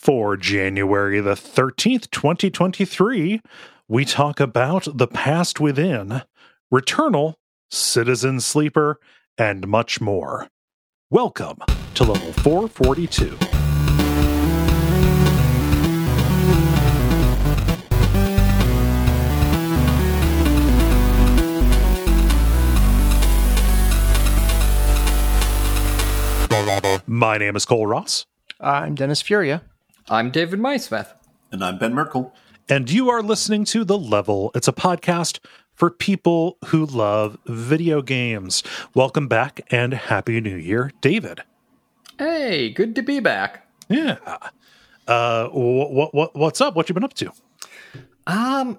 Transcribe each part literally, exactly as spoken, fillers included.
For January the thirteenth, twenty twenty-three, we talk about The Past Within, Returnal, Citizen Sleeper, and much more. Welcome to Level four forty-two. My name is Cole Ross. I'm Dennis Furia. I'm David Maismith. And I'm Ben Merkel. And you are listening to The Level. It's a podcast for people who love video games. Welcome back and Happy New Year, David. Hey, good to be back. Yeah. Uh, what, what, what's up? What you been up to? Um,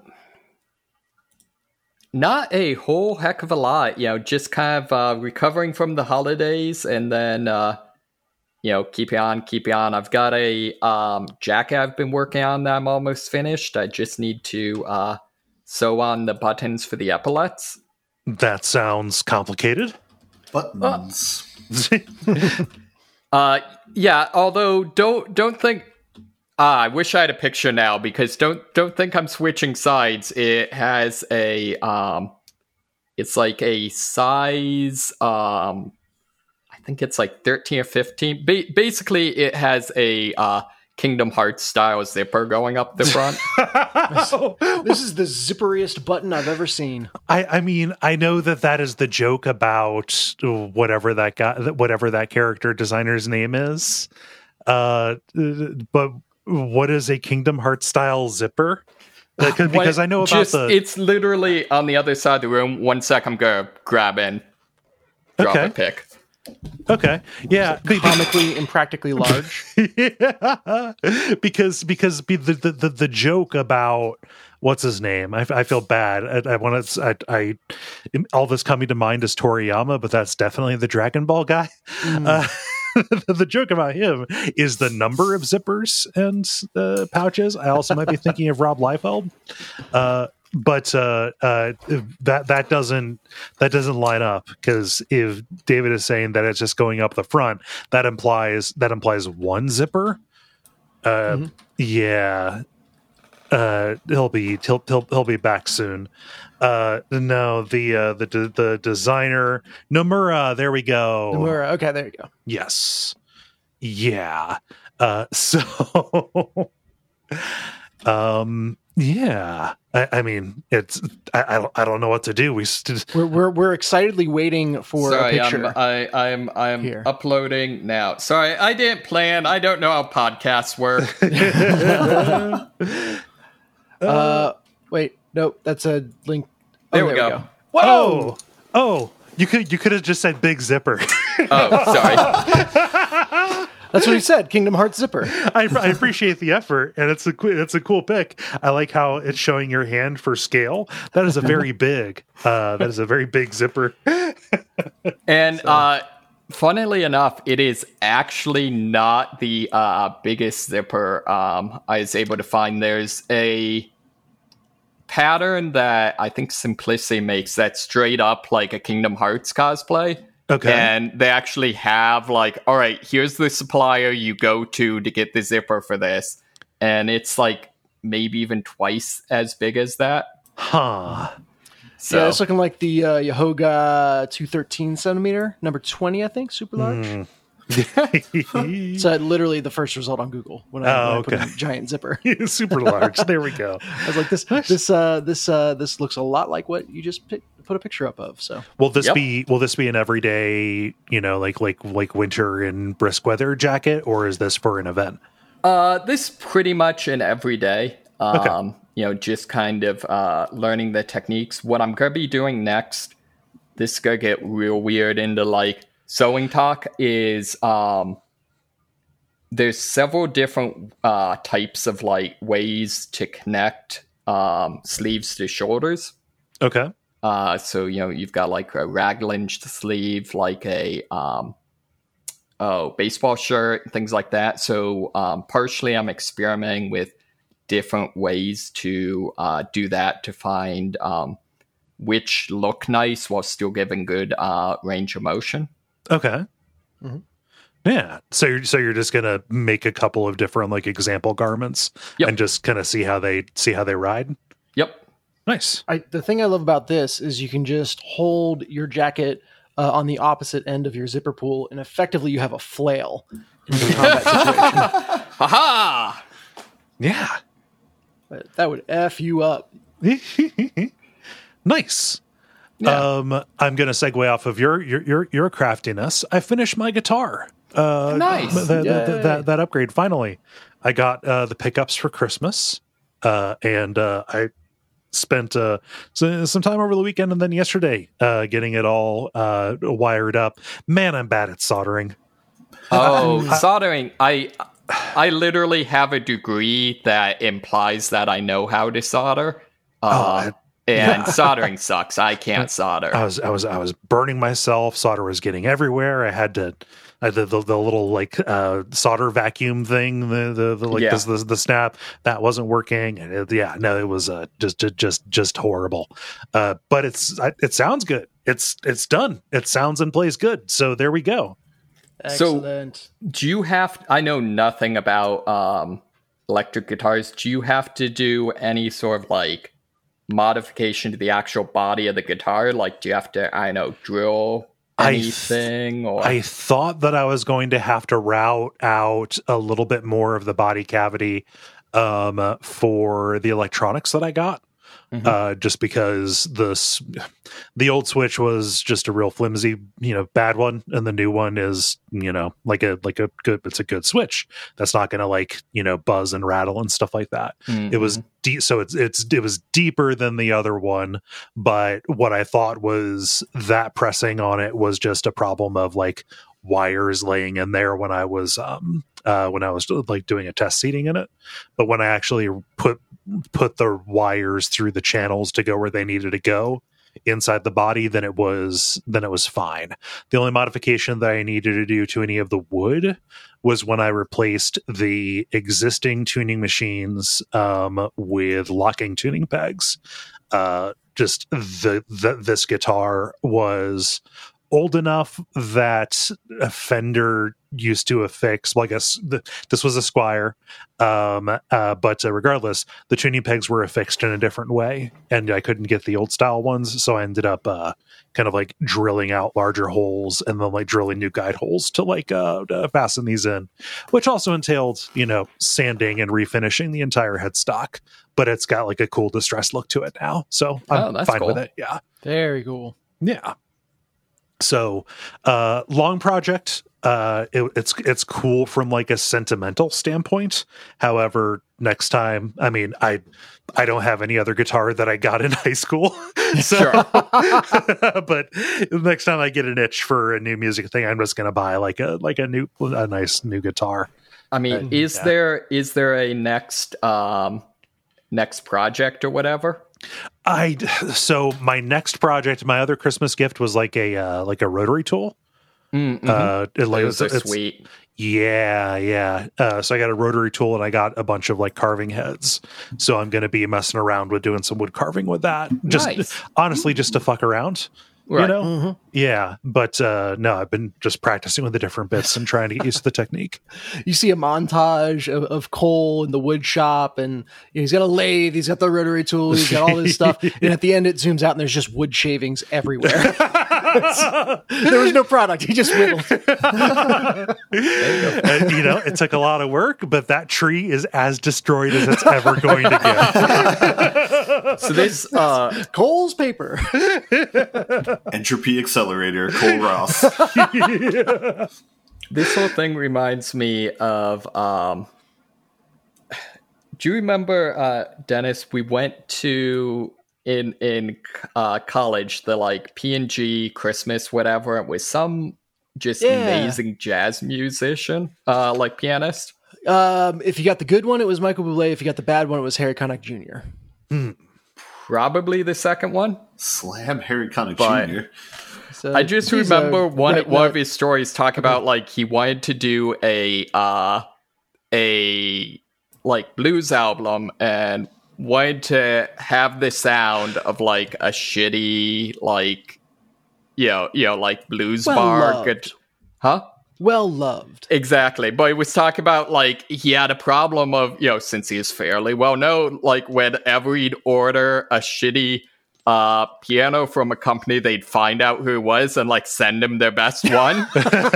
not a whole heck of a lot. You know, just kind of uh, recovering from the holidays and then, uh, you know, keep on, keep on. I've got a um, jacket I've been working on that I'm almost finished. I just need to uh, sew on the buttons for the epaulets. That sounds complicated. Buttons. uh, yeah, although don't don't think. Ah, I wish I had a picture now because don't don't think I'm switching sides. It has a um, it's like a size um. I think it's like thirteen or fifteen. Ba- basically, it has a uh, Kingdom Hearts style zipper going up the front. this, this is the zipperiest button I've ever seen. I, I mean, I know that that is the joke about whatever that guy, whatever that character designer's name is. Uh, but what is a Kingdom Hearts style zipper? Because, because I know about Just, the. It's literally on the other side of the room. One sec, I'm gonna grab and drop Okay. a pic. Okay. Yeah. Comically and practically large. Yeah. Because because the, the the the joke about what's his name? I, I feel bad. I, I want to. I, I all this coming to mind is Toriyama, but that's definitely the Dragon Ball guy. Mm. Uh, the joke about him is the number of zippers and uh, pouches. I also might be thinking of Rob Liefeld. Uh, But uh, uh, that that doesn't that doesn't line up, because if David is saying that it's just going up the front, that implies that implies one zipper. Uh, mm-hmm. Yeah, uh, he'll be he'll, he'll he'll be back soon. Uh, no, the uh, the the designer Nomura. There we go. Nomura. Okay, there you go. Yes. Yeah. Uh, so. um. Yeah, I, I mean, it's I, I don't I don't know what to do. We st- we're, we're we're excitedly waiting for Sorry, a picture. I'm, I I'm I'm Here. uploading now. Sorry, I didn't plan. I don't know how podcasts work. uh, wait, nope, that's a link. Oh, there, we, there go. we go. Whoa! Oh, oh, you could you could have just said big zipper. Oh, sorry. That's what he said. Kingdom Hearts zipper. I, I appreciate the effort, and it's a it's a cool pick. I like how it's showing your hand for scale. That is a very big. Uh, that is a very big zipper. And so. uh, funnily enough, it is actually not the uh, biggest zipper um, I was able to find. There's a pattern that I think Simplicity makes that's straight up like a Kingdom Hearts cosplay. Okay. And they actually have like, all right, here's the supplier you go to to get the zipper for this. And it's like maybe even twice as big as that. Huh. So yeah, it's looking like the uh, Yahoga two thirteen centimeter, number twenty, I think, super large. Mm. So literally the first result on Google when I, oh, when I okay. put in giant zipper. Super large. There we go. I was like, this this uh, this uh, this looks a lot like what you just picked. Put a picture up of. So will this yep. be will this be an everyday, you know, like like like winter and brisk weather jacket, or is this for an event? Uh, this pretty much an everyday. Um, okay. You know, just kind of uh, learning the techniques. What I'm gonna be doing next, this is gonna get real weird into like sewing talk. Is um, there's several different uh, types of like ways to connect um, sleeves to shoulders. Okay. Uh, so, you know, you've got like a raglan sleeve, like a, um, oh, baseball shirt, things like that. So, um, partially I'm experimenting with different ways to, uh, do that to find, um, which look nice while still giving good, uh, range of motion. Okay. Mm-hmm. Yeah. So you're so you're just gonna make a couple of different like example garments Yep. and just kind of see how they see how they ride. Yep. Nice. I, the thing I love about this is you can just hold your jacket uh, on the opposite end of your zipper pull, and effectively you have a flail in a combat situation. Haha! Yeah. But that would F you up. Nice. Yeah. Um, I'm going to segue off of your your your, your craftiness. I finished my guitar. Uh, Nice. th- th- th- Yay. that that upgrade finally. I got uh, the pickups for Christmas, uh, and uh, I spent uh, so, some time over the weekend and then yesterday uh, getting it all uh, wired up. Man, I'm bad at soldering. Oh, soldering. I I literally have a degree that implies that I know how to solder. Uh, Oh, and soldering sucks. I can't solder. I was I was I was burning myself. Solder was getting everywhere. I had to. I, the, the the little like uh, solder vacuum thing, the the, the like Yeah. this, the the snap that wasn't working, and it, yeah, no, it was uh, just just just just horrible. Uh, but it's I, it sounds good. It's it's done. It sounds and plays good. So there we go. So- Excellent. Do you have? I know nothing about um, electric guitars. Do you have to do any sort of like modification to the actual body of the guitar? Like, do you have to? I don't know, drill I th- anything? or I thought that I was going to have to route out a little bit more of the body cavity um, uh, for the electronics that I got. Mhm. Uh, just because the s- the old Switch was just a real flimsy, you know, bad one, and the new one is, you know, like a like a good, it's a good Switch that's not going to like, you know, buzz and rattle and stuff like that. It was Mhm. deep, so it's it's it was deeper than the other one, but what I thought was that pressing on it was just a problem of like wires laying in there when I was um uh when I was like doing a test seating in it. But when I actually put put the wires through the channels to go where they needed to go inside the body, then it was then it was fine. The only modification that I needed to do to any of the wood was when I replaced the existing tuning machines um, with locking tuning pegs. Uh, just the, the this guitar was old enough that a Fender used to affix. Well, I guess the, this was a Squire, um, uh, but uh, regardless, the tuning pegs were affixed in a different way, and I couldn't get the old style ones, so I ended up uh, kind of like drilling out larger holes and then like drilling new guide holes to like uh, uh, fasten these in, which also entailed, you know, sanding and refinishing the entire headstock. But it's got like a cool distressed look to it now, so I'm Oh, that's fine with cool. it. Yeah. Very cool. Yeah. So, uh, long project. Uh, it, it's it's cool from like a sentimental standpoint. However, next time, I mean, I I don't have any other guitar that I got in high school, so. Sure. But next time I get an itch for a new music thing, I'm just gonna buy like a like a new a nice new guitar. I mean, Uh, is yeah. there is there a next um next project or whatever? I so my next project, my other Christmas gift was like a uh, like a rotary tool. Mm-hmm. Uh, it, like, Those are it's- sweet. Yeah, yeah. Uh, so I got a rotary tool and I got a bunch of like carving heads. So I'm going to be messing around with doing some wood carving with that. Just Nice. honestly, just to fuck around, you Right. know? Mhm. Yeah. But uh, no, I've been just practicing with the different bits and trying to get used to the technique. You see a montage of, of Cole in the wood shop, and you know, he's got a lathe, he's got the rotary tool, he's got all this stuff, and at the end it zooms out and there's just wood shavings everywhere. There was no product; he just whittled. And, you know, it took a lot of work, but that tree is as destroyed as it's ever going to get. So this uh Cole's paper. Entropy Accelerator, Cole Ross. this whole thing reminds me of um do you remember uh Dennis, we went to in in uh college the like P and G Christmas whatever with some just Yeah. amazing jazz musician uh like pianist. Um, if you got the good one, it was Michael Bublé. If you got the bad one, it was Harry Connick Junior Probably the second one. Slam Harry Connick But- Junior So I just he's a remember one great one nut. of his stories talk about like he wanted to do a uh a like blues album and wanted to have the sound of like a shitty like you know you know like blues Well bar loved. good huh well loved. Exactly. But he was talking about, like, he had a problem of, you know, since he is fairly well known, like, whenever he'd order a shitty uh, piano from a company, they'd find out who it was and, like, send him their best one.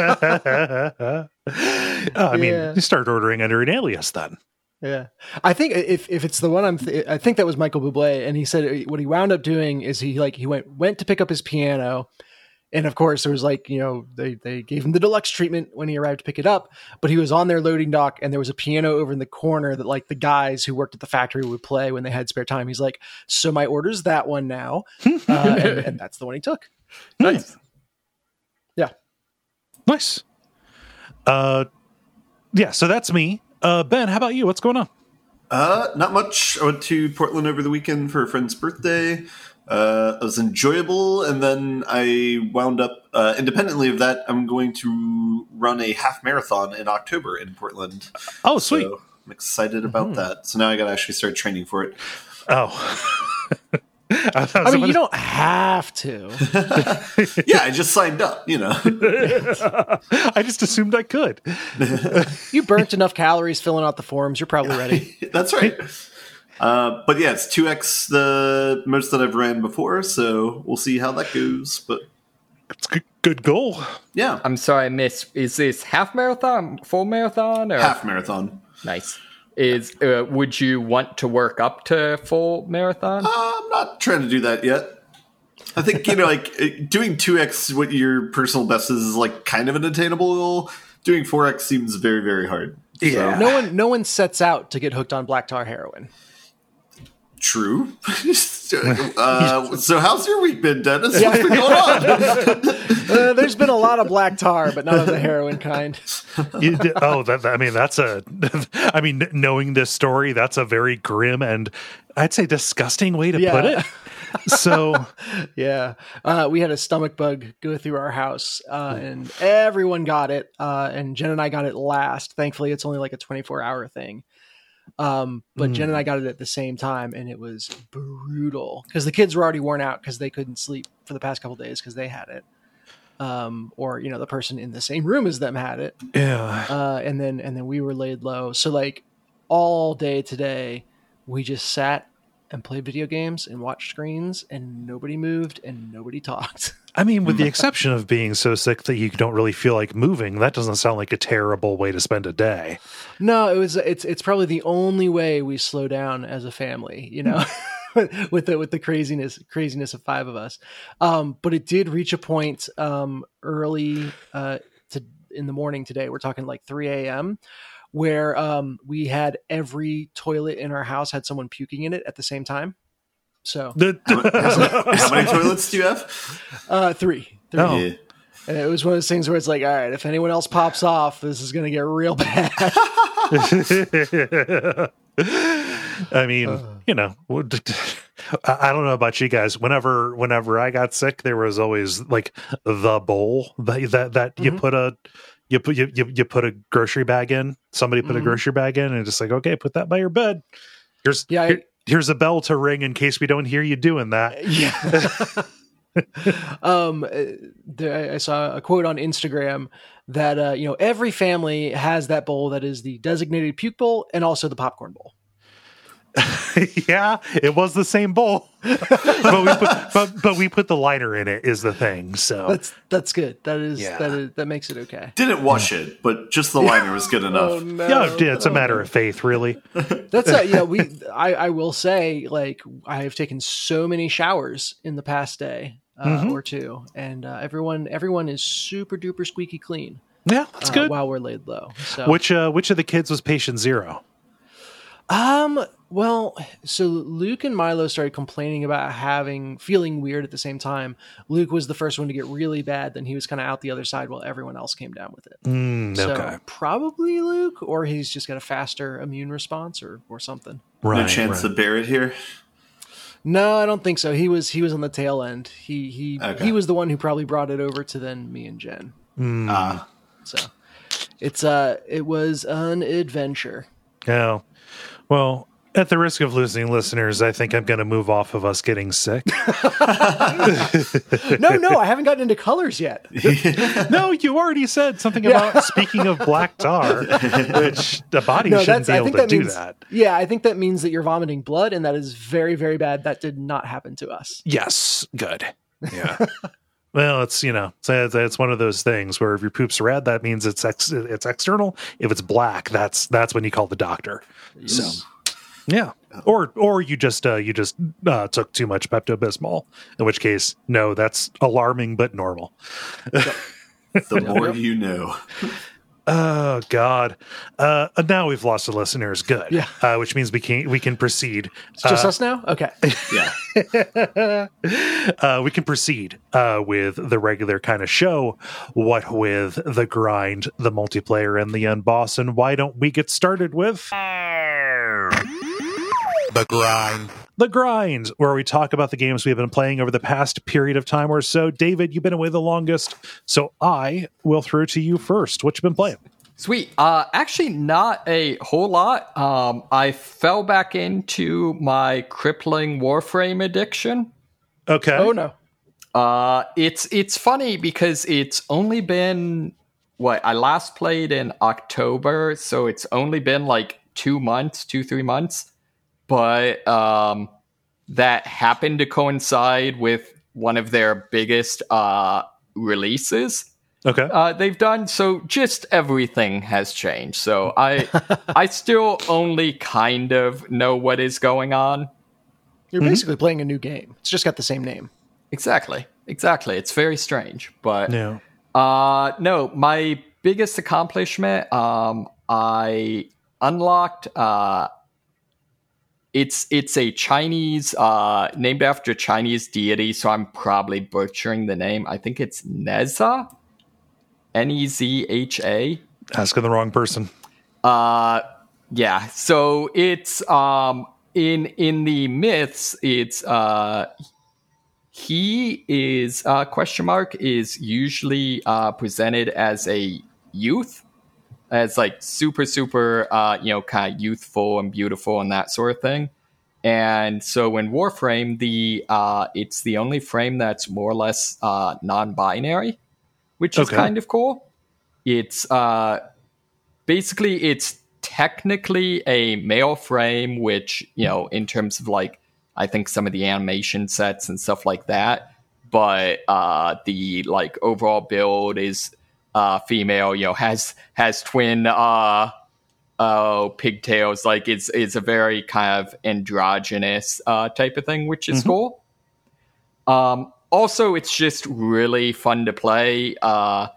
uh, I mean, Yeah. you start ordering under an alias then. Yeah, I think if if it's the one I'm, th- I think that was Michael Bublé, and he said what he wound up doing is he like he went went to pick up his piano, and of course there was like you know they they gave him the deluxe treatment when he arrived to pick it up, but he was on their loading dock and there was a piano over in the corner that like the guys who worked at the factory would play when they had spare time. He's like, so my order's that one now, uh, and, and that's the one he took. Nice. Yeah, Nice. Uh, yeah. So that's me. Uh, Ben, how about you? What's going on? Uh, not much. I went to Portland over the weekend for a friend's birthday. Uh, it was enjoyable, and then I wound up, uh, independently of that, I'm going to run a half marathon in October in Portland. Oh, sweet. So I'm excited about that. So now I got to actually start training for it. Oh. I, was I mean about you to- don't have to. Yeah, I just signed up, you know. I just assumed I could. You burnt enough calories filling out the forms. You're probably ready. That's right. Uh, but yeah, it's two x the most that I've ran before, so we'll see how that goes. But It's a good, good goal. yeah, I'm sorry, I missed. Is this half marathon, full marathon, or half marathon. nice? Is uh, would you want to work up to full marathon? Uh, I'm not trying to do that yet. I think, you know, like uh, doing two x what your personal best is is like kind of an attainable goal. Doing four x seems very, very hard. Yeah. So, No one, no one sets out to get hooked on black tar heroin. true. uh, so how's your week been, Dennis? What's been going on? Uh, there's been a lot of black tar, but not of the heroin kind. You did- oh, that, that- I mean, that's a. I mean, knowing this story, that's a very grim and I'd say disgusting way to Yeah. put it. So, Yeah, uh, we had a stomach bug go through our house, uh, and everyone got it. Uh, and Jen and I got it last. Thankfully, it's only like a twenty-four hour thing. Um, but Jen and I got it at the same time, and it was brutal because the kids were already worn out because they couldn't sleep for the past couple days because they had it. Um, or you know, the person in the same room as them had it. yeah. Uh, and then and then we were laid low. So like all day today, we just sat and played video games and watched screens, and nobody moved and nobody talked. I mean, with the exception of being so sick that you don't really feel like moving, that doesn't sound like a terrible way to spend a day. No, it was it's it's probably the only way we slow down as a family, you know. with the with the craziness craziness of five of us. Um, but it did reach a point um, early uh, to in the morning today. We're talking like three a.m. where um, we had every toilet in our house had someone puking in it at the same time. So How many toilets do you have? uh, three, three. Oh. Yeah. And it was one of those things where it's like, all right, if anyone else pops off, this is going to get real bad. I mean, you know, I I don't know about you guys. Whenever, whenever I got sick, there was always like the bowl that that, that you put a you put you, you you put a grocery bag in. Somebody put a Mhm. grocery bag in, and just like, okay, put that by your bed. Here's Yeah, I- here- here's a bell to ring in case we don't hear you doing that. Yeah. um, uh, there, I saw a quote on Instagram that uh, you know every family has that bowl that is the designated puke bowl and also the popcorn bowl. Yeah, it was the same bowl, but we put but, but we put the liner in it is the thing. So That's that's good. That is Yeah. that is that makes it okay. Didn't wash it, but just the liner was good enough. Oh no, yeah, yeah, it's a matter of faith, really. That's a, yeah. We I I will say like I have taken so many showers in the past day uh, Mhm. or two, and uh, everyone everyone is super duper squeaky clean. Yeah, that's uh, good. while we're laid low. So Which uh, which of the kids was patient zero? Um, well, so Luke and Milo started complaining about having feeling weird at the same time. Luke was the first one to get really bad, then he was kind of out the other side while everyone else came down with it. Mm, So okay, probably Luke, or he's just got a faster immune response or or something. right. No chance right. to bear it here. No, I don't think so. He was he was on the tail end. He he Okay. he was the one who probably brought it over to then me and Jen. Mm, Ah, So it's uh it was an adventure. yeah. Well, At the risk of losing listeners, I think I'm going to move off of us getting sick. no, no, I haven't gotten into colors yet. No, you already said something about yeah. speaking of black tar, which the body no, shouldn't be able to that do means, that. Yeah, I think that means that you're vomiting blood, and that is very, very bad. That did not happen to us. Yes, good. Yeah. Well, it's, you know, it's, it's one of those things where if your poop's red, that means it's ex, it's external. If it's black, that's that's when you call the doctor. Yes. So. Yeah, or or you just uh, you just uh, took too much Pepto-Bismol, in which case, no, that's alarming but normal. The more you know. Oh God! Uh, now we've lost the listeners. Good, yeah. Uh, which means we can we can proceed. It's just uh, us now. Okay, yeah. uh, we can proceed uh, with the regular kind of show. What with the grind, the multiplayer, and the unboss. And why don't we get started with? The grind. The grind, where we talk about the games we have been playing over the past period of time or so. David, you've been away the longest, so I will throw to you first. What you been playing? Sweet. Uh, actually, not a whole lot. Um, I fell back into my crippling Warframe addiction. Okay. Oh no. Uh, it's it's funny because it's only been what I last played in October, so it's only been like two months, two three months. But um, that happened to coincide with one of their biggest uh, releases. Okay, uh, they've done. So just everything has changed. So I, I still only kind of know what is going on. You're mm-hmm. basically playing a new game. It's just got the same name. Exactly, exactly. It's very strange, but no, uh, no. My biggest accomplishment, um, I unlocked. Uh, It's it's a Chinese, uh, named after a Chinese deity, so I'm probably butchering the name. I think it's Nezha, N E Z H A. Asking the wrong person. Uh, yeah. So it's um in in the myths, it's uh he is uh question mark is usually uh presented as a youth. As like super, super, uh, you know, kind of youthful and beautiful and that sort of thing. And so in Warframe, the uh, it's the only frame that's more or less uh, non-binary, which is okay. kind of cool. It's uh, basically it's technically a male frame, which, you know, in terms of like I think some of the animation sets and stuff like that, but uh, the like overall build is. Uh, female, you know, has has twin uh, uh, pigtails. Like it's it's a very kind of androgynous uh, type of thing, which is mm-hmm. cool. Um, also, it's just really fun to play. Uh,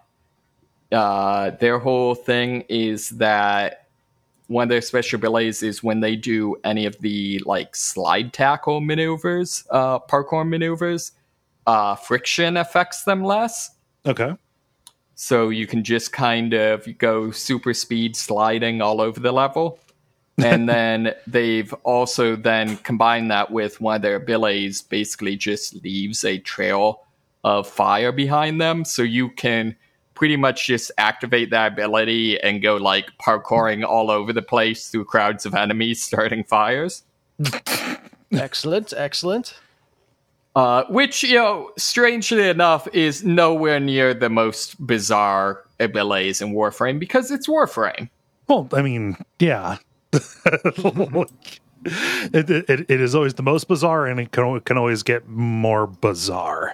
uh, their whole thing is that one of their special abilities is when they do any of the like slide tackle maneuvers, uh, parkour maneuvers, uh, friction affects them less. Okay. So you can just kind of go super speed sliding all over the level. And then they've also then combined that with one of their abilities, basically just leaves a trail of fire behind them. So you can pretty much just activate that ability and go like parkouring all over the place through crowds of enemies starting fires. Excellent, excellent. Uh, which, you know, strangely enough, is nowhere near the most bizarre abilities in Warframe because it's Warframe. Well, I mean, yeah. it, it, it is always the most bizarre, and it can, can always get more bizarre.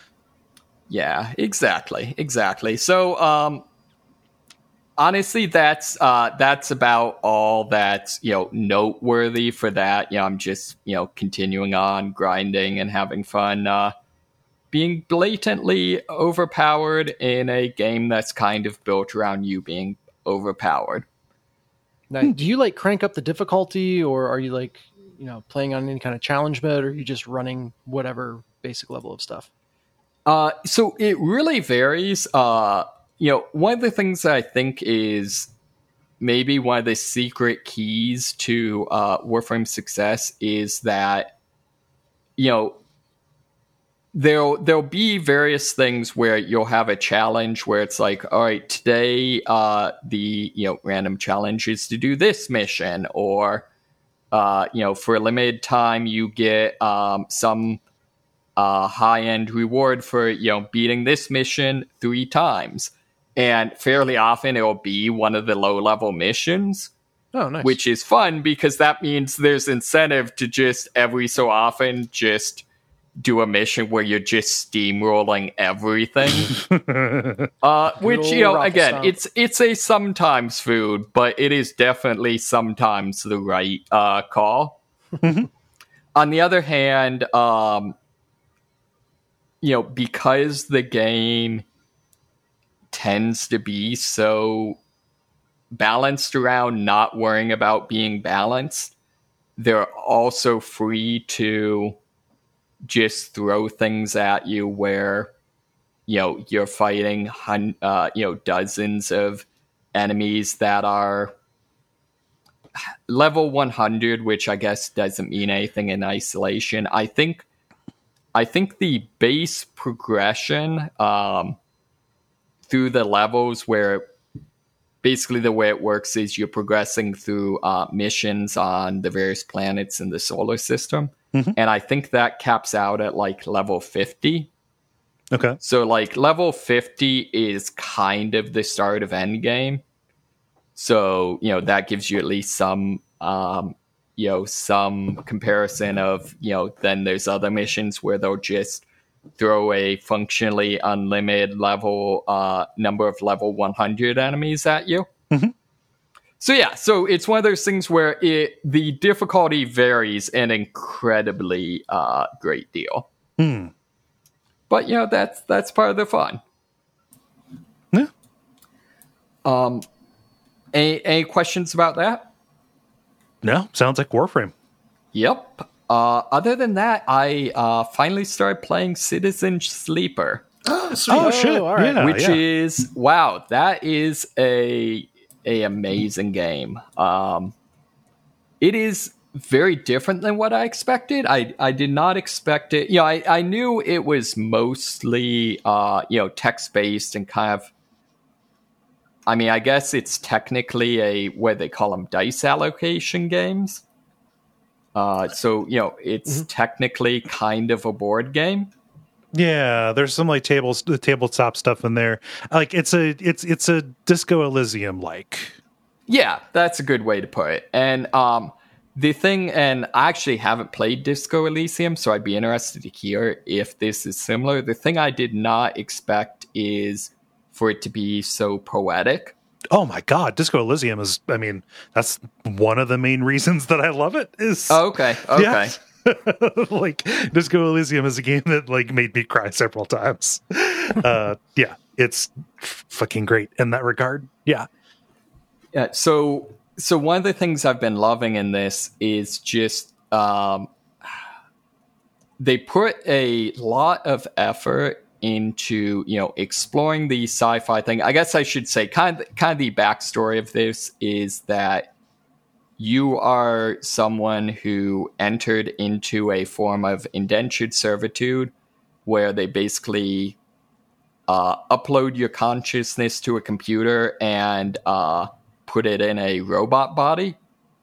Yeah, exactly, exactly. So, um, honestly, that's uh, that's about all that's, you know, noteworthy for that. You know, I'm just, you know, continuing on grinding and having fun, uh, being blatantly overpowered in a game that's kind of built around you being overpowered. Now, do you like crank up the difficulty, or are you like, you know, playing on any kind of challenge mode, or are you just running whatever basic level of stuff? Uh, so it really varies. Uh, You know, one of the things that I think is maybe one of the secret keys to uh, Warframe's success is that, you know, there'll there'll be various things where you'll have a challenge where it's like, all right, today uh, the you know random challenge is to do this mission, or uh, you know, for a limited time, you get um, some uh, high-end reward for, you know, beating this mission three times. And fairly often, it will be one of the low-level missions. Oh, nice. Which is fun because that means there's incentive to just every so often just do a mission where you're just steamrolling everything. uh, which, you know, again, stomp. it's it's a sometimes food, but it is definitely sometimes the right uh, call. On the other hand, um, you know, because the game tends to be so balanced around not worrying about being balanced, they're also free to just throw things at you where, you know, you're fighting hun- uh, you know, dozens of enemies that are level one hundred, which I guess doesn't mean anything in isolation. I think I think the base progression um, through the levels, where basically the way it works is you're progressing through uh, missions on the various planets in the solar system. Mm-hmm. And I think that caps out at like level fifty. Okay. So like level fifty is kind of the start of Endgame. So, you know, that gives you at least some, um, you know, some comparison of, you know, then there's other missions where they'll just throw a functionally unlimited level uh, number of level one hundred enemies at you. Mm-hmm. So yeah, so it's one of those things where it the difficulty varies an incredibly uh, great deal. Hmm. But you know, that's that's part of the fun. Yeah. Um. Any any questions about that? No, sounds like Warframe. Yep. Uh, other than that, I uh, finally started playing Citizen Sleeper. Oh, sweet. Oh, shit! all right. Yeah, which yeah. is wow, that is a a amazing game. Um, it is very different than what I expected. I I did not expect it. You know, I, I knew it was mostly uh, you know, text based and kind of. I mean, I guess it's technically a what they call them dice allocation games. Uh, so you know, it's mm-hmm. technically kind of a board game. Yeah, there's some like tables, the tabletop stuff in there. Like it's a, it's it's a Disco Elysium like. Yeah, that's a good way to put it. And um, the thing, and I actually haven't played Disco Elysium, so I'd be interested to hear if this is similar. The thing I did not expect is for it to be so poetic. Oh my God, Disco Elysium is, I mean, that's one of the main reasons that I love it is. Oh, okay, okay. Yeah. Like Disco Elysium is a game that like made me cry several times. Uh, yeah, it's fucking great in that regard. Yeah. Yeah. So, so one of the things I've been loving in this is just um, they put a lot of effort into, you know, exploring the sci-fi thing. I guess I should say kind of kind of the backstory of this is that you are someone who entered into a form of indentured servitude where they basically uh, upload your consciousness to a computer and uh, put it in a robot body.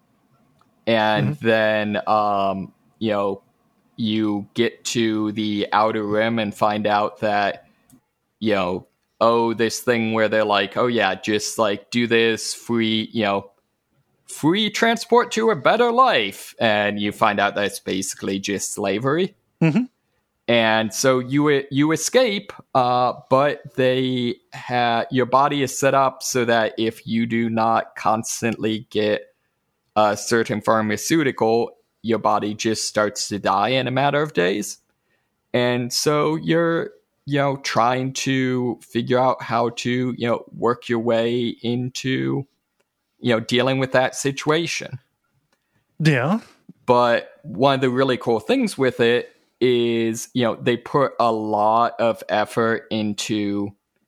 And mm-hmm. then, um, you know, you get to the outer rim and find out that, you know, oh, this thing where they're like, oh, yeah, just like do this free, you know, free transport to a better life. And you find out that it's basically just slavery. Mm-hmm. And so you you escape, uh, but they ha- your body is set up so that if you do not constantly get a certain pharmaceutical, your body just starts to die in a matter of days. And so you're, you know, trying to figure out how to, you know, work your way into, you know, dealing with that situation. Yeah. But one of the really cool things with it is, you know, they put a lot of effort into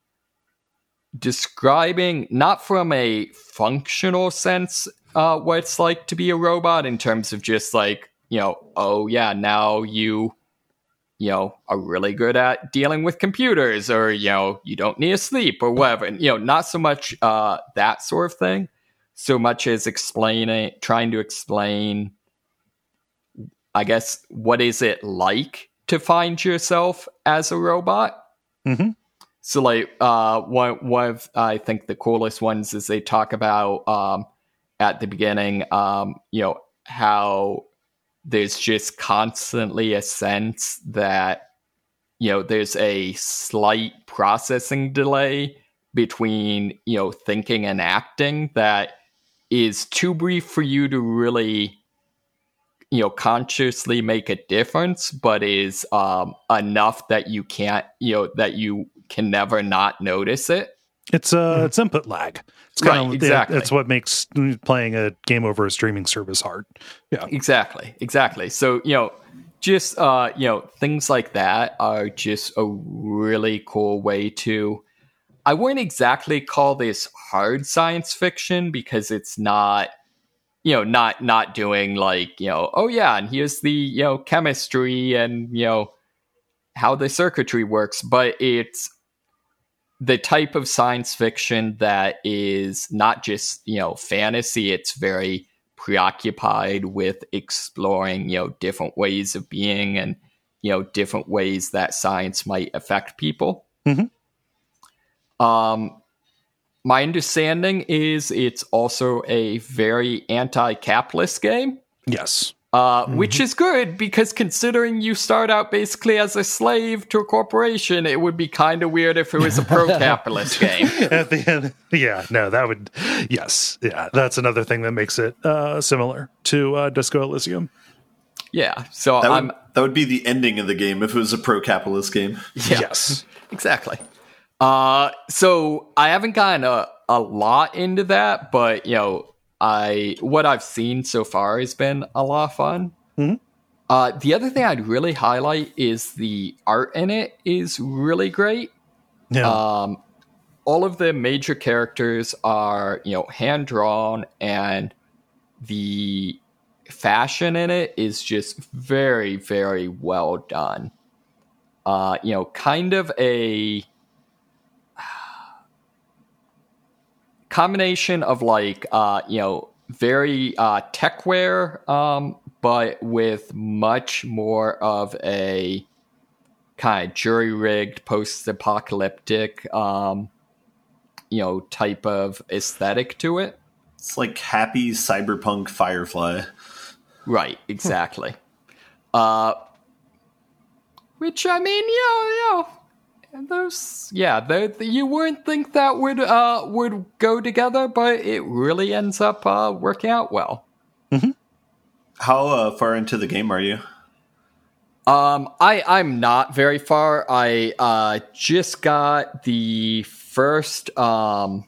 describing, not from a functional sense, uh, what it's like to be a robot in terms of just like, you know, oh yeah, now you, you know, are really good at dealing with computers, or, you know, you don't need to sleep or whatever. And, you know, not so much uh, that sort of thing, so much as explaining, trying to explain I guess, what is it like to find yourself as a robot? Mm-hmm. So, like, uh, one, one of, I think, the coolest ones is they talk about um, at the beginning, um, you know, how there's just constantly a sense that, you know, there's a slight processing delay between, you know, thinking and acting that is too brief for you to really, you know, consciously make a difference, but is um, enough that you can't, you know, that you can never not notice it. It's uh, it's input lag. It's kind Right, of exactly. It, it's what makes playing a game over a streaming service hard. Yeah, Exactly, exactly. So, you know, just uh, you know, things like that are just a really cool way to. I wouldn't exactly call this hard science fiction because it's not, you know, not not doing like, you know, oh yeah, and here's the, you know, chemistry and, you know, how the circuitry works, but it's the type of science fiction that is not just, you know, fantasy. It's very preoccupied with exploring, you know, different ways of being and, you know, different ways that science might affect people. Mm-hmm. Um, my understanding is it's also a very anti-capitalist game. Yes. Uh, Mm-hmm. Which is good because considering you start out basically as a slave to a corporation, it would be kind of weird if it was a pro-capitalist game. At the end, yeah, no, that would, yes, yeah, that's another thing that makes it uh, similar to uh, Disco Elysium. Yeah, so That would, I'm that would be the ending of the game if it was a pro-capitalist game. yeah, Yes. exactly. Uh, so I haven't gotten a, a lot into that, but you know, I what I've seen so far has been a lot of fun. Mhm. Uh, the other thing I'd really highlight is the art in it is really great. Yeah. Um, all of the major characters are, you know, hand drawn, and the fashion in it is just very, very well done. Uh, you know, kind of a combination of like, uh, you know, very uh, techwear, um, but with much more of a kind of jury-rigged, post-apocalyptic, um, you know, type of aesthetic to it. It's like happy cyberpunk Firefly. Right, exactly. uh, which, I mean, you know, you know those, yeah, they, you wouldn't think that would uh, would go together, but it really ends up uh, working out well. Mm-hmm. How uh, far into the game are you? Um, I I'm not very far. I uh just got the first um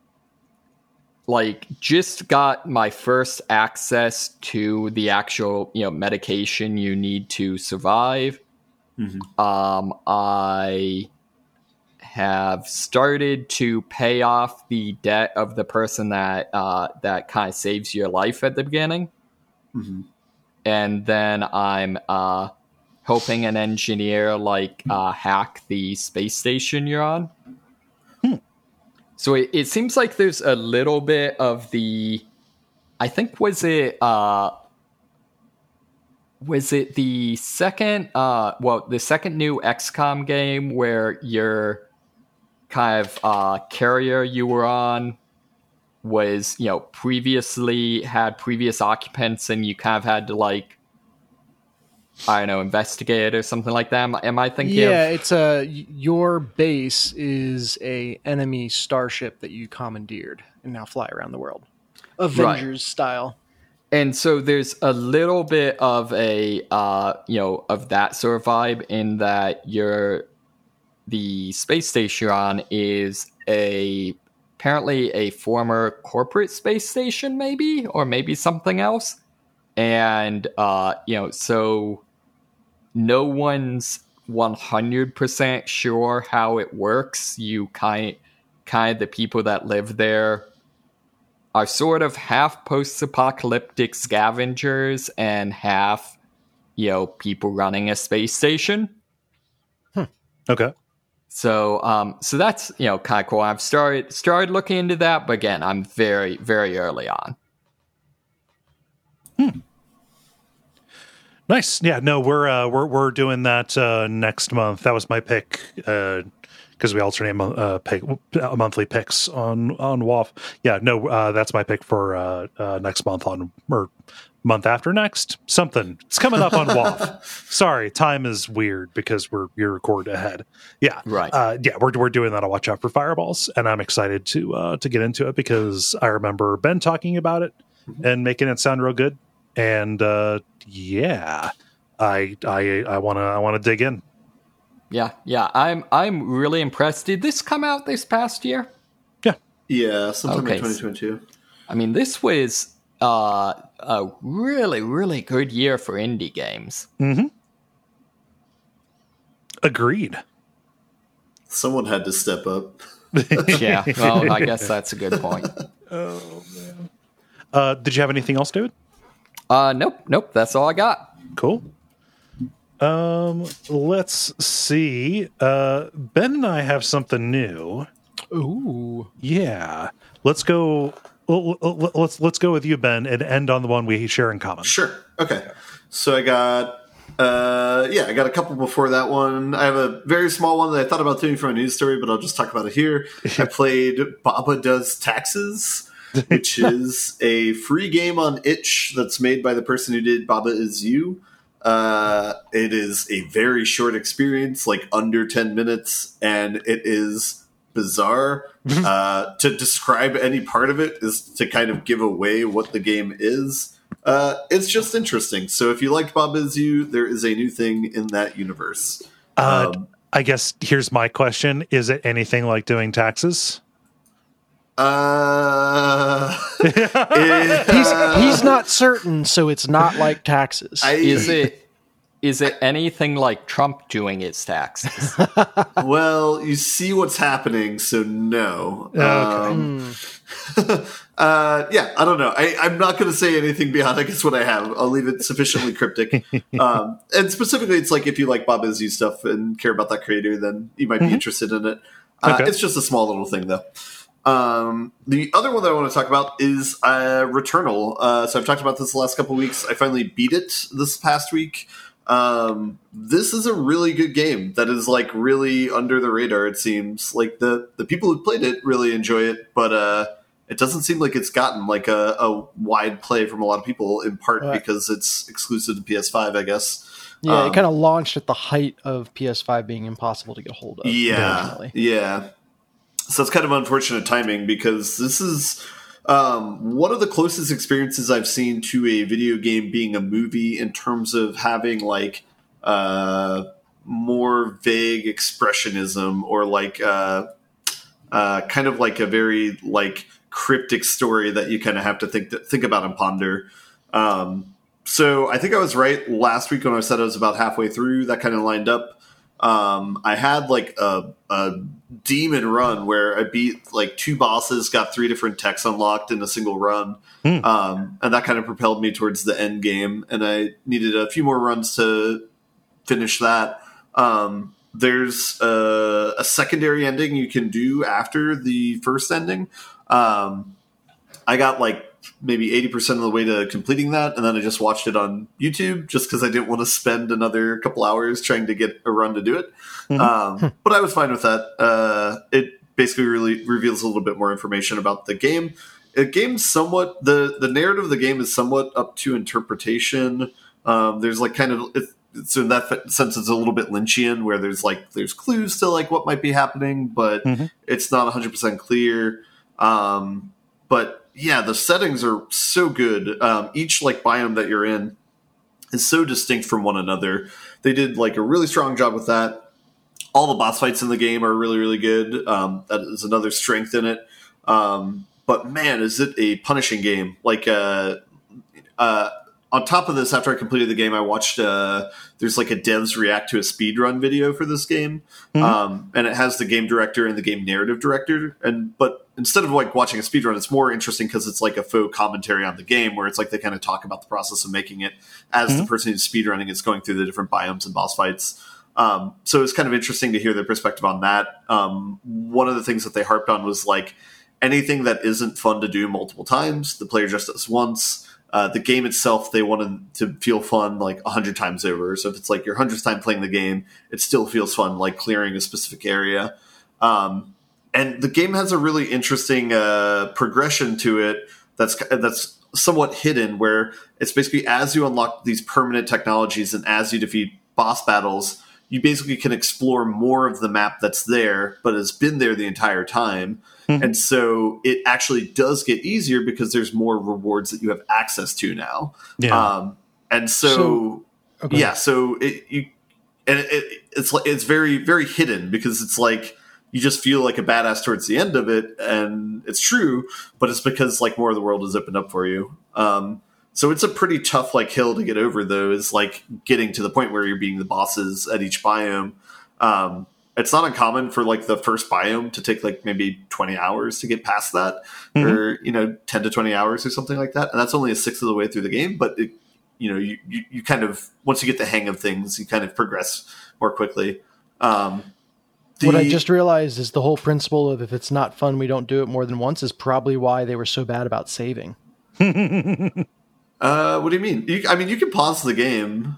like just got my first access to the actual, you know, medication you need to survive. Mm-hmm. Um, I have started to pay off the debt of the person that uh that kind of saves your life at the beginning. Mm-hmm. And then I'm uh helping an engineer like uh, hack the space station you're on. Hmm. So it, it seems like there's a little bit of the, I think was it uh, was it the second uh, well the second new X COM game where your kind of uh, carrier you were on was, you know, previously had previous occupants and you kind of had to like, I don't know, investigate or something like that. Am, am I thinking Yeah, of... it's a your base is a enemy starship that you commandeered and now fly around the world, Avengers Right. style. And so there's a little bit of a, uh, you know, of that sort of vibe in that you're, the space station you're on is a, apparently a former corporate space station, maybe, or maybe something else. And, uh, you know, so no one's one hundred percent sure how it works. You kind, kind of the people that live there are sort of half post-apocalyptic scavengers and half, you know, people running a space station. Okay. So, um, so that's, you know, kind of cool. I've started started looking into that, but again, I'm very, very early on. Hmm. Nice. Yeah, no, we're uh, we're we're doing that uh, next month. That was my pick because uh, we alternate uh, pick, uh, monthly picks on on W O F. Yeah, no, uh, that's my pick for uh, uh, next month on or month after next. Something it's coming up on W O F. Sorry, time is weird because we're you record ahead. Yeah, right. Uh, yeah, we're we're doing that. I'll watch out for fireballs, and I'm excited to uh, to get into it because I remember Ben talking about it and making it sound real good. And uh, yeah, I I I want to I want to dig in. Yeah, yeah, I'm I'm really impressed. Did this come out this past year? Yeah, yeah, sometime okay. in twenty twenty-two. I mean, this was uh, a really really good year for indie games. Mm-hmm. Agreed. Someone had to step up. Yeah, well, I guess that's a good point. Oh man. Uh, did you have anything else, David? Uh, nope, nope. That's all I got. Cool. Um, let's see. Uh, Ben and I have something new. Ooh, Yeah. Let's go. Let's let's go with you, Ben, and end on the one we share in common. Sure. Okay. So I got, uh, yeah, I got a couple before that one. I have a very small one that I thought about doing for a news story, but I'll just talk about it here. I played Baba Does Taxes, which is a free game on itch that's made by the person who did Baba Is You. Uh, it is a very short experience, like under ten minutes, and it is bizarre. uh, to describe any part of it is to kind of give away what the game is. Uh, it's just interesting. So if you liked Baba Is You, there is a new thing in that universe. Uh, Um, I guess here's my question: is it anything like doing taxes? Uh, it- he's he's not certain, so it's not like taxes. I, Is it is it anything like Trump doing his taxes? well, you see what's happening, so no. Okay. Um, uh, yeah, I don't know. I, I'm not going to say anything beyond, I guess, what I have. I'll leave it sufficiently cryptic. um, and specifically, it's like if you like Baba Is You stuff and care about that creator, then you might be Mm-hmm. interested in it. Uh, Okay. It's just a small little thing, though. Um, the other one that I want to talk about is uh, Returnal. Uh, so I've talked about this the last couple of weeks. I finally beat it this past week. Um, this is a really good game that is like really under the radar. It seems like the the people who played it really enjoy it, but uh, it doesn't seem like it's gotten like a, a wide play from a lot of people. In part Right. because it's exclusive to P S five, I guess. yeah, um, it kind of launched at the height of P S five being impossible to get hold of. Yeah, originally. yeah. So it's kind of unfortunate timing because this is um, one of the closest experiences I've seen to a video game being a movie in terms of having like uh, more vague expressionism or like uh, uh, kind of like a very like cryptic story that you kind of have to think think about and ponder. Um, so I think I was right last week when I said I was about halfway through. That kind of lined up. Um, I had like a, a demon run where I beat like two bosses, got three different techs unlocked in a single run. Hmm. Um, and that kind of propelled me towards the end game. And I needed a few more runs to finish that. Um, there's a, a secondary ending you can do after the first ending. Um, I got like maybe eighty percent of the way to completing that, and then I just watched it on YouTube just because I didn't want to spend another couple hours trying to get a run to do it. Mhm. Um, but I was fine with that. Uh, it basically really reveals a little bit more information about the game. The game's somewhat the the narrative of the game is somewhat up to interpretation. Um, there's like kind of it, so in that sense, it's a little bit Lynchian, where there's like there's clues to like what might be happening, but Mhm. it's not one hundred percent clear. Um, but yeah, the settings are so good. Um, each like biome that you're in is so distinct from one another. They did like a really strong job with that. All the boss fights in the game are really, really good. Um, that is another strength in it. Um, but man, is it a punishing game. Like, uh, uh, on top of this, after I completed the game, I watched, uh, there's like a devs react to a speedrun video for this game. Mhm. Um, and it has the game director and the game narrative director. And, but instead of like watching a speedrun, it's more interesting because it's like a faux commentary on the game where it's like they kind of talk about the process of making it as Mhm. the person who's speedrunning is going through the different biomes and boss fights. Um, so it's kind of interesting to hear their perspective on that. Um, one of the things that they harped on was like anything that isn't fun to do multiple times, the player just does once. Uh, the game itself, they wanted to feel fun like a hundred times over. So if it's like your hundredth time playing the game, it still feels fun, like clearing a specific area. Um, and the game has a really interesting uh, progression to it that's that's somewhat hidden, where it's basically as you unlock these permanent technologies and as you defeat boss battles, you basically can explore more of the map that's there, but has been there the entire time. Mm-hmm. And so it actually does get easier because there's more rewards that you have access to now. Yeah. Um, and so, so okay. yeah, so it, you, and it, it, it's like, it's very, very hidden because it's like, you just feel like a badass towards the end of it. And it's true, but it's because like more of the world is opened up for you. Um, so it's a pretty tough like hill to get over though, is like getting to the point where you're beating the bosses at each biome. Um, It's not uncommon for like the first biome to take like maybe twenty hours to get past that, mm-hmm. or, you know, ten to twenty hours or something like that. And that's only a sixth of the way through the game. But, it, you know, you, you, you kind of, once you get the hang of things, you kind of progress more quickly. Um, the, what I just realized is the whole principle of if it's not fun, we don't do it more than once is probably why they were so bad about saving. uh, what do you mean? You, I mean, you can pause the game.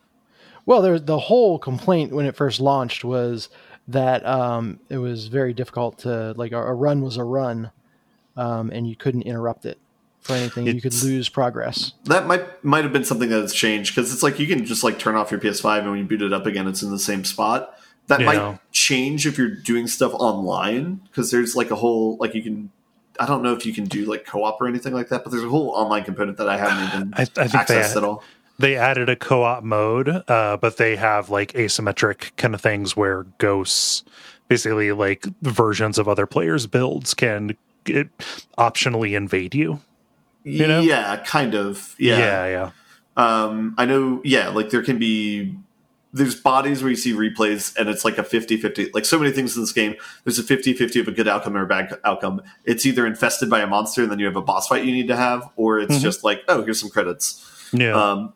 Well, there, the whole complaint when it first launched was that um, it was very difficult to, like, a, a run was a run, um, and you couldn't interrupt it for anything. It's, you could lose progress. That might might have been something that has changed, because it's like you can just like turn off your P S five and when you boot it up again, it's in the same spot. That yeah. might change if you're doing stuff online, because there's like a whole, like you can, I don't know if you can do like co-op or anything like that, but there's a whole online component that I haven't even I, I think accessed at all. They added a co-op mode, uh, but they have like asymmetric kind of things where ghosts, basically like versions of other players' builds, can it, optionally invade you. You know? Yeah, kind of. Yeah, yeah, yeah. Um, I know. Yeah, like there can be. There's bodies where you see replays, and it's like a fifty-fifty. Like so many things in this game, there's a fifty-fifty of a good outcome or a bad outcome. It's either infested by a monster, and then you have a boss fight you need to have, or it's mm-hmm. just like, oh, here's some credits. Yeah. Um,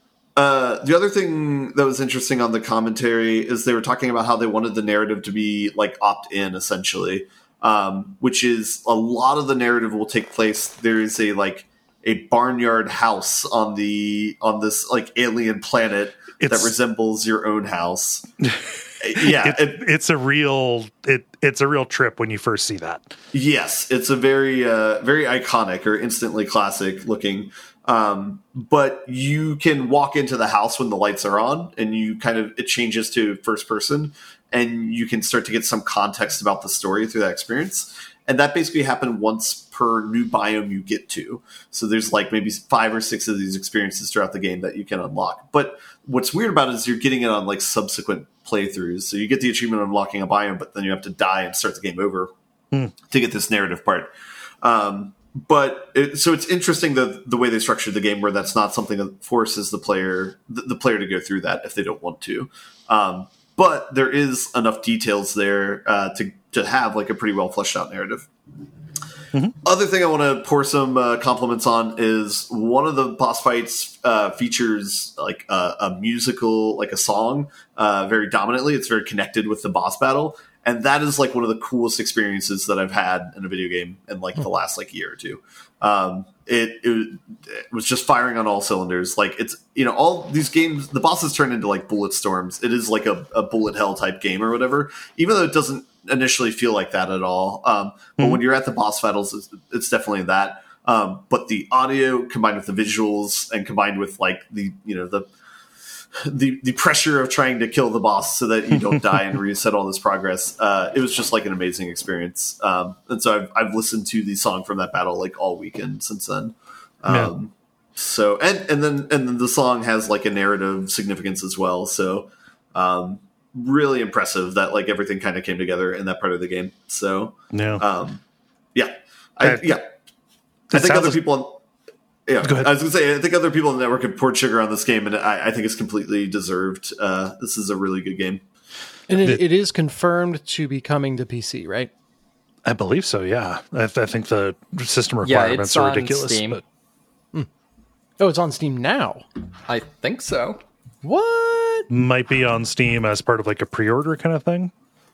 Uh, the other thing that was interesting on the commentary is they were talking about how they wanted the narrative to be like opt-in, essentially, um, which is a lot of the narrative will take place. There is a like a barnyard house on the on this like alien planet it's, that resembles your own house. Yeah, it, it, it's a real it it's a real trip when you first see that. Yes, it's a very uh, very iconic or instantly classic looking. Um, but you can walk into the house when the lights are on, and you kind of it changes to first person, and you can start to get some context about the story through that experience. And that basically happened once per new biome you get to. So there's like maybe five or six of these experiences throughout the game that you can unlock. But what's weird about it is you're getting it on like subsequent playthroughs. So you get the achievement of unlocking a biome, but then you have to die and start the game over mm. to get this narrative part. Um, But it, so it's interesting the the way they structured the game, where that's not something that forces the player the, the player to go through that if they don't want to. Um, but there is enough details there uh, to to have like a pretty well fleshed out narrative. Mm-hmm. Other thing I want to pour some uh, compliments on is one of the boss fights uh, features like a, a musical, like a song, uh, very dominantly. It's very connected with the boss battle. And that is like one of the coolest experiences that I've had in a video game in like the last like year or two. Um, it, it, it was just firing on all cylinders. Like it's, you know, all these games, the bosses turn into like bullet storms. It is like a, a bullet hell type game or whatever, even though it doesn't initially feel like that at all. Um, but mm-hmm. when you're at the boss battles, it's, it's definitely that. Um, but the audio combined with the visuals and combined with like the, you know, the, the the pressure of trying to kill the boss so that you don't die and reset all this progress. Uh, it was just like an amazing experience. Um, and so I've, I've listened to the song from that battle like all weekend since then. Um, yeah. So, and, and then, and then the song has like a narrative significance as well. So, um, really impressive that like everything kind of came together in that part of the game. So, yeah. Um, yeah, I, yeah. I think other people, Yeah, I was going to say, I think other people on the network have poured sugar on this game, and I, I think it's completely deserved. Uh, this is a really good game. And it, it is confirmed to be coming to P C, right? I believe so, yeah. I, th- I think the system requirements yeah, are ridiculous. Steam. But... Hmm. Oh, it's on Steam now? I think so. What? Might be on Steam as part of like a pre-order kind of thing.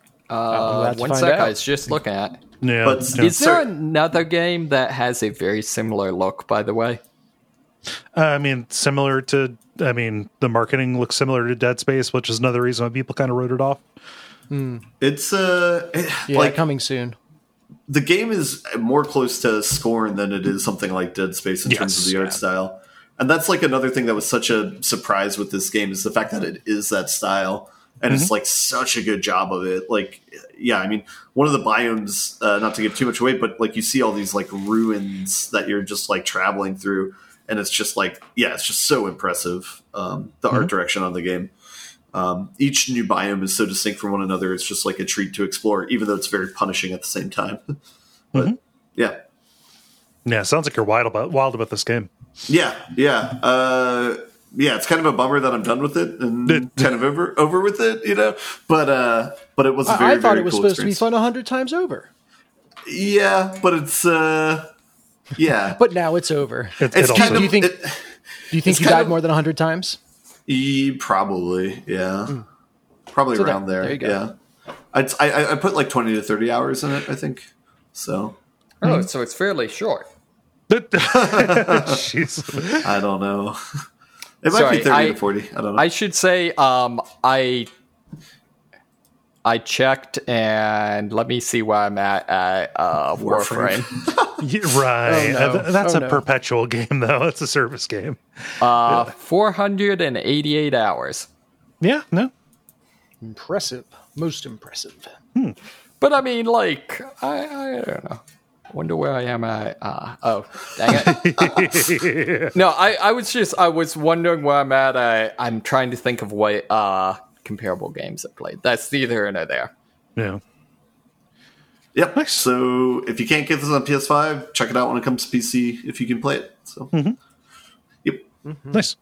Uh, one sec, I was just looking at. Yeah. But yeah. Is there another game that has a very similar look, by the way? Uh, I mean, similar to, I mean, the marketing looks similar to Dead Space, which is another reason why people kind of wrote it off. Mm. It's uh, Yeah, like coming soon. the game is more close to Scorn than it is something like Dead Space in Yes, terms of the yeah. art style. And that's like another thing that was such a surprise with this game is the fact that it is that style. And Mm-hmm. it's like such a good job of it. Like, yeah, I mean, one of the biomes, uh, not to give too much away, but like you see all these like ruins that you're just like traveling through. And it's just like, yeah, it's just so impressive. Um, the Mm-hmm. art direction on the game. Um, each new biome is so distinct from one another. It's just like a treat to explore, even though it's very punishing at the same time. But Mm-hmm. yeah, Yeah, sounds like you're wild about wild about this game. yeah, yeah, uh, yeah. It's kind of a bummer that I'm done with it and kind of over over with it, you know. But uh, but it was a very, I, I thought very it was cool supposed experience. to be fun a hundred times over, Yeah, but it's uh, yeah, but now it's over. It, it's it kind also, of. Do you think- it- Do you think it's you kind died of- more than a hundred times? E, probably, yeah, probably So there- around there. there you go. Yeah, I'd, I I put like twenty to thirty hours in it, I think. So Oh, so it's fairly short. Jeez. I don't know. It might Sorry, be thirty I- to forty. I don't know. I should say, um, I I checked and let me see where I'm at at uh, Warframe. Yeah, Warframe. right. Oh, no. Uh, th- that's Oh, a no. perpetual game, though. It's a service game. Uh, four hundred eighty-eight hours. Yeah, no. Impressive, most impressive. But I mean, like, I, I don't know. Wonder where I am at. Uh, oh, dang it. No, I, I was just, I was wondering where I'm at. I, I'm trying to think of what uh, comparable games I played. That's neither here nor there. Yeah. Yep. Nice. So if you can't get this on P S five, check it out when it comes to P C if you can play it. So, yep. Nice.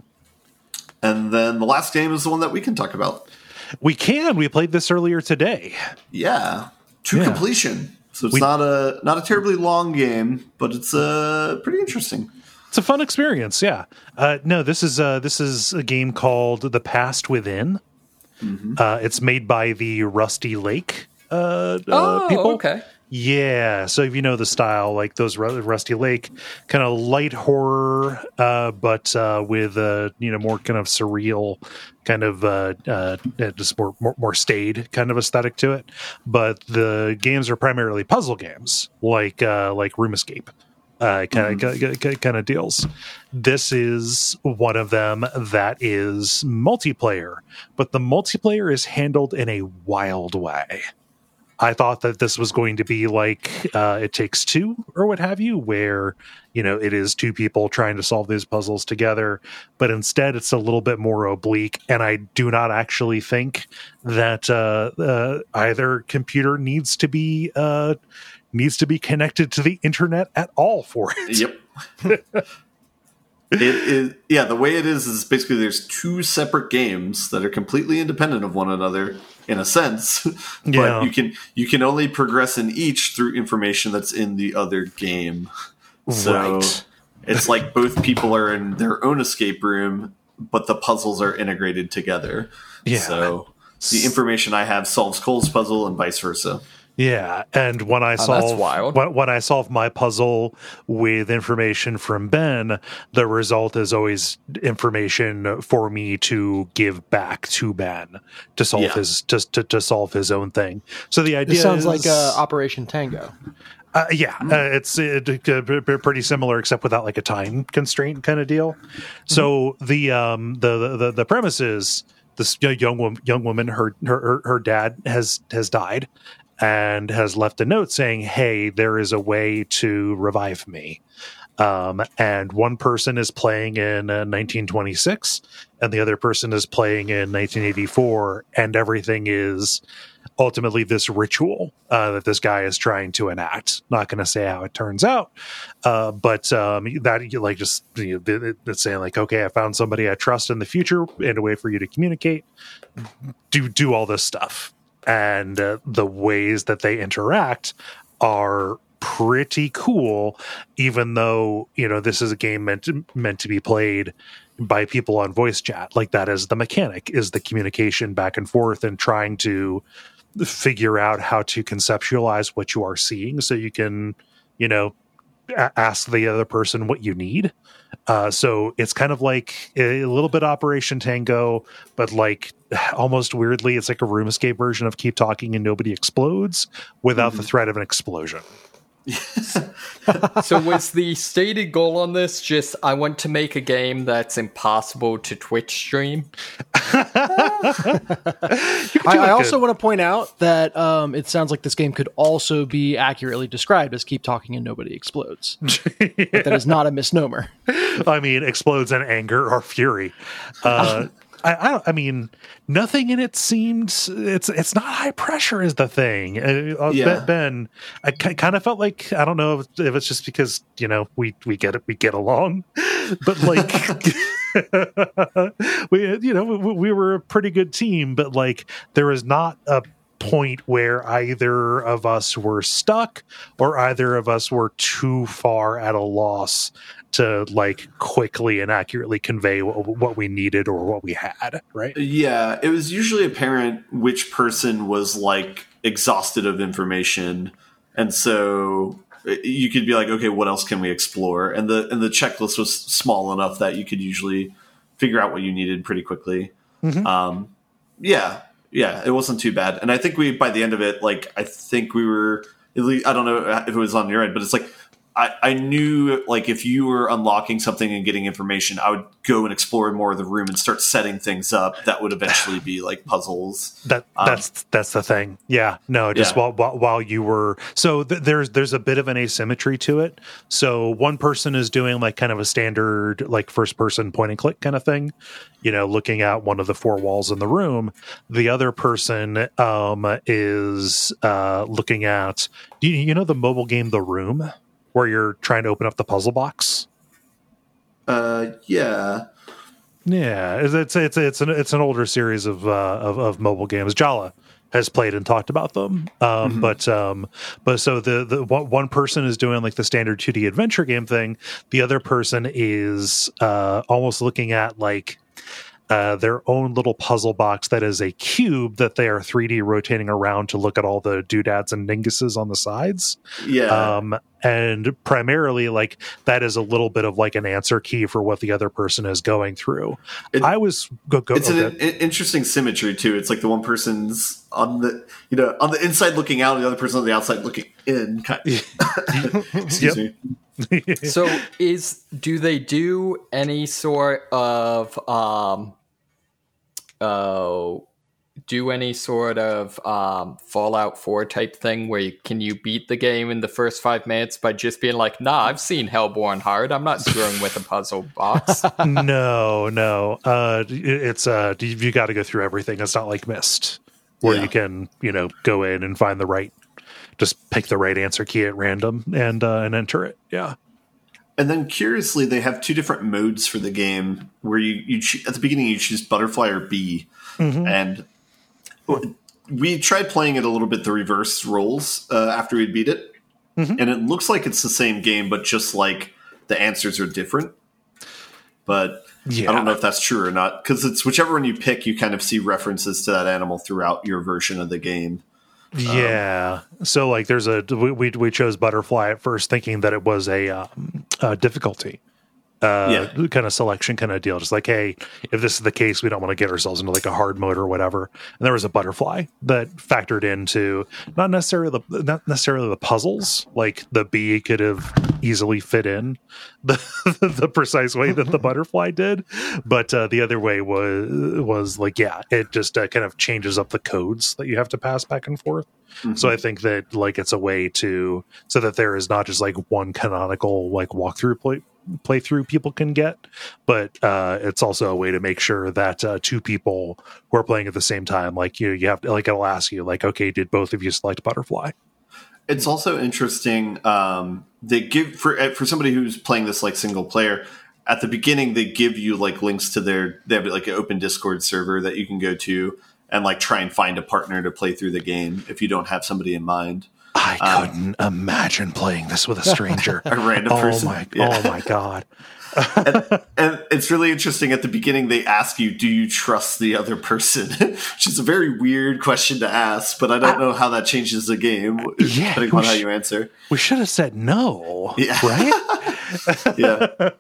And then the last game is the one that we can talk about. We can. We played this earlier today. Yeah, to Yeah. completion. So it's We- not a not a terribly long game, but it's uh, pretty interesting. It's a fun experience. Yeah. Uh, no, this is uh, this is a game called The Past Within. Uh, it's made by the Rusty Lake uh, uh, Oh, people. okay. Yeah, so if you know the style, like those Ru- Rusty Lake, kind of light horror, uh, but uh, with uh, you know more kind of surreal, kind of uh, uh, just more, more more staid kind of aesthetic to it. But the games are primarily puzzle games, like uh, like Room Escape, uh, kind of kind of deals. This is one of them that is multiplayer, but the multiplayer is handled in a wild way. I thought that this was going to be like uh, It Takes Two or what have you, where, you know, it is two people trying to solve these puzzles together. But instead, it's a little bit more oblique. And I do not actually think that uh, uh, either computer needs to be uh, needs to be connected to the internet at all for it. Yep. It is, yeah, the way it is is basically there's two separate games that are completely independent of one another in a sense, but Yeah. you can you can only progress in each through information that's in the other game. So Right. it's like both people are in their own escape room, but the puzzles are integrated together. Yeah. So the information I have solves Cole's puzzle and vice versa. Yeah, and when I that's solve wild. when, when I solve my puzzle with information from Ben, the result is always information for me to give back to Ben to solve Yeah. his to, to to solve his own thing. So the idea This sounds is, like uh, Operation Tango. uh, yeah, uh, it's it, uh, p- p- pretty similar, except without like a time constraint kind of deal. So the um the the the premise is this young woman, young woman, her her her dad has has died, and has left a note saying, "Hey, there is a way to revive me." Um, and one person is playing in uh, nineteen twenty-six, and the other person is playing in nineteen eighty-four, and everything is ultimately this ritual uh, that this guy is trying to enact. Not going to say how it turns out, uh, but um, that you like just you know, it- it's saying like, okay, I found somebody I trust in the future and a way for you to communicate. Do do all this stuff, and uh, the ways that they interact are pretty cool, even though you know this is a game meant to, meant to be played by people on voice chat. Like that is the mechanic, is the communication back and forth and trying to figure out how to conceptualize what you are seeing so you can, you know, a- ask the other person what you need. Uh, so it's kind of like a, a little bit Operation Tango, but like almost weirdly, it's like a room escape version of Keep Talking and Nobody Explodes without mm-hmm. the threat of an explosion. So was the stated goal on this just, I want to make a game that's impossible to Twitch stream? I, I also want to point out that um, it sounds like this game could also be accurately described as Keep Talking and Nobody Explodes. Yeah. But that is not a misnomer. I mean, explodes in anger or fury. Uh, I, I, I mean, nothing in it seems it's it's not high pressure is the thing. Uh, yeah. Ben, I k- kind of felt like I don't know if, if it's just because you know we we get it we get along, but like we you know we, we were a pretty good team, but like there was not a point where either of us were stuck or either of us were too far at a loss to like quickly and accurately convey what, what we needed or what we had, right? Yeah, it was usually apparent which person was like exhausted of information, and so you could be like, okay, what else can we explore? And the and the checklist was small enough that you could usually figure out what you needed pretty quickly. Mm-hmm. Um, yeah, yeah, it wasn't too bad, and I think we by the end of it, like I think we were, at least, I don't know if it was on your end, but it's like. I, I knew, like, if you were unlocking something and getting information, I would go and explore more of the room and start setting things up that would eventually be like puzzles. That that's um, that's the thing. Yeah, no, just yeah. while, while while you were so th- there's there's a bit of an asymmetry to it. So one person is doing like kind of a standard like first person point and click kind of thing, you know, looking at one of the four walls in the room. The other person um, is uh, looking at you, you know the mobile game The Room, where you're trying to open up the puzzle box. Uh, yeah, yeah. It's it's it's it's an it's an older series of uh, of, of mobile games. Jala has played and talked about them. Um, mm-hmm. But um, but so the the one person is doing like the standard two D adventure game thing. The other person is uh, almost looking at like. Uh, their own little puzzle box that is a cube that they are three D rotating around to look at all the doodads and dinguses on the sides. Yeah. Um, and primarily, like, that is a little bit of like an answer key for what the other person is going through. It, I was go go. It's okay. an, an interesting symmetry too. It's like the one person's on the you know on the inside looking out, and the other person on the outside looking in. Kind of. Excuse me. So, is do they do any sort of um? Oh, do any sort of um, Fallout four type thing where you, can you beat the game in the first five minutes by just being like, nah, I've seen Hellborn hard. I'm not screwing with a puzzle box. no, no. Uh, it's uh, you got to go through everything. It's not like Myst where yeah. you can, you know, go in and find the right, just pick the right answer key at random and uh, and enter it. Yeah. And then, curiously, they have two different modes for the game where you, you cho- at the beginning you choose butterfly or bee, mm-hmm. and we tried playing it a little bit the reverse roles uh, after we beat it, mm-hmm. and it looks like it's the same game, but just like the answers are different. But yeah. I don't know if that's true or not, because it's whichever one you pick, you kind of see references to that animal throughout your version of the game. Yeah. Um, so like there's a we we chose butterfly at first thinking that it was a, um, a difficulty uh yeah. kind of selection kind of deal, just like, hey, if this is the case, we don't want to get ourselves into like a hard mode or whatever. And there was a butterfly that factored into not necessarily the not necessarily the puzzles, like the bee could have easily fit in the the precise way that the butterfly did, but uh, the other way was was like, yeah, it just uh, kind of changes up the codes that you have to pass back and forth. Mm-hmm. So I think that like it's a way to so that there is not just like one canonical like walkthrough play playthrough people can get, but uh it's also a way to make sure that uh two people who are playing at the same time, like you you have to like it'll ask you like, okay, did both of you select butterfly? It's also interesting, um they give for for somebody who's playing this like single player, at the beginning they give you like links to their they have like an open Discord server that you can go to and like try and find a partner to play through the game if you don't have somebody in mind. I couldn't um, imagine playing this with a stranger. A random oh person. My, yeah. Oh my God. and, and it's really interesting. At the beginning, they ask you, "Do you trust the other person?" Which is a very weird question to ask, but I don't know how that changes the game, Yeah, depending on we how sh- you answer. We should have said no, Yeah. right? Yeah.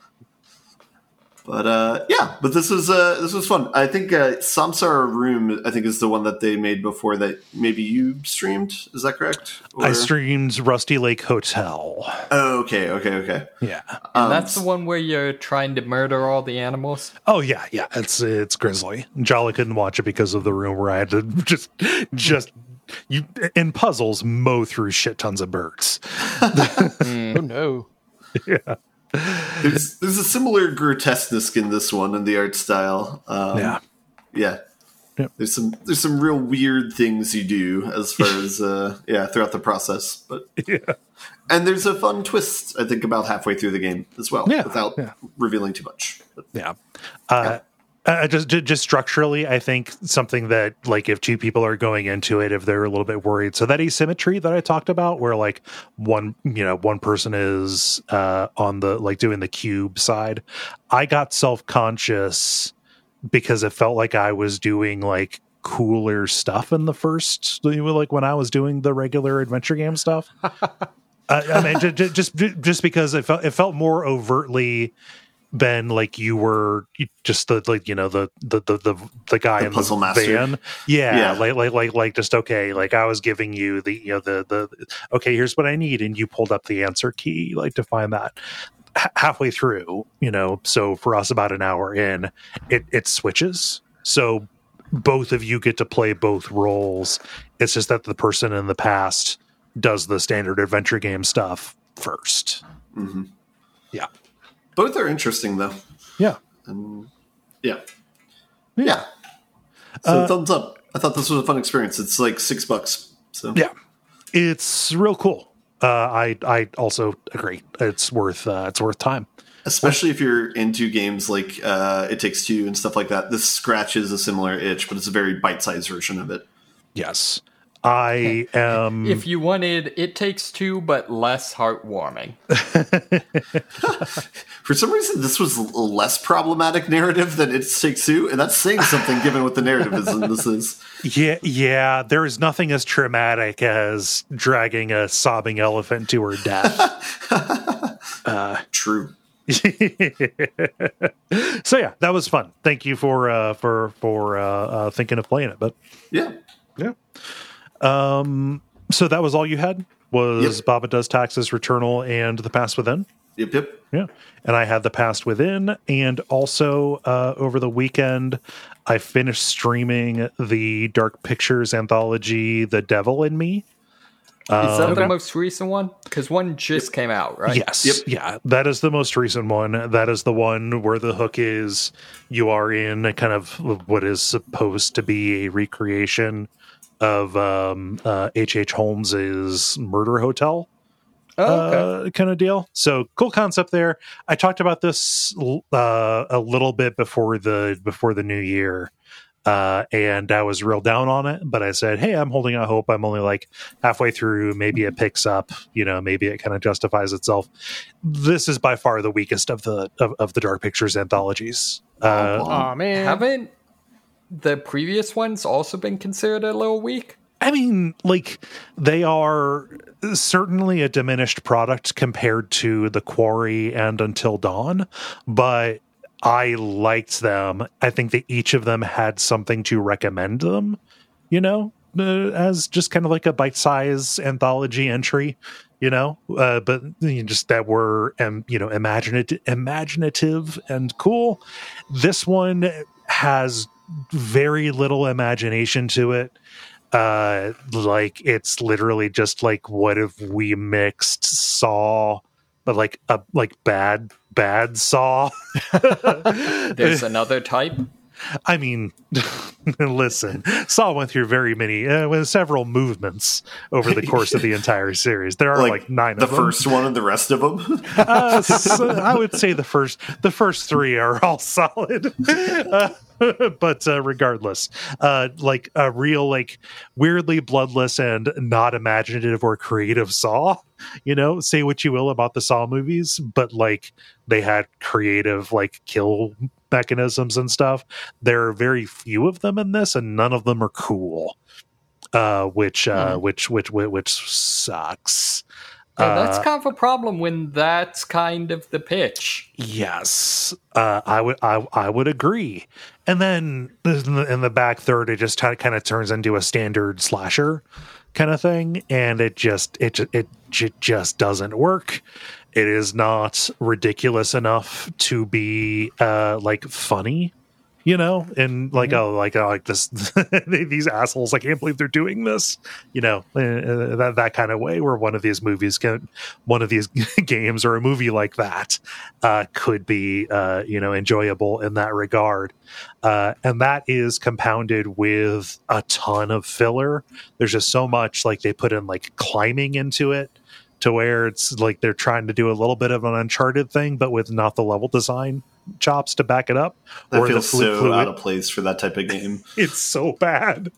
But uh, yeah, but this was uh, this was fun. I think uh, Samsara Room, I think, is the one that they made before that. Maybe you streamed. Is that correct? Or... I streamed Rusty Lake Hotel. Oh, okay, okay, okay. Yeah. And Um, that's the one where you're trying to murder all the animals. Oh yeah, yeah. It's it's grisly. Jolly couldn't watch it because of the room where I had to just just you in puzzles mow through shit tons of birds. Oh no. Yeah. There's there's a similar grotesqueness in this one in the art style. Um, Yeah. yeah. Yep. There's some there's some real weird things you do as far as uh, yeah throughout the process, but Yeah. and there's a fun twist I think about halfway through the game as well, Yeah, without yeah. revealing too much. But, Yeah. Uh, uh, just ju- just structurally, I think something that like if two people are going into it, if they're a little bit worried, so that asymmetry that I talked about, where like one you know one person is uh, on the like doing the cube side, I got self conscious because it felt like I was doing like cooler stuff in the first, like when I was doing the regular adventure game stuff. uh, I mean, j- j- just just because it felt it felt more overtly than like you were just the like you know the the the the, the guy The in puzzle the master. van. Yeah, Yeah. like like like like just okay. Like I was giving you the you know the the okay. Here's what I need, and you pulled up the answer key like to find that. H- halfway through, you know, so for us about an hour in, it it switches. So both of you get to play both roles. It's just that the person in the past does the standard adventure game stuff first. mm-hmm. Yeah. Both are interesting though. Yeah. And yeah. Yeah. So Uh, thumbs up. I thought this was a fun experience. It's like six bucks. So Yeah. It's real cool. Uh, I I also agree. It's worth uh, it's worth time. especially if you're into games like uh, It Takes Two and stuff like that. This scratches a similar itch, but it's a very bite-sized version of it. Yes. I am If you wanted It Takes Two, but less heartwarming. For some reason, this was a less problematic narrative than It Takes Two, and that's saying something given what the narrative is and this is. Yeah, yeah, there is nothing as traumatic as dragging a sobbing elephant to her death. uh, True. so yeah, that was fun. Thank you for uh, for for uh, uh, thinking of playing it. But Yeah. yeah, um, so that was all you had was Yep. Baba Does Taxes, Returnal, and The Past Within. Yep, yep. Yeah, and I had The Past Within, and also uh, over the weekend, I finished streaming the Dark Pictures anthology, The Devil in Me. Is that Okay. the most recent one? Because one just came out, right? Yes. Yep. Yeah. That is the most recent one. That is the one where the hook is you are in a kind of what is supposed to be a recreation of um, uh, H H. Holmes's Murder Hotel. Oh, okay. Uh, kind of deal. So cool concept there. I talked about this uh, a little bit before the before the new year, uh, and I was real down on it. But I said, "Hey, I'm holding out hope. I'm only like halfway through. Maybe it picks up. You know, maybe it kind of justifies itself." This is by far the weakest of the of, of the Dark Pictures anthologies. Uh, Oh man, Haven't the previous ones also been considered a little weak? I mean, like, they are certainly a diminished product compared to The Quarry and Until Dawn, but I liked them. I think that each of them had something to recommend them, you know, uh, as just kind of like a bite-sized anthology entry, you know, uh, but you know, just that were, um, you know, imaginative, imaginative and cool. This one has very little imagination to it. Uh, like it's literally just like what if we mixed Saw, but like a like bad bad Saw. There's another type. I mean, listen, Saw went through very many, uh, with several movements over the course of the entire series. There are like, like nine the of them. first one and the rest of them. uh, so I would say the first, the first three are all solid. Uh, but uh, regardless, uh, like a real, like weirdly bloodless and not imaginative or creative Saw. You know, say what you will about the Saw movies, but like they had creative like kill mechanisms and stuff. There are very few of them in this, and none of them are cool. Uh, which, uh, mm. which, which, which, which sucks. Yeah, that's kind of a problem when that's kind of the pitch. Yes, uh, I would, I, I would agree. And then in the, in the back third, it just t- kind of turns into a standard slasher kind of thing, and it just, it, it, it just doesn't work. It is not ridiculous enough to be uh, like funny. You know, and like, mm-hmm. oh, like, oh, like this, these assholes, I can't believe they're doing this, you know, uh, that, that kind of way where one of these movies can, one of these games or a movie like that uh, could be, uh, you know, enjoyable in that regard. Uh, and that is compounded with a ton of filler. There's just so much like they put in like climbing into it, to where it's like they're trying to do a little bit of an Uncharted thing, but with not the level design chops to back it up. That or feels the flu- so fluid. out of place for that type of game. It's so bad.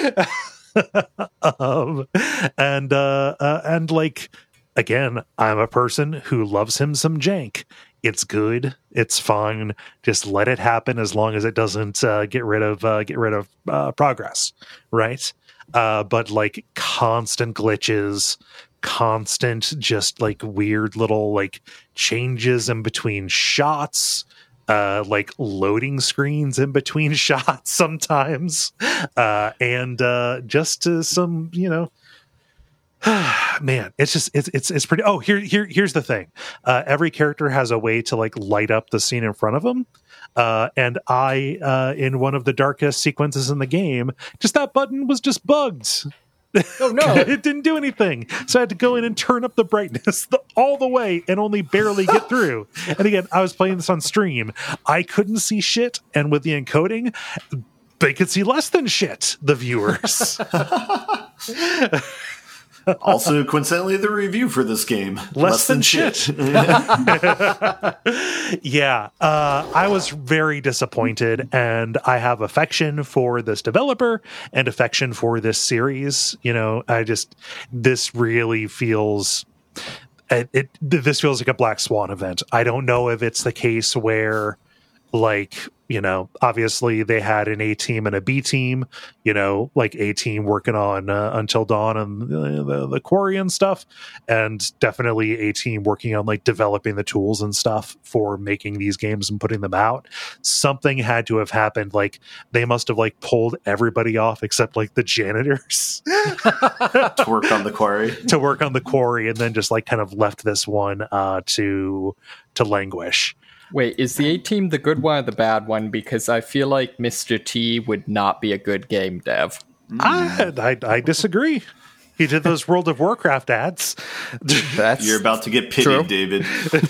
um, and uh, uh, and like again, I'm a person who loves him some jank. It's good. It's fun. Just let it happen as long as it doesn't uh, get rid of uh, get rid of uh, progress, right? Uh, but like constant glitches. Constant just like weird little like changes in between shots, uh like loading screens in between shots sometimes, uh and uh just uh, some, you know, man, it's just it's it's it's pretty. Oh, here here here's the thing. Uh every character has a way to like light up the scene in front of them. Uh, and I, uh, in one of the darkest sequences in the game, just that button was just bugged. Oh no, it didn't do anything. So I had to go in and turn up the brightness the, all the way and only barely get through. And again, I was playing this on stream. I couldn't see shit. And with the encoding, they could see less than shit, the viewers. Also, coincidentally, the review for this game. Less, Less than, than shit. shit. Yeah. Uh, I was very disappointed, and I have affection for this developer and affection for this series. You know, I just, this really feels, it, it this feels like a Black Swan event. I don't know if it's the case where, like, you know, obviously they had an A team and a B team, you know, like A team working on uh, Until Dawn and the, the, the Quarry and stuff. And definitely A team working on like developing the tools and stuff for making these games and putting them out. Something had to have happened. Like they must have like pulled everybody off except like the janitors to work on the Quarry, to work on the Quarry. And then just like kind of left this one uh, to, to languish. Wait, is the A-Team the good one or the bad one? Because I feel like Mister T would not be a good game dev. I, I, I disagree. He did those World of Warcraft ads. That's You're about to get pitied, true. David.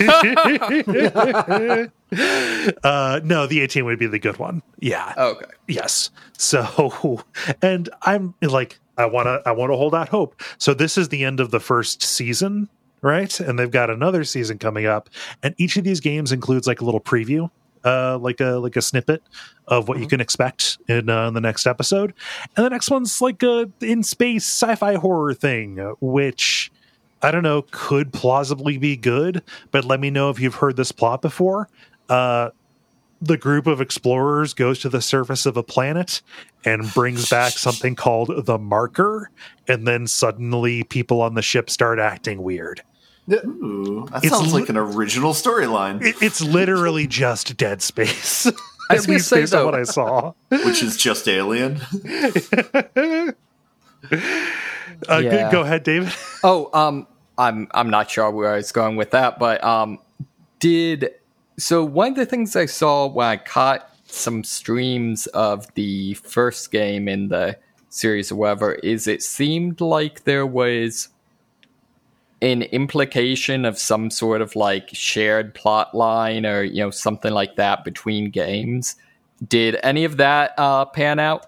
uh, no, the A-Team would be the good one. Yeah. Okay. Yes. So, and I'm like, I want to, I want to hold out hope. So this is the end of the first season. Right. And they've got another season coming up. And each of these games includes like a little preview, uh, like a like a snippet of what mm-hmm. you can expect in, uh, in the next episode. And the next one's like a in space sci-fi horror thing, which I don't know, could plausibly be good. But let me know if you've heard this plot before. Uh, the group of explorers goes to the surface of a planet and brings back something called the Marker. And then suddenly people on the ship start acting weird. Ooh, that It's sounds li- like an original storyline. It, it's literally just Dead Space. I was At gonna least say, based on though- what I saw. Which is just Alien. uh, Yeah. go, go ahead, David. Oh, um, I'm I'm not sure where I was going with that, but um, did so one of the things I saw when I caught some streams of the first game in the series or whatever is it seemed like there was an implication of some sort of like shared plot line or, you know, something like that between games Did any of that uh, pan out?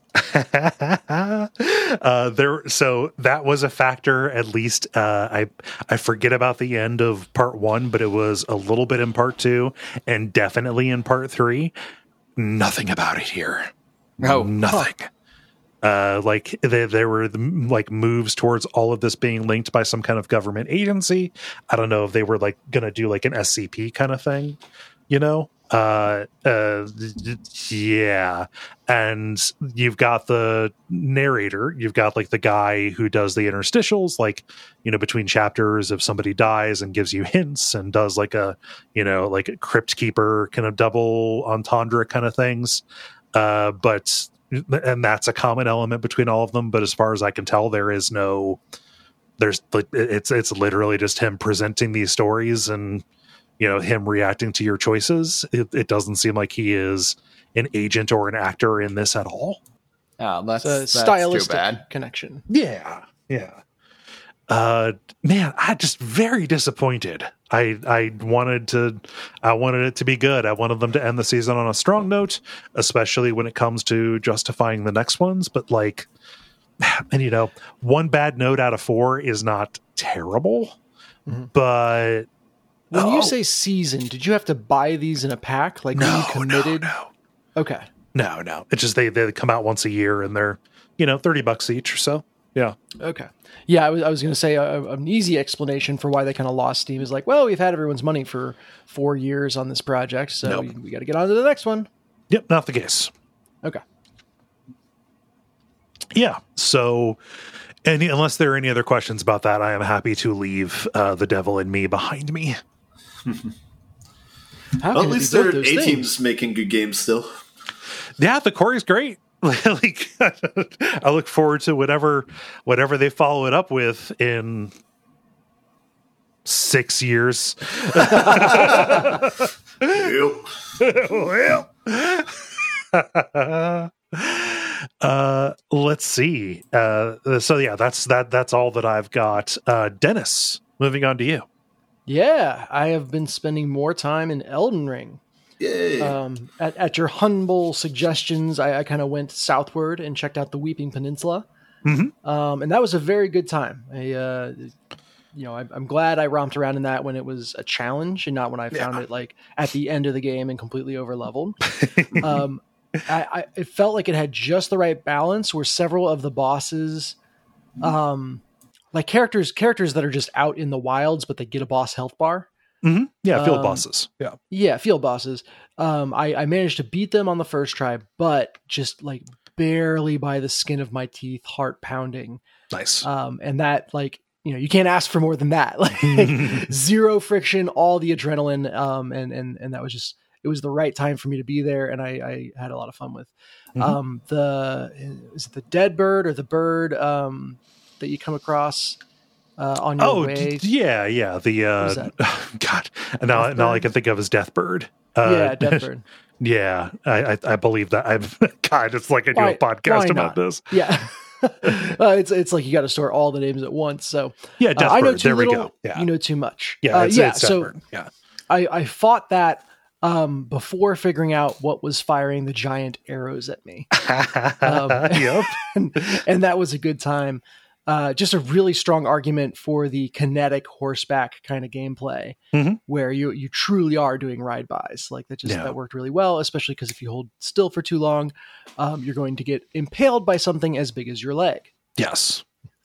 uh, there, so that was a factor. At least uh, I I forget about the end of part one, but it was a little bit in part two, and definitely in part three. Nothing about it here. Oh, nothing. Huh. Uh, like there, there were the, like moves towards all of this being linked by some kind of government agency. I don't know if they were like going to do like an S C P kind of thing, you know? Uh, uh, yeah. And you've got the narrator, you've got like the guy who does the interstitials, like, you know, between chapters, if somebody dies and gives you hints and does like a, you know, like a crypt keeper kind of double entendre kind of things. Uh, but and that's a common element between all of them, but as far as I can tell, there is no there's like it's it's literally just him presenting these stories and, you know, him reacting to your choices. It, it doesn't seem like he is an agent or an actor in this at all. Oh, that's, a that's stylistic too bad. connection. Yeah, yeah. Uh, man, I just very disappointed. I I wanted to I wanted it to be good. I wanted them to end the season on a strong note, especially when it comes to justifying the next ones. But like, and you know, one bad note out of four is not terrible, mm-hmm. but when oh, you say season, did you have to buy these in a pack? Like, no, were you committed? No, no. Okay. No, no. It's just they they come out once a year and they're, you know, thirty bucks each or so. Yeah. Okay. Yeah, I was, I was going to say a, an easy explanation for why they kind of lost steam is like, well, we've had everyone's money for four years on this project, so nope. we, we got to get on to the next one. Yep, not the case. Okay. Yeah. So, any unless there are any other questions about that, I am happy to leave uh, The Devil in Me behind me. Well, at least there are A-teams making good games still. Yeah, the core is great. Like, I look forward to whatever whatever they follow it up with in six years. Well, uh, let's see. Uh, so yeah, that's that. That's all that I've got. Uh, Dennis, moving on to you. Yeah, I have been spending more time in Elden Ring. Yay. Um, at, at your humble suggestions, I, I kind of went southward and checked out the Weeping Peninsula. Mm-hmm. Um, and that was a very good time. I, uh, you know, I, I'm glad I romped around in that when it was a challenge and not when I found yeah. it like at the end of the game and completely over leveled. um, I, I, it felt like it had just the right balance where several of the bosses, um, like characters, characters that are just out in the wilds, but they get a boss health bar. Mm-hmm. Yeah, field um, bosses. Yeah, yeah, field bosses. Um, I, I managed to beat them on the first try, but just like barely by the skin of my teeth, heart pounding. Nice. Um, and that, like, you know, you can't ask for more than that. Like zero friction, all the adrenaline, um, and and and that was just it was the right time for me to be there, and I, I had a lot of fun with. Mm-hmm. Um, the is it the dead bird or the bird um, that you come across? Uh, on your oh, way. D- yeah, yeah. The uh, God, now now I can think of as Deathbird. Uh, yeah, Deathbird. Yeah, I, I I believe that. I've God, it's like I do why, a podcast about this. Yeah, uh, it's it's like you got to store all the names at once. So yeah, Deathbird. Uh, I know too there little, we go. Yeah. You know too much. Yeah, uh, it's, yeah. It's so yeah, I I fought that um, before figuring out what was firing the giant arrows at me. um, yep, and, and that was a good time. Uh, just a really strong argument for the kinetic horseback kind of gameplay, mm-hmm. where you you truly are doing ride bys. Like that just yeah. that worked really well, especially because if you hold still for too long, um, you're going to get impaled by something as big as your leg. Yes.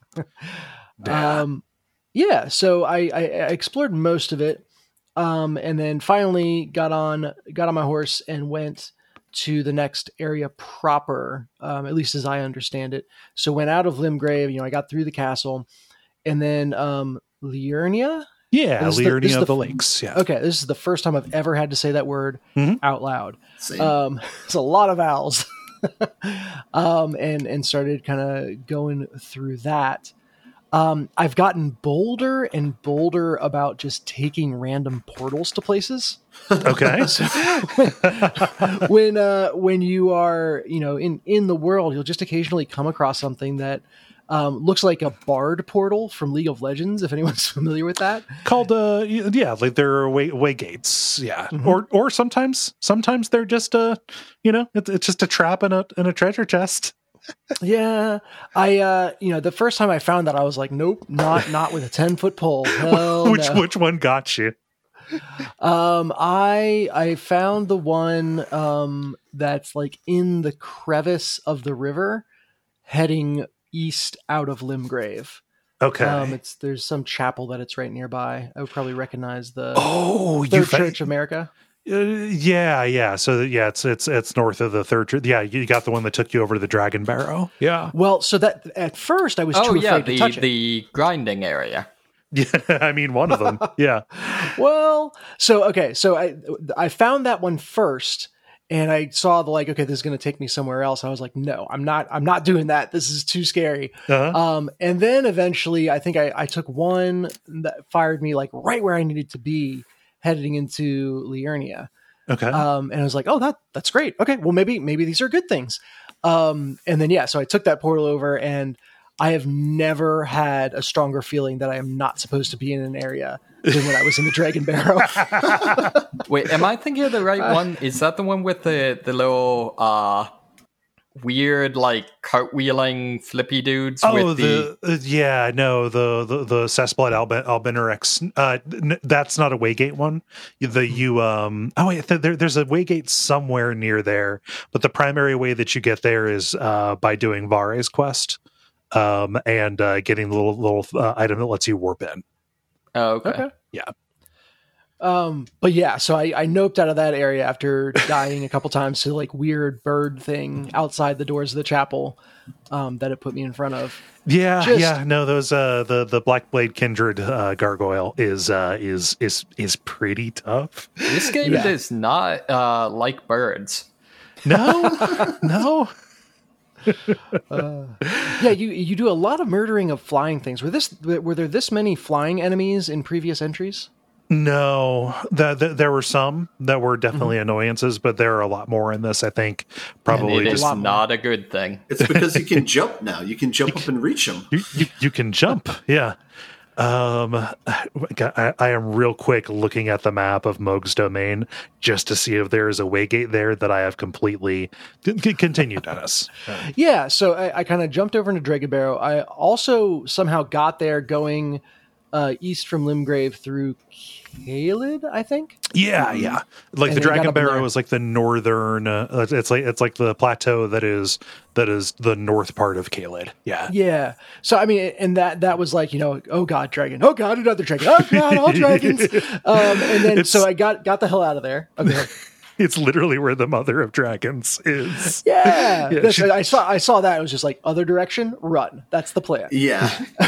yeah. Um, yeah. So I, I, I explored most of it, um, and then finally got on got on my horse and went to the next area proper, um, at least as I understand it. So went out of Limgrave, you know, I got through the castle, and then um, Liurnia? Yeah, Liurnia the, of the, the Lakes, yeah. Okay, this is the first time I've ever had to say that word mm-hmm. out loud. Same. Um, it's a lot of vowels. um, and, and started kind of going through that. Um, I've gotten bolder and bolder about just taking random portals to places. Okay. So when when, uh, when you are, you know, in, in the world, you'll just occasionally come across something that Um, looks like a bard portal from League of Legends, if anyone's familiar with that. Called uh yeah, like they're way way gates. Yeah. Mhm. Or or sometimes sometimes they're just a you know, it's it's just a trap in a in a treasure chest. Yeah, I uh, you know, the first time I found that, I was like, nope, not not with a ten foot pole. Hell which no. which one got you? Um, I I found the one um that's like in the crevice of the river, heading east out of Limgrave. Okay. Um, it's there's some chapel that it's right nearby. I would probably recognize the oh, Third you fa- Church of America. Uh, yeah, yeah. So yeah, it's it's it's north of the third. Church. Yeah, you got the one that took you over to the Dragon Barrow. Yeah. Well, so that at first I was Oh too yeah, afraid to the touch it. the grinding area. Yeah, I mean one of them. Yeah. Well, so okay, so I I found that one first, and I saw the like, okay, this is going to take me somewhere else. I was like, no, I'm not. I'm not doing that. This is too scary. Uh-huh. Um, and then eventually, I think I, I took one that fired me like right where I needed to be, heading into Liurnia. Okay. Um, and I was like, oh, that that's great. Okay, well, maybe maybe these are good things. Um, and then yeah, so I took that portal over, and I have never had a stronger feeling that I am not supposed to be in an area than when I was in the Dragon Barrow. Wait, am I thinking of the right one? Is that the one with the the little uh weird like cartwheeling flippy dudes? Oh, with the, the, uh, yeah, no, the the the Cessplat Alban Albinerex. Uh, n- that's not a Waygate one. The you um. Oh wait, th- there, there's a Waygate somewhere near there, but the primary way that you get there is uh by doing Vare's quest, um, and uh, getting the little little uh, item that lets you warp in. oh, okay. Okay. Yeah. Um, but yeah, so I, I noped out of that area after dying a couple times to like weird bird thing outside the doors of the chapel um, that it put me in front of. Yeah, Just- yeah, no, those uh, the the Blackblade Kindred uh, gargoyle is uh, is is is pretty tough. This game Yeah. is not uh like birds. No, no. Yeah, you you do a lot of murdering of flying things. Were this were there this many flying enemies in previous entries? No, the, the, there were some that were definitely annoyances, but there are a lot more in this. I think probably It is just lot more. not a good thing. It's because you can jump now. You can jump up and reach them. you, you, you can jump. Yeah. Um, I, I am real quick looking at the map of Moog's domain just to see if there is a Waygate there that I have completely c- c- continued, Dennis. Yeah, so I, I kind of jumped over into Dragon Barrow. I also somehow got there going uh, east from Limgrave through Caelid, I think. Yeah, yeah. Like And the then got Dragon up in Barrow there. is like the northern. Uh, it's like it's like the plateau that is that is the north part of Caelid. Yeah. Yeah. So I mean, and that that was like, you know, oh god, dragon, oh god, another dragon, oh god, all dragons. Um, and then It's- so I got got the hell out of there. Okay. It's literally where the mother of dragons is. Yeah. Yeah, That's- she- I saw I saw that. It was just like other direction, run. That's the plan. Yeah.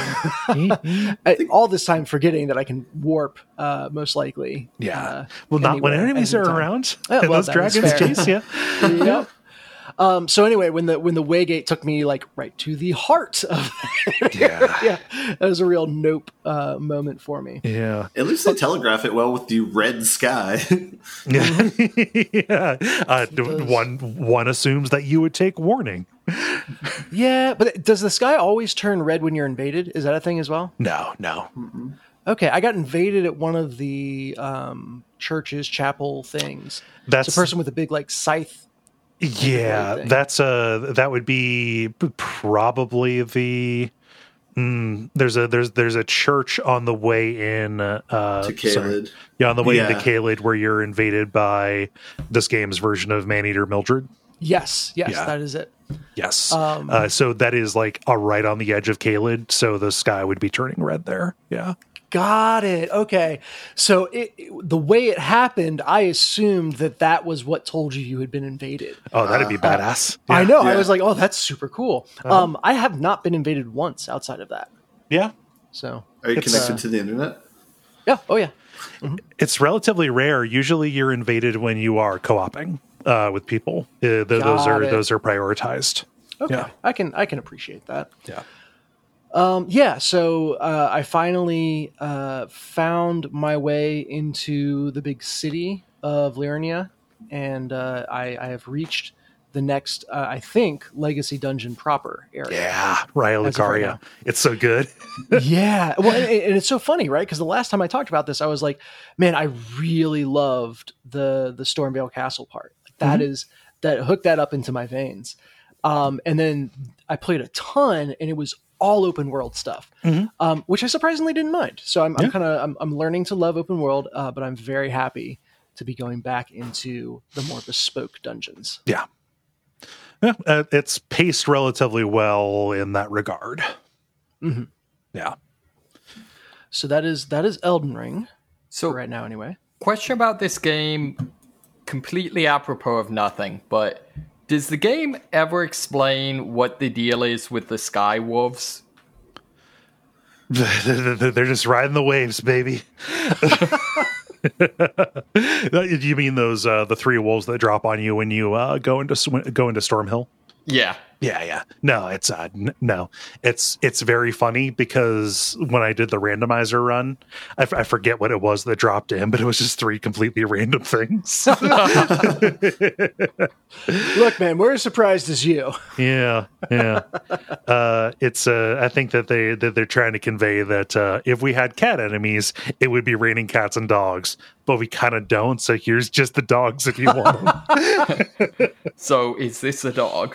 I, all this time forgetting that I can warp, uh, most likely. Yeah. uh, Well, not when anywhere, enemies are anytime. around. Oh, and well, those that is dragons fair. chase you. Yep. Um, so anyway, when the when the Waygate took me like right to the heart of Yeah. yeah, that was a real nope uh, moment for me. Yeah. At least they telegraph it well with the red sky. Yeah. yeah. Uh, one one assumes that you would take warning. Yeah, but does the sky always turn red when you're invaded? Is that a thing as well? No, no. Okay, I got invaded at one of the um, church's chapel things. That's It's a person with a big like scythe. Yeah, thing. that's uh that would be probably the mm, there's a there's there's a church on the way in uh To Caelid. sorry. Yeah, on the way into Yeah. Caelid where you're invaded by this game's version of Maneater Mildred. Yes, yes, Yeah. that is it. Yes. Um, uh, so that is like uh, right on the edge of Caelid, so the sky would be turning red there. Yeah. Got it. Okay. So it, it- the way it happened, I assumed that that was what told you you had been invaded. Oh, that'd be badass. I Yeah. know. I Yeah. was like, oh, that's super cool. Um, I have not been invaded once outside of that. Yeah. So Are you It's, connected uh, to the internet? yeah. Oh yeah. It's relatively rare. Usually you're invaded when you are co-oping uh, with people. Uh, th- those Got are it. those are prioritized. Okay. Yeah. I can I can appreciate that. Yeah. Um, yeah, so uh, I finally uh, found my way into the big city of Liurnia, and uh, I, I have reached the next, uh, I think, Legacy Dungeon proper area. Yeah, Raya As of right Lucaria. now. It's so good. Yeah. Well, and, and it's so funny, right? Because the last time I talked about this, I was like, man, I really loved the the Stormvale Castle part. Like that Mm-hmm. is that hooked that up into my veins. Um, and then I played a ton, and it was all open world stuff, Mhm. um, which I surprisingly didn't mind. So I'm, Yeah. I'm kind of I'm, I'm learning to love open world, uh, but I'm very happy to be going back into the more bespoke dungeons. Yeah. Yeah, uh, it's paced relatively well in that regard. Mhm. Yeah. So that is that is Elden Ring So, for right now, anyway. question about this game, completely apropos of nothing, but does the game ever explain what the deal is with the Sky Wolves? They're just riding the waves, baby. You mean those uh, the three wolves that drop on you when you uh, go into sw- go into Stormhill? Yeah. Yeah, yeah. No, it's uh, n- no, it's it's very funny because when I did the randomizer run, I, f- I forget what it was that dropped in, but it was just three completely random things. Look, man, we're as surprised as you. Yeah, yeah. Uh, it's. Uh, I think that they that they're trying to convey that uh, if we had cat enemies, it would be raining cats and dogs, but we kind of don't. So here's just the dogs if you want them. So is this a dog?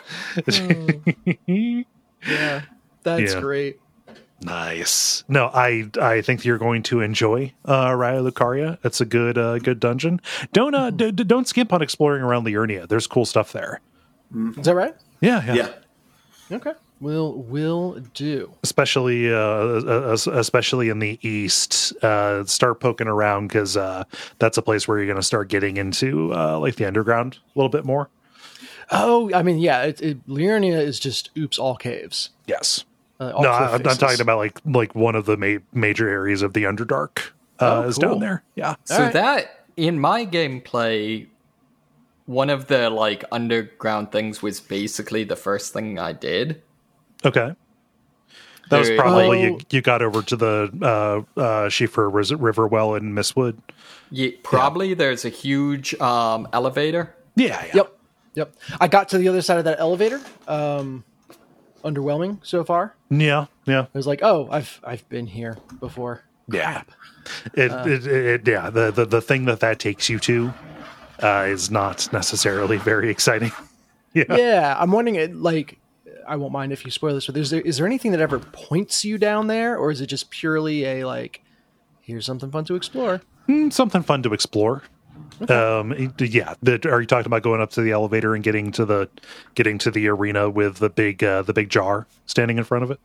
Yeah, that's Yeah. great. Nice. No, I I think you're going to enjoy uh, Raya Lucaria. It's a good uh, good dungeon. Don't uh, d- d- don't skimp on exploring around Liurnia. There's cool stuff there. Is that right? Yeah, yeah. Yeah. Okay. Will will do. Especially uh, uh, especially in the east. Uh, start poking around because uh, that's a place where you're going to start getting into uh, like the underground a little bit more. Oh, I mean, yeah, it, it, Liurnia is just oops, all caves. Yes. Uh, all No, cliff I, I'm faces. talking about like like one of the ma- major areas of the Underdark uh, Oh, is cool. down there. Yeah. So Alright. that, in my gameplay, one of the like underground things was basically the first thing I did. Okay. That was There- probably Oh. you, you got over to the uh, uh, Schiefer Ris- River well in Mistwood. Yeah, probably there's a huge um, elevator. Yeah, yeah. Yep, yep. I got to the other side of that elevator. Um, underwhelming so far. Yeah, yeah. I was like, oh, I've I've been here before. Yeah. It, it, it, yeah, the, the, the thing that that takes you to uh, is not necessarily very exciting. Yeah. Yeah, I'm wondering. It like, I won't mind if you spoil this, but is there is there anything that ever points you down there, or is it just purely a like, here's something fun to explore? Mm, something fun to explore. Um, it- yeah. The, are you talking about going up to the elevator and getting to the getting to the arena with the big uh, the big jar standing in front of it?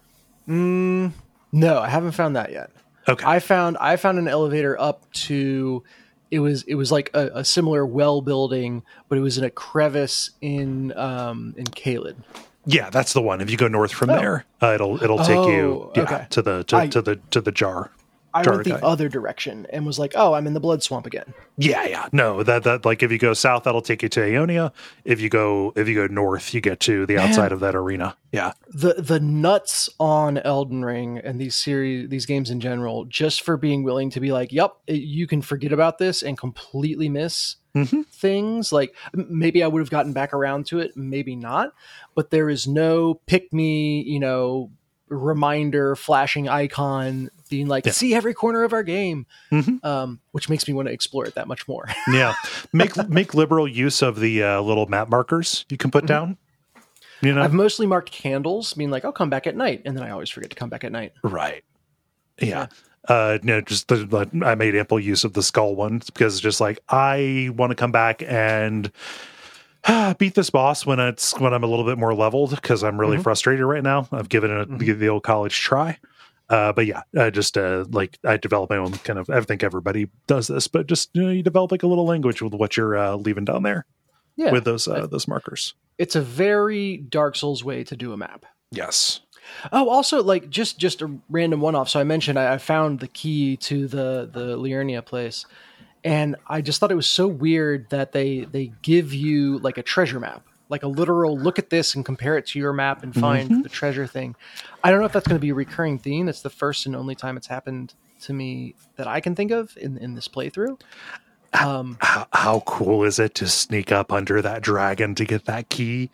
No, I haven't found that yet. Okay. I found I found an elevator up to it was it was like a, a similar well building, but it was in a crevice in um in Caelid. Yeah, that's the one. If you go north from Oh. there, uh, it'll it'll take you Oh, yeah, okay. to the to, I- to the to the jar. I jar went the guy. other direction and was like, oh, I'm in the blood swamp again. Yeah, yeah. No, that that like if you go south, that'll take you to Ionia. If you go if you go north, you get to the outside of that arena. Yeah. The the nuts on Elden Ring and these series these games in general, just for being willing to be like, yep, it- you can forget about this and completely miss Mhm. things. Like m- maybe I would have gotten back around to it, maybe not. But there is no pick me, you know, reminder flashing icon being like, Yeah. see every corner of our game, Mhm. um, which makes me want to explore it that much more. Yeah. Make make liberal use of the uh, little map markers you can put down. You know? I've mostly marked candles, being like, I'll come back at night, and then I always forget to come back at night. Right. Yeah. Uh, no, just the, the, I made ample use of the skull one because it's just like I want to come back and ah, beat this boss when it's when I'm a little bit more leveled because I'm really Mhm. frustrated right now. I've given it Mhm. give the old college try. Uh, but yeah, I just uh, like I develop my own kind of. I think everybody does this, but just you know, you develop like a little language with what you're uh, leaving down there Yeah, with those uh, those markers. it's a very Dark Souls way to do a map. Yes. Oh, also, like just just a random one off. So I mentioned I, I found the key to the the Liurnia place, and I just thought it was so weird that they they give you like a treasure map, like a literal look at this and compare it to your map and find the treasure thing. I don't know if that's going to be a recurring theme. It's the first and only time it's happened to me that I can think of in in this playthrough. Um, how, how cool is it to sneak up under that dragon to get that key?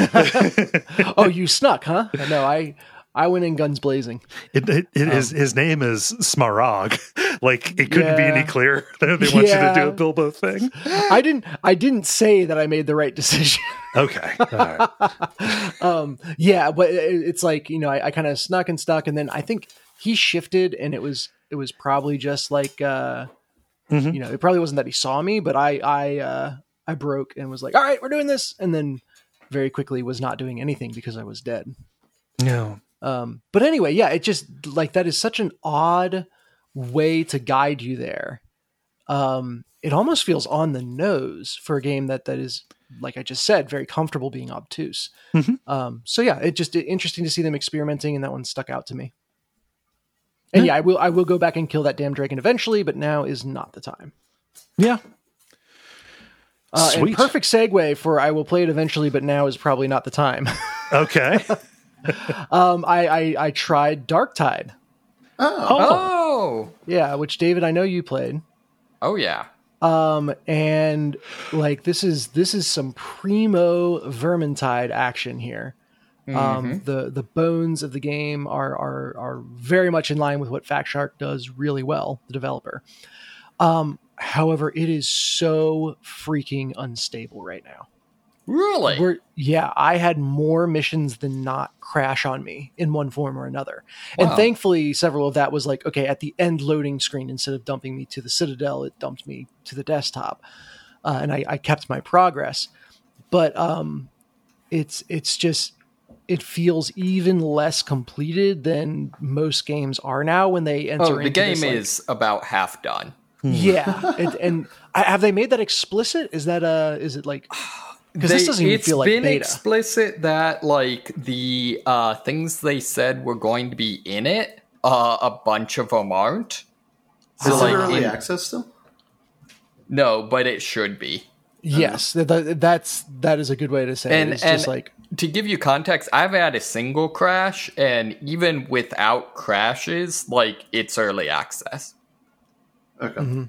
oh, you snuck, huh? No, I I went in guns blazing. It, it, it Um, is, his name is Smaragd. Like, it couldn't be Yeah. any clearer. They want you to do Yeah. a Bilbo thing. I didn't I didn't say that I made the right decision. Okay. All right. um, yeah, but it, it's like, you know, I, I kind of snuck and stuck, and then I think he shifted, and it was it was probably just like, uh, Mhm. you know, it probably wasn't that he saw me, but I I uh, I broke and was like, all right, we're doing this, and then very quickly was not doing anything because I was dead. No. Um, but anyway, yeah, it just like that is such an odd way to guide you there. Um, it almost feels on the nose for a game that that is, like I just said, very comfortable being obtuse. Mhm. Um, so yeah, it just it, interesting to see them experimenting, and that one stuck out to me. And yeah, I will I will go back and kill that damn dragon eventually, but now is not the time. Yeah. Uh, and Sweet. perfect segue for I will play it eventually, but now is probably not the time. Okay. um, I, I I tried Darktide. Oh, Oh. Oh, Yeah, which David, I know you played. oh yeah. Um, and like this is this is some primo Vermintide action here. Um, the the bones of the game are are are very much in line with what FactShark does really well, the developer. Um, however, it is so freaking unstable right now. Really? We're, yeah, I had more missions than not crash on me in one form or another. And Wow. thankfully, several of that was like, okay, at the end loading screen, instead of dumping me to the Citadel, it dumped me to the desktop. Uh, and I, I kept my progress. But um, it's it's just, it feels even less completed than most games are now when they enter oh, the into game this, like- is about half done. Yeah. it, and I, have they made that explicit? Is that, uh, is it like... Because this They- doesn't even it's feel like been beta. explicit that like the uh, things they said were going to be in it, uh, a bunch of them aren't. is it like, early in- access still? No, but it should be. Yes, th- th- that's that is a good way to say And it. It's and just like to give you context, I've had a single crash, and even without crashes, like it's early access. Okay.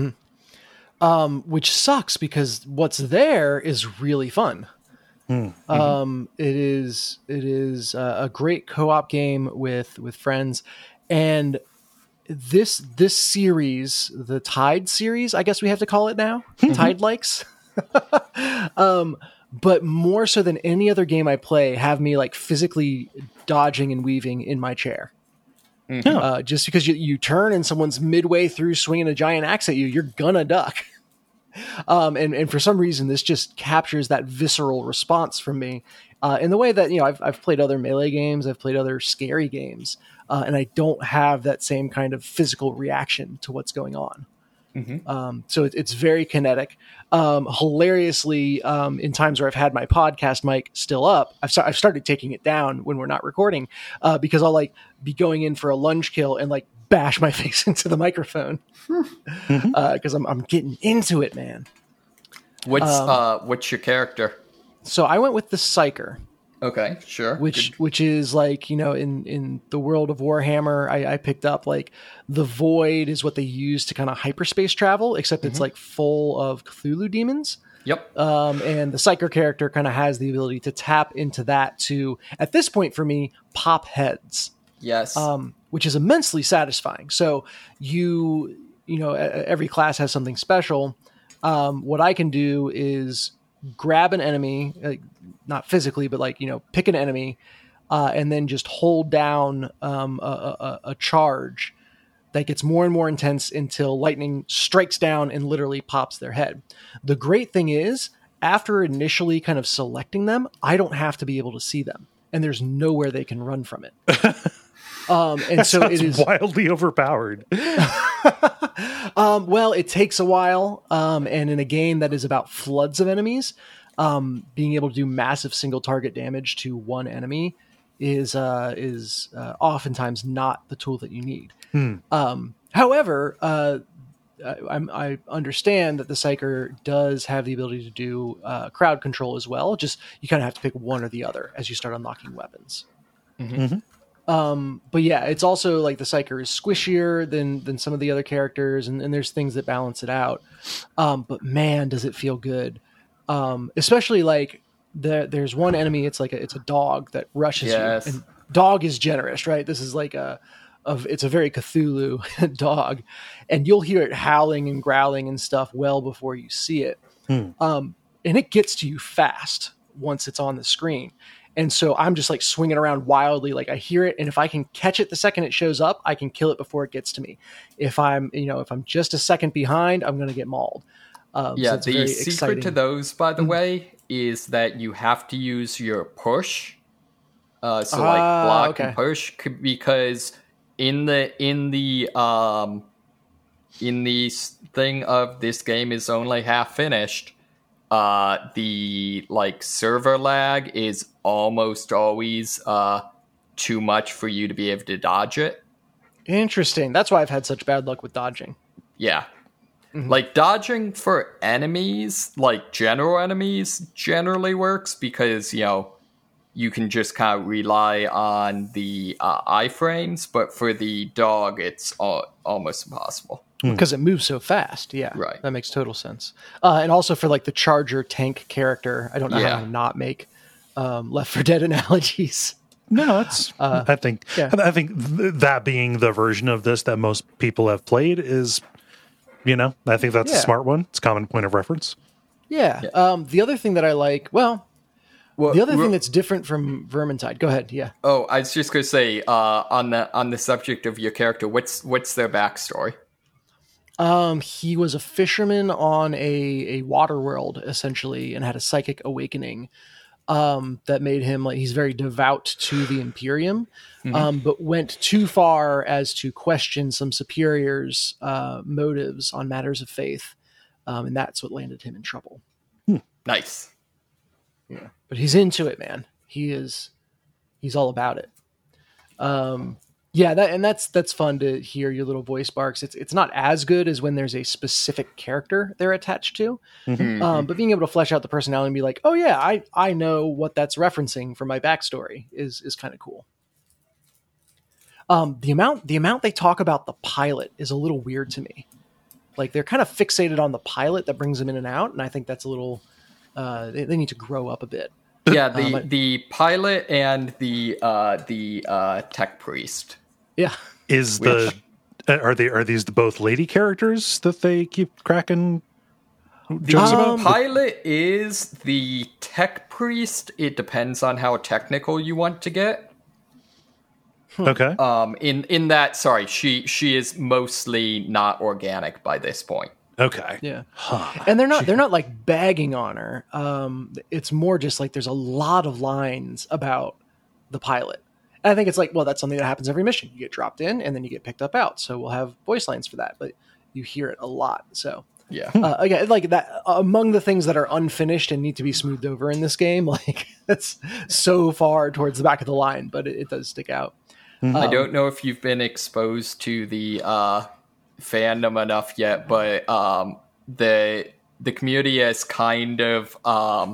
um, which sucks because what's there is really fun. Um, it is it is uh, a great co-op game with with friends, and this this series, the Tide series, I guess we have to call it now, Tide likes. um, but more so than any other game I play, have me like physically dodging and weaving in my chair. Uh, just because you, you turn and someone's midway through swinging a giant axe at you, you're gonna duck. Um, and, and for some reason, this just captures that visceral response from me uh, in the way that, you know, I've, I've played other melee games, I've played other scary games, uh, and I don't have that same kind of physical reaction to what's going on. Um, so it, it's very kinetic. Um, hilariously, um, in times where I've had my podcast mic still up, I've, sta- I've started taking it down when we're not recording uh, because I'll like be going in for a lunge kill and like bash my face into the microphone because I'm, I'm getting into it, man. What's Um, uh what's your character? So I went with the Psyker, Okay, sure. which which is like, you know, in in the world of Warhammer, I, I picked up like the Void is what they use to kind of hyperspace travel, except it's like full of Cthulhu demons. Yep. Um, and the Psyker character kind of has the ability to tap into that to, at this point for me, pop heads, Yes. um, which is immensely satisfying. So you, you know, e- every class has something special. Um, what I can do is grab an enemy, uh, not physically, but like, you know, pick an enemy, uh, and then just hold down um, a, a, a charge that gets more and more intense until lightning strikes down and literally pops their head. The great thing is, after initially kind of selecting them, I don't have to be able to see them, and there's nowhere they can run from it. Um, and so Sounds it is wildly overpowered. Um, well, it takes a while, um, and in a game that is about floods of enemies, um, being able to do massive single target damage to one enemy is uh, is uh, oftentimes not the tool that you need. Um, however, uh, I, I'm, I understand that the Psyker does have the ability to do uh, crowd control as well. Just you kind of have to pick one or the other as you start unlocking weapons. Um, but yeah, it's also like the Psyker is squishier than than some of the other characters, and, and there's things that balance it out. Um, but man, does it feel good. Um, especially like the, there's one enemy, it's like a, it's a dog that rushes Yes. you. And dog is generous, right? This is like a of it's a very Cthulhu dog, and you'll hear it howling and growling and stuff well before you see it. Hmm. Um, and it gets to you fast once it's on the screen. And so I'm just like swinging around wildly. Like I hear it. And if I can catch it the second it shows up, I can kill it before it gets to me. If I'm, you know, if I'm just a second behind, I'm going to get mauled. Um, Yeah, so it's the very secret exciting. to those, by the way, is that you have to use your push. Uh, so like Ah, block okay. and push, c- because in the in the um in the s- thing of this game is only half finished. Uh, the like server lag is almost always uh too much for you to be able to dodge it. Interesting. That's why I've had such bad luck with dodging. Yeah. Like dodging for enemies, like general enemies, generally works because, you know, you can just kind of rely on the uh, iframes, but for the dog, it's al- almost impossible. Because it moves so fast. Yeah. Right. That makes total sense. Uh, and also for like the Charger tank character, I don't know Yeah. how to not make um, Left four Dead analogies. No, it's. I think. yeah. I think th- that being the version of this that most people have played is, you know, I think that's Yeah. a smart one. It's a common point of reference. Yeah. Um, the other thing that I like, well, Well, the other we're- thing that's different from Vermintide. Go ahead. Yeah. oh, I was just gonna say uh, on the on the subject of your character, what's what's their backstory? Um, he was a fisherman on a, a water world essentially, and had a psychic awakening. Um, that made him like he's very devout to the Imperium, um, but went too far as to question some superiors' uh, motives on matters of faith, um, and that's what landed him in trouble. Nice. Yeah, but he's into it, man. He is, he's all about it. Um, yeah, that and that's that's fun to hear your little voice barks. It's it's not as good as when there's a specific character they're attached to, um, but being able to flesh out the personality and be like, oh yeah, I I know what that's referencing from my backstory is is kind of cool. Um, the amount the amount they talk about the pilot is a little weird to me. Like they're kind of fixated on the pilot that brings them in and out, and I think that's a little. Uh, they, they need to grow up a bit. Yeah, the Um, the pilot and the uh, the uh, tech priest. Yeah. Is the are they are these the both lady characters that they keep cracking jokes Um, about? Pilot is the tech priest. It depends on how technical you want to get. Okay. Um, in in that, sorry, she she is mostly not organic by this point. Okay. Yeah. And they're not they're not like bagging on her. Um, it's more just like there's a lot of lines about the pilot. And I think it's like, well, that's something that happens every mission. You get dropped in and then you get picked up out. So we'll have voice lines for that, but you hear it a lot. So Yeah. uh, again, like that among the things that are unfinished and need to be smoothed over in this game, like that's so far towards the back of the line, but it, it does stick out. I don't know if you've been exposed to the uh, fandom enough yet, but um, the the community has kind of um,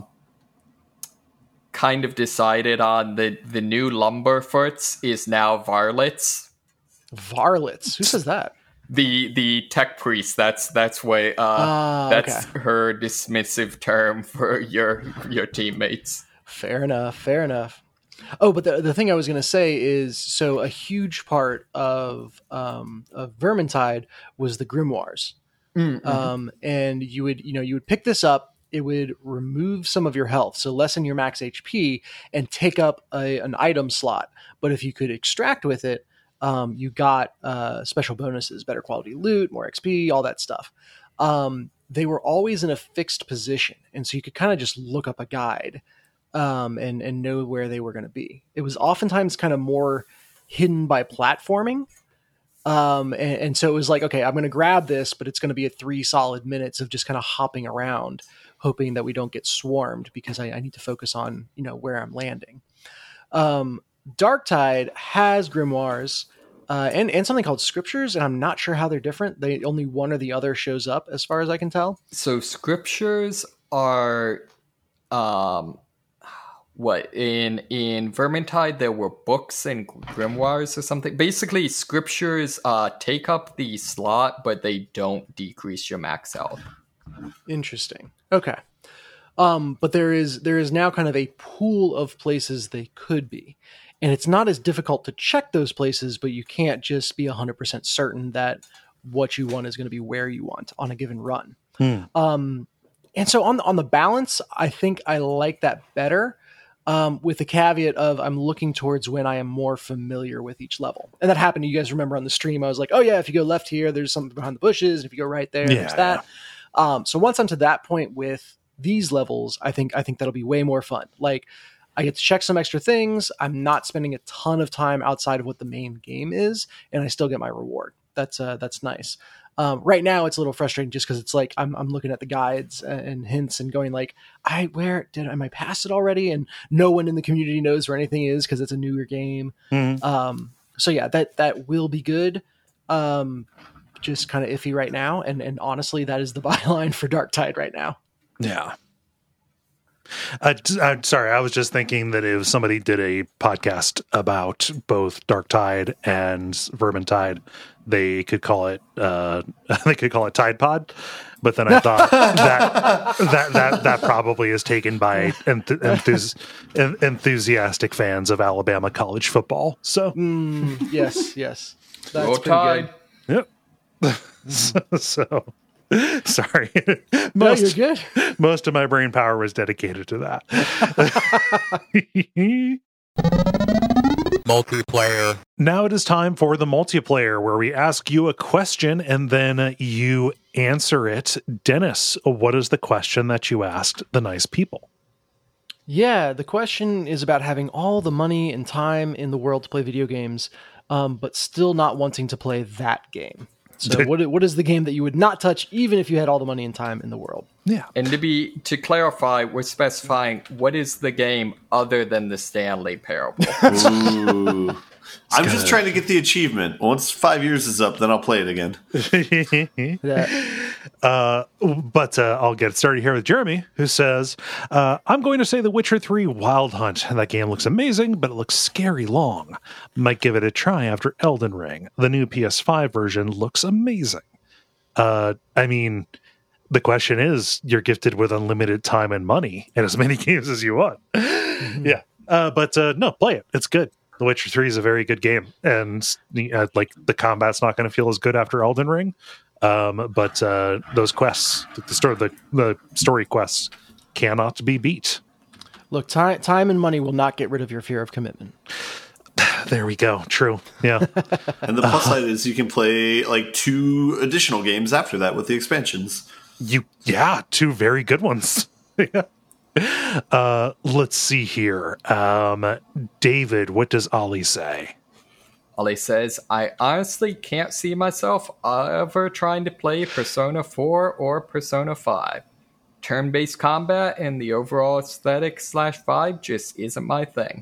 kind of decided on the the new Lumberfoots is now Varlets. Varlets. Who says that? The the tech priest. That's that's what uh, Ah, that's okay. her dismissive term for your your teammates. Fair enough. Fair enough. Oh, but the, the thing I was going to say is, so a huge part of, um, of Vermintide was the grimoires. Um, and you would, you know, you would pick this up, it would remove some of your health, so lessen your max H P and take up a, an item slot. But if you could extract with it, um, you got uh, special bonuses, better quality loot, more X P, all that stuff. Um, they were always in a fixed position. And so you could kind of just look up a guide um, and, and know where they were going to be. It was oftentimes kind of more hidden by platforming. Um, and, and so it was like, okay, I'm going to grab this, but it's going to be at three solid minutes of just kind of hopping around, hoping that we don't get swarmed because I, I need to focus on, you know, where I'm landing. Um, Darktide has grimoires, uh, and, and something called scriptures. And I'm not sure how they're different. They only one or the other shows up as far as I can tell. So scriptures are um what in in Vermintide there were books and grimoires or something. Basically, scriptures uh, take up the slot, but they don't decrease your max health. Interesting. Okay. Um, but there is there is now kind of a pool of places they could be. And it's not as difficult to check those places, but you can't just be one hundred percent certain that what you want is going to be where you want on a given run. Hmm. Um, and so on, on the balance, I think I like that better, um, with the caveat of I'm looking towards when I am more familiar with each level. And that happened. You guys remember on the stream, I was like, oh yeah, if you go left here, there's something behind the bushes. If you go right there, yeah. there's that. Um, so once I'm to that point with these levels, I think I think that'll be way more fun. Like I get to check some extra things. I'm not spending a ton of time outside of what the main game is, and I still get my reward. That's uh, that's nice. Um, right now, it's a little frustrating just because it's like I'm I'm looking at the guides and hints and going like, I where did am I past it already? And no one in the community knows where anything is because it's a newer game. Mm-hmm. Um, so yeah, that that will be good. Um, just kind of iffy right now, and and honestly, that is the byline for Darktide right now. Yeah. Uh, I'm sorry, I was just thinking that if somebody did a podcast about both Darktide and Vermintide, they could call it uh, they could call it Tide Pod. But then I thought that that that that probably is taken by enth- enthus- enthusiastic fans of Alabama college football. So mm, yes, yes, that's Go Tide. Yep. so. so Sorry. most, no, you're good. Most of my brain power was dedicated to that. Multiplayer. Now it is time for the multiplayer, where we ask you a question and then you answer it. Dennis, what is the question that you asked the nice people? Yeah, the question is about having all the money and time in the world to play video games, um, but still not wanting to play that game. So what what is the game that you would not touch even if you had all the money and time in the world? Yeah. And to be to clarify, we're specifying what is the game other than the Stanley Parable. Ooh. I'm good. Just trying to get the achievement. Once five years is up, then I'll play it again. uh, but uh, I'll get started here with Jeremy, who says, uh, I'm going to say The Witcher three Wild Hunt. That game looks amazing, but it looks scary long. Might give it a try after Elden Ring. The new P S five version looks amazing. Uh, I mean, the question is, you're gifted with unlimited time and money and as many games as you want. Mm-hmm. Yeah. Uh, but uh, no, play it. It's good. The Witcher three is a very good game, and uh, like the combat's not going to feel as good after Elden Ring, um, but uh, those quests, the story, the, the story quests, cannot be beat. Look, time, time and money will not get rid of your fear of commitment. There we go. True. Yeah. And the plus side is you can play like two additional games after that with the expansions. You, yeah, two very good ones. Yeah. Uh, let's see here. Um, David, what does Ollie say? Ollie says, I honestly can't see myself ever trying to play Persona four or Persona five. Turn-based combat and the overall aesthetic slash vibe just isn't my thing.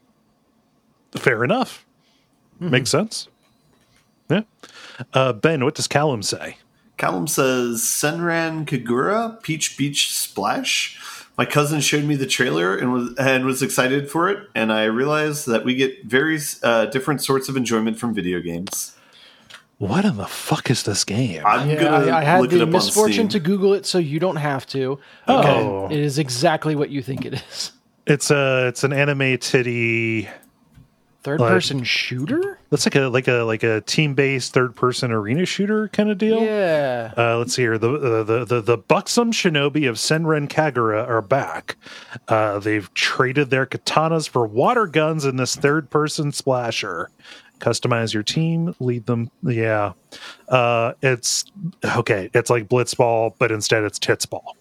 Fair enough. Mm-hmm. Makes sense. Yeah. Uh, Ben, what does Callum say? Callum says, Senran Kagura, Peach Beach Splash. My cousin showed me the trailer and was and was excited for it, and I realized that we get very uh, different sorts of enjoyment from video games. What in the fuck is this game? I'm yeah, gonna I, I had look the it up misfortune on to Google it, so you don't have to. Oh, it is exactly what you think it is. It's a it's an anime titty third person like, shooter. That's like a like a like a team based third person arena shooter kind of deal. Yeah. Uh, let's see here. The, uh, the the the buxom shinobi of Senran Kagura are back. Uh, they've traded their katanas for water guns in this third person splasher. Customize your team, lead them. Yeah. Uh, it's okay. It's like Blitzball, but instead it's Titsball.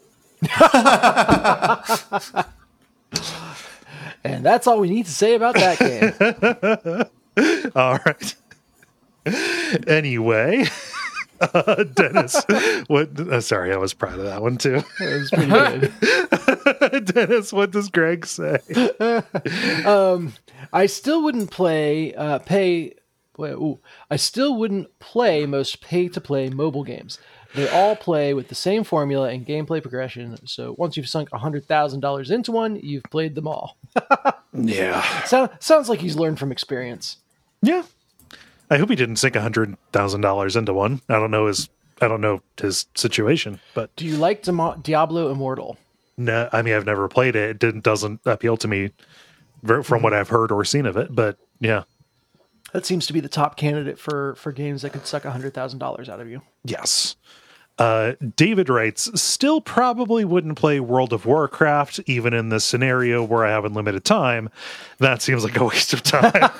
And that's all we need to say about that game. All right. Anyway, uh, Dennis, what? Uh, sorry, I was proud of that one too. It was pretty good. Dennis, what does Greg say? um, I still wouldn't play uh, pay. Ooh, I still wouldn't play most pay-to-play mobile games. They all play with the same formula and gameplay progression. So once you've sunk one hundred thousand dollars into one, you've played them all. Yeah. So, sounds like he's learned from experience. Yeah. I hope he didn't sink one hundred thousand dollars into one. I don't know his I don't know his situation, but Do you like Demo- Diablo Immortal? no, I mean I've never played it. It didn't doesn't appeal to me ver- from what I've heard or seen of it, but yeah. That seems to be the top candidate for, for games that could suck one hundred thousand dollars out of you. Yes. Uh, David writes, still probably wouldn't play World of Warcraft, even in this scenario where I have unlimited time. That seems like a waste of time.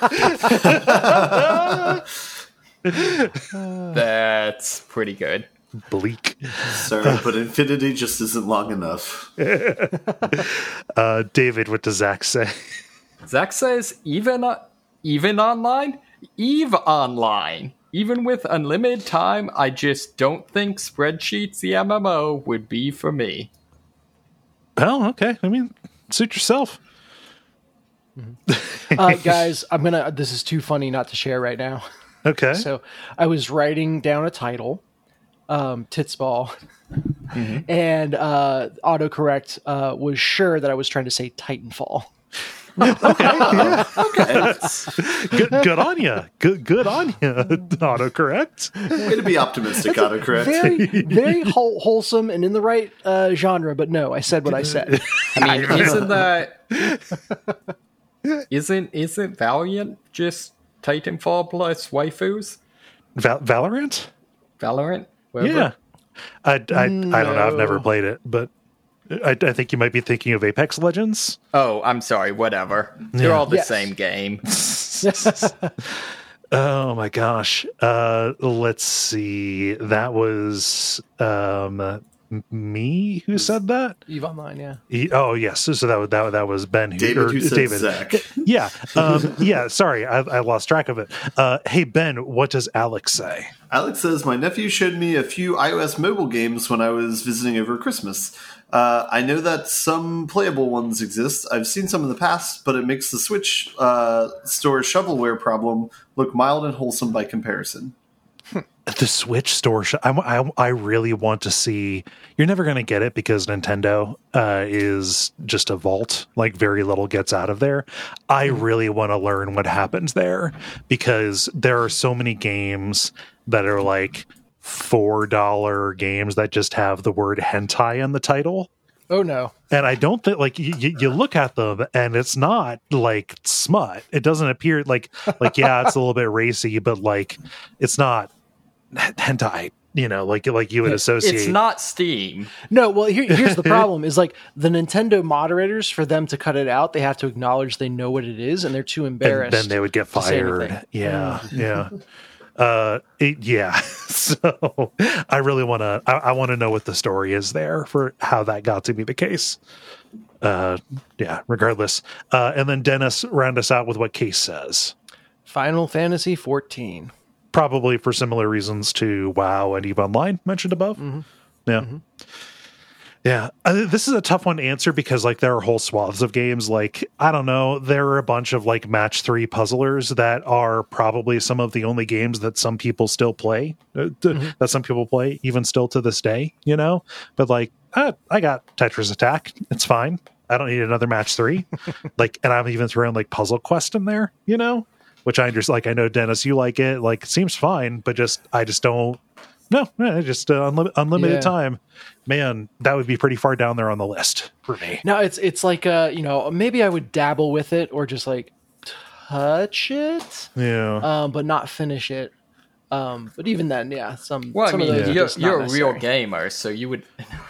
That's pretty good. Bleak. Sorry, but infinity just isn't long enough. Uh, David, what does Zach say? Zach says even uh, even online, Eve online. Even with unlimited time, I just don't think Spreadsheets, the M M O, would be for me. Oh, okay. I mean, suit yourself. Uh, guys, I'm gonna. This is too funny not to share right now. Okay. So I was writing down a title, um, Titsball, mm-hmm. and uh, autocorrect uh, was sure that I was trying to say Titanfall. Okay. Yeah. Okay. good, good on you. Good, good on you. Autocorrect. Way to be optimistic, autocorrect. Very, very whole, wholesome and in the right uh, genre. But no, I said what I said. I mean, isn't that isn't isn't Valiant just Titanfall plus waifus? Val- Valorant? Valorant? Whatever. Yeah. I, I, I don't know. I've never played it, but I, I think you might be thinking of Apex Legends. Oh, I'm sorry. Whatever. They're Yeah. all the Yes. same game. Oh my gosh. Uh, let's see. That was um, m- me who said that. Eve Online, yeah. He, oh yes. So that was that, that was Ben who, David or who said David. Zach. Yeah. Um, yeah. Sorry, I, I lost track of it. Uh, hey Ben, what does Alex say? Alex says, my nephew showed me a few iOS mobile games when I was visiting over Christmas. Uh, I know that some playable ones exist. I've seen some in the past, but it makes the Switch uh, store shovelware problem look mild and wholesome by comparison. The Switch store. Sh- I, I, I really want to see. You're never going to get it because Nintendo uh, is just a vault. Like very little gets out of there. I really want to learn what happens there because there are so many games that are like four dollar games that just have the word hentai in the title. Oh no. And I don't think like you, you look at them and it's not like smut. It doesn't appear like like yeah, it's a little bit racy, but like it's not hentai. You know, like like you would associate. It's not Steam. No, well, here, here's the problem: is like the Nintendo moderators, for them to cut it out, they have to acknowledge they know what it is, and they're too And embarrassed. then they would get to say fired. anything. Yeah, yeah. Uh, it, yeah. So I really want to. I, I want to know what the story is there for how that got to be the case. Uh, yeah. Regardless. Uh, and then Dennis round us out with what Case says. Final Fantasy fourteen. Probably for similar reasons to WoW and EVE Online mentioned above. Mm-hmm. Yeah. Mm-hmm. Yeah. Uh, this is a tough one to answer because like there are whole swaths of games. Like, I don't know, there are a bunch of like match three puzzlers that are probably some of the only games that some people still play, uh, th- Mm-hmm. that some people play even still to this day, you know, but like, uh, I got Tetris Attack. It's fine. I don't need another match three. Like, and I'm even throwing like Puzzle Quest in there, you know, which I understand. Like, I know Dennis, you like it. Like, it seems fine, but just, I just don't. No, no, just uh, unli- unlimited Yeah. time. Man, that would be pretty far down there on the list for me. No, it's it's like uh, you know, maybe I would dabble with it or just like touch it, Yeah. um, but not finish it. Um, but even then, yeah, some. Well, I some mean, of those are you're, just not you're a real necessary. gamer, so you would.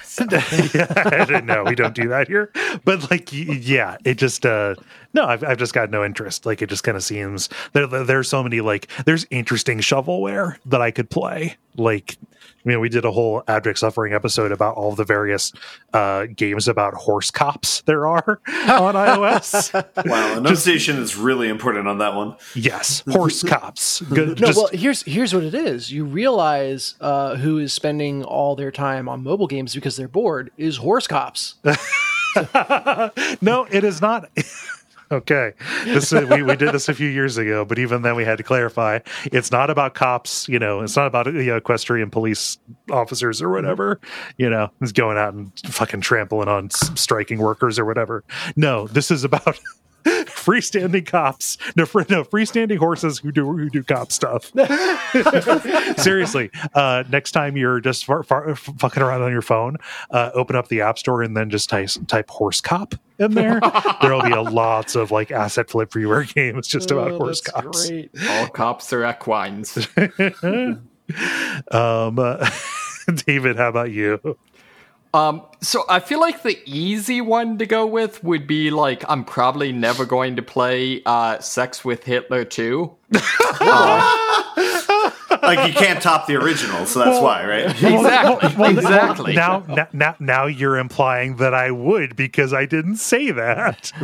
Yeah, no, we don't do that here. But like, y- yeah, it just uh no, I've I've just got no interest. Like, it just kind of seems there. there- There's so many like there's interesting shovelware that I could play. Like, I mean, we did a whole Abject Suffering episode about all the various uh games about horse cops there are on iOS. Wow, enunciation is really important on that one. Yes, horse cops. Good, No, just- well, here's here's what it is. You realize uh, who is spending all their time on mobile games because they're bored is horse cops. no, it is not. Okay, this uh, we we did this a few years ago, but even then we had to clarify. It's not about cops, you know. It's not about you know, equestrian police officers or whatever. You know, it's going out and fucking trampling on s- striking workers or whatever. No, this is about freestanding cops. No, fr- no, freestanding horses who do who do cop stuff. Seriously, uh, next time you're just far, far, fucking around on your phone, uh, open up the App Store and then just type type horse cop in there. There'll be a lots of like asset flip freeware games just about Oh, horse that's cops. great. All cops are equines. um, uh, David, how about you? Um, so I feel like the easy one to go with would be like, I'm probably never going to play uh, Sex with Hitler two. uh, Like, you can't top the original, so that's why, right? exactly, Well, exactly. Now, now, now, now you're implying that I would because I didn't say that.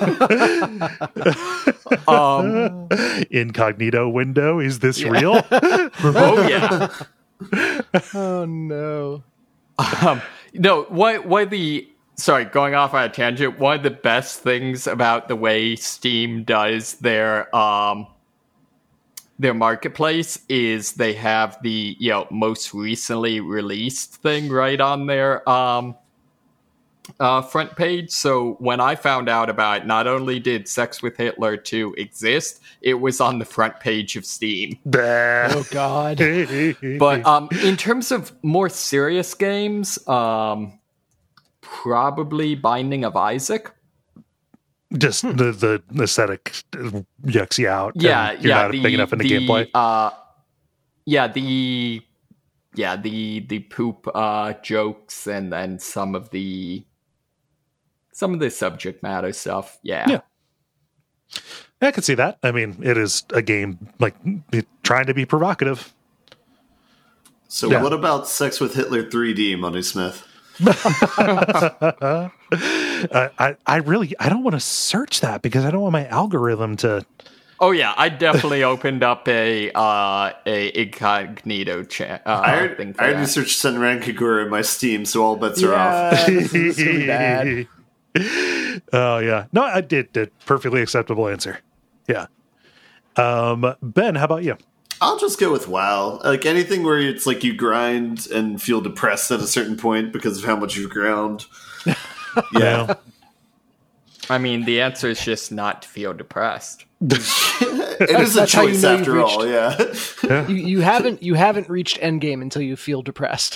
um, Incognito window. Is this real? oh yeah. Oh no. Um, no, what what the sorry, going off on a tangent. One of the best things about the way Steam does their um their marketplace is they have the you know most recently released thing right on their um uh front page. So when I found out about it, not only did Sex with Hitler two exist, it was on the front page of Steam. Oh God. But um, in terms of more serious games, um, probably Binding of Isaac. Just the the aesthetic yucks you out. and Yeah, you're yeah. not the, big enough in the, the, gameplay. Uh, yeah, the yeah the the poop uh, jokes and then some of the some of the subject matter stuff. Yeah. Yeah. I can see that. I mean, it is a game like trying to be provocative. So Yeah. what about Sex with Hitler three D, Money Smith? uh, I I really I don't want to search that because I don't want my algorithm to. Oh yeah, I definitely opened up a uh, a incognito chat. Uh, I already, thing for I already that. searched Senran Kagura in my Steam, so all bets are off. Yeah, this is gonna be bad. Oh yeah, no, I did, did perfectly acceptable answer. Yeah, um, Ben, how about you? I'll just go with WoW. Like anything where it's like you grind and feel depressed at a certain point because of how much you've ground. Yeah. I mean, the answer is just not to feel depressed. It is a That's how you choice know you've after all, yeah. You you haven't you haven't reached endgame until you feel depressed.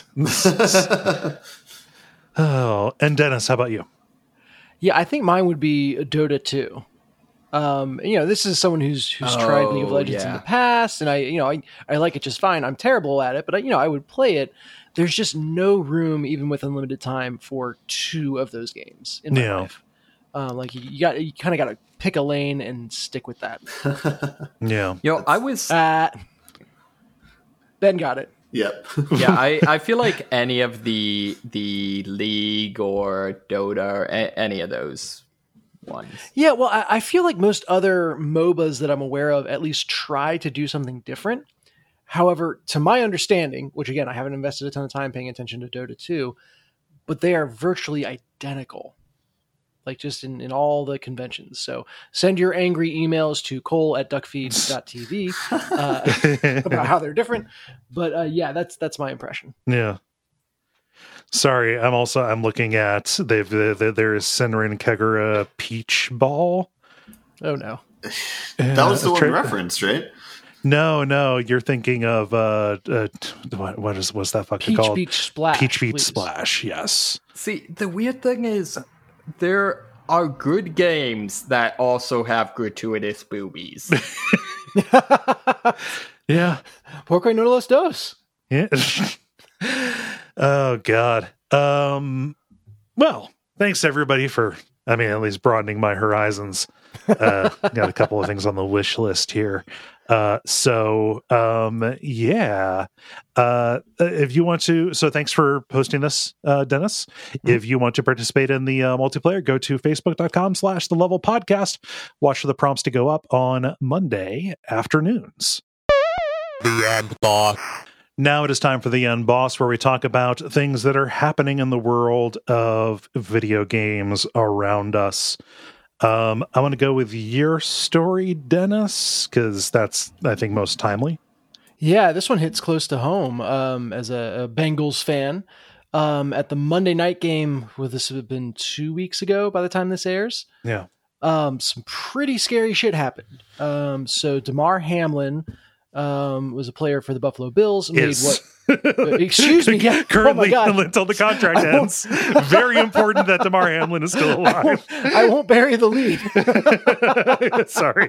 Oh, and Dennis, how about you? Yeah, I think mine would be Dota two. Um, you know, this is someone who's who's tried League of Oh, Legends yeah. in the past, and I, you know, I, I like it just fine. I'm terrible at it, but I, you know, I would play it. There's just no room, even with unlimited time, for two of those games in my Yeah. life. Um, like you, you got, you kind of got to pick a lane and stick with that. Yeah, You know, I was Uh, Ben got it. Yep. yeah, I, I feel like any of the the League or Dota or a, any of those ones. Yeah, well, I, I feel like most other MOBAs that I'm aware of at least try to do something different. However, to my understanding, which again, I haven't invested a ton of time paying attention to Dota two, but they are virtually identical, like just in, in all the conventions. So send your angry emails to cole at duckfeed dot t v uh, about how they're different. But uh, yeah, that's that's my impression. yeah. Sorry, I'm also I'm looking at they've the, there is Senran Kagura Peach Ball. Oh no. That was the Uh, one tra- referenced, right? No, no, you're thinking of uh, uh what what is what's that fucking Peach called? Beach Splash. Peach Beach please. Splash. Yes. See, the weird thing is there are good games that also have gratuitous boobies. Yeah. Porque no los dos. Yeah. Oh God. Um. Well, thanks everybody for. I mean, at least broadening my horizons. Uh, got a couple of things on the wish list here. Uh, so um, yeah. Uh, if you want to, so thanks for posting this, uh, Dennis. Mm-hmm. If you want to participate in the uh, multiplayer, go to facebook dot com slash the level podcast. Watch for the prompts to go up on Monday afternoons. The end boss. Now it is time for the End Boss, where we talk about things that are happening in the world of video games around us. Um, I want to go with your story, Dennis, because that's, I think, most timely. Yeah, this one hits close to home. Um, as a, a Bengals fan, um, at the Monday night game, well, this would have been two weeks ago by the time this airs. Yeah. Um, some pretty scary shit happened. Um, so Damar Hamlin um, was a player for the Buffalo Bills. Made Is. what? Excuse me. Yeah. Currently, oh my God. until the contract I won't- ends. Very important that Damar Hamlin is still I alive. won't, I won't bury the lead. Sorry.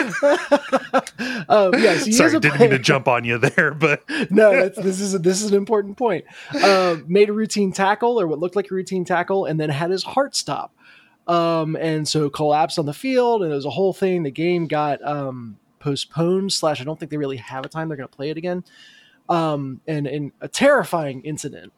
um, yes, he is Sorry, a didn't player. mean to jump on you there, but no, that's, this is a, this is an important point. Um, made a routine tackle, or what looked like a routine tackle, and then had his heart stop, um, and so collapsed on the field, and it was a whole thing. The game got um, postponed. Slash, I don't think they really have a time they're going to play it again. Um, and, and a terrifying incident,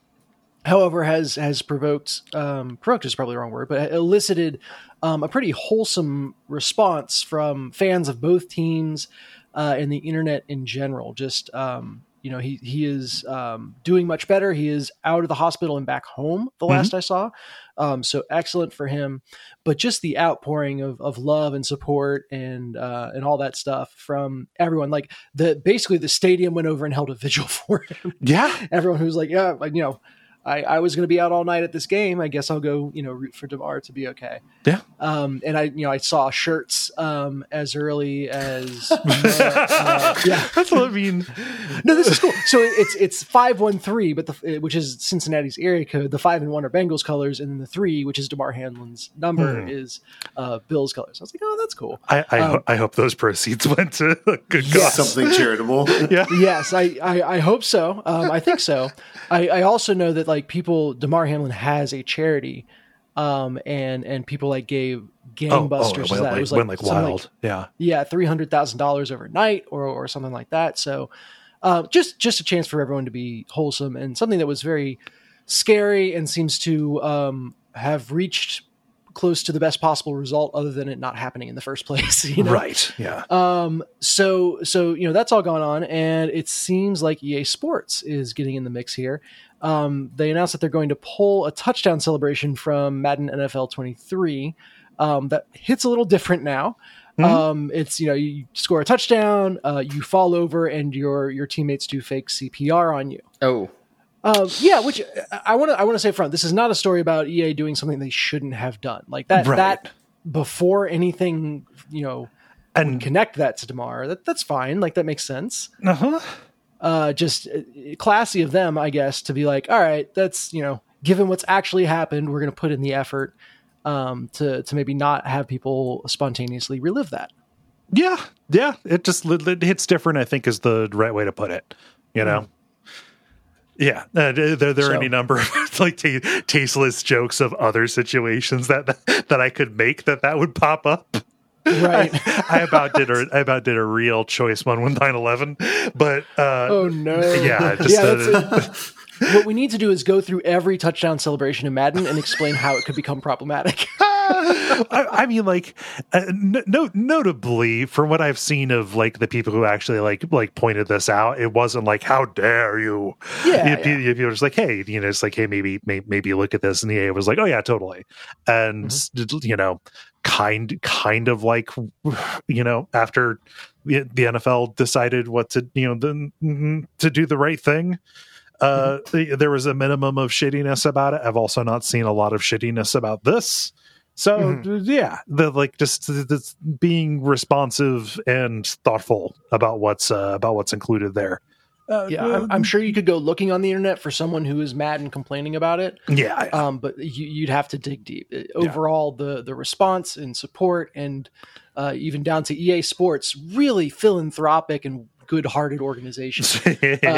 however, has has provoked um, provoked is probably the wrong word, but elicited um, a pretty wholesome response from fans of both teams uh, and the internet in general. Just um, you know, he he is um, doing much better. He is out of the hospital and back home. The Mm-hmm. last I saw, um, so excellent for him. But just the outpouring of of love and support and uh, and all that stuff from everyone. Like the basically the stadium went over and held a vigil for him. yeah. Everyone who's like, yeah, like, you know, I, I was going to be out all night at this game. I guess I'll go, you know, root for Damar to be okay. Yeah. Um, and I, you know, I saw shirts um, as early as, uh, uh, yeah. That's what I mean. No, this is cool. So it's it's five one three, but the which is Cincinnati's area code. The five and one are Bengals colors, and then the three, which is Damar Hamlin's number, Hmm. is uh, Bills colors. I was like, oh, that's cool. I I, Um, ho- I hope those proceeds went to a good Yes. cause. Something charitable. Yeah. Yes, I, I, I hope so. Um, I think so. I, I also know that like people, Damar Hamlin has a charity, um, and and people like gave Oh, gangbusters. oh, to it that. went It was like, went like something wild. yeah. yeah, three hundred thousand dollars overnight, or or something like that. So, uh, just just a chance for everyone to be wholesome, and something that was very scary and seems to um, have reached close to the best possible result, other than it not happening in the first place. You know? Right. Yeah. Um, so, so, you know, that's all gone on, and it seems like E A Sports is getting in the mix here. Um, they announced that they're going to pull a touchdown celebration from Madden N F L twenty-three. Um, that hits a little different now. Mhm. Um, it's, you know, you score a touchdown, uh, you fall over, and your, your teammates do fake C P R on you. Oh, Um, yeah, which I want to I want to say front. This is not a story about E A doing something they shouldn't have done. Like that Right. that before anything, you know, And connect that to Damar. That that's fine. Like that makes sense. uh-huh. Uh, just uh, classy of them, I guess, to be like, all right, that's, you know, given what's actually happened, we're going to put in the effort um, to to maybe not have people spontaneously relive that. Yeah. Yeah. It just it hits different, I think, is the right way to put it. You know? Yeah. Uh, there there are So- any number of like t- tasteless jokes of other situations that that I could make that that would pop up. Right. I about did a I about did a real choice one with nine eleven, but uh, Oh no. yeah, just yeah, uh, that's it. What we need to do is go through every touchdown celebration in Madden and explain how it could become problematic. I, I mean, like, uh, no, notably from what I've seen of like the people who actually like like pointed this out, it wasn't like, "How dare you?" Yeah, you, you, you were just like, "Hey, you know, it's like, hey, maybe, maybe, maybe look at this," and the E A was like, "Oh yeah, totally," and Mm-hmm. you know, kind, kind of like, you know, after the, the N F L decided what to, you know, the, to do the right thing. Uh, Mm-hmm. there was a minimum of shittiness about it. I've also not seen a lot of shittiness about this. So Mm-hmm. yeah, the like just the, the being responsive and thoughtful about what's uh, about what's included there. Uh, Yeah, I'm, I'm sure you could go looking on the internet for someone who is mad and complaining about it. yeah, I- Um, but you, you'd have to dig deep. Uh, Overall, the the response and support, and uh, even down to E A Sports, really philanthropic and good-hearted organization. Uh,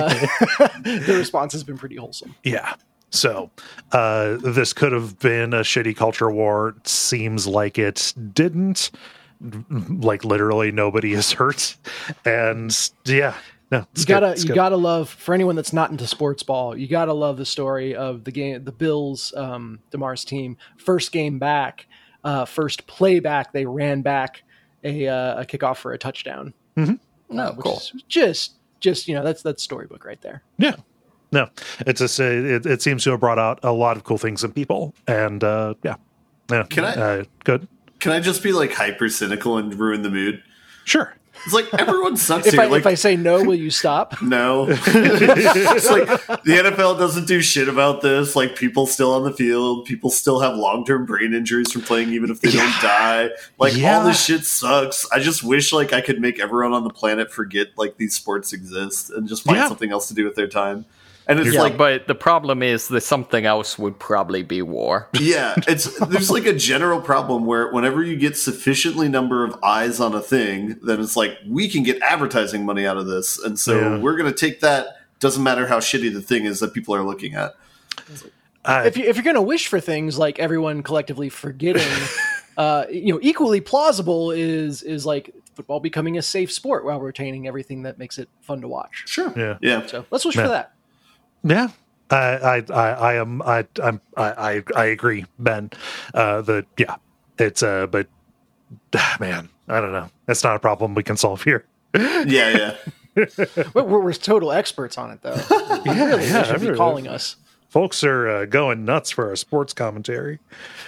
the response has been pretty wholesome. yeah. So uh, this could have been a shitty culture war. It seems like it didn't. Like literally nobody is hurt, and yeah. No, it's You good, gotta, it's you good. gotta love, for anyone that's not into sports ball, you gotta love the story of the game, the Bills, um, Damar's team, first game back, uh, first play back, they ran back a, uh, a kickoff for a touchdown. no, uh, which cool. is just, just you know, that's that's storybook right there. Yeah. No, it's just it, it seems to have brought out a lot of cool things in people, and uh, yeah, yeah. Can I- Uh, good. can I just be like hyper cynical and ruin the mood? Sure. It's like everyone sucks If here. I, like, if I say no, will you stop? no. It's like the N F L doesn't do shit about this. Like people still on the field, people still have long term brain injuries from playing, even if they Yeah. don't die. Like Yeah. all this shit sucks. I just wish like I could make everyone on the planet forget like these sports exist and just find Yeah. something else to do with their time. And it's Yeah, like, but the problem is that something else would probably be war. yeah, it's there's like a general problem where whenever you get sufficiently number of eyes on a thing, then it's like we can get advertising money out of this, and so Yeah. we're going to take that. Doesn't matter how shitty the thing is that people are looking at. Uh, If, you, if you're going to wish for things like everyone collectively forgetting, uh, you know, equally plausible is is like football becoming a safe sport while retaining everything that makes it fun to watch. Sure. Yeah. Yeah. So let's wish Yeah. for that. Yeah, I, I, I, I am, I, I'm, I, I, I agree, Ben. Uh, the yeah, it's uh, but man, I don't know. That's not a problem we can solve here. Yeah. Yeah. We're, we're total experts on it, though. Yeah, Really, yeah, they should be every- calling us. Folks are uh, going nuts for our sports commentary.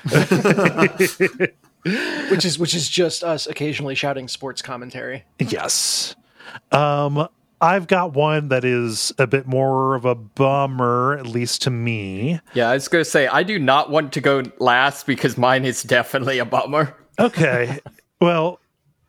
Which is which is just us occasionally shouting sports commentary. Yes. Um, I've got one that is a bit more of a bummer, at least to me. Yeah, I was going to say, I do not want to go last because mine is definitely a bummer. Okay. Well,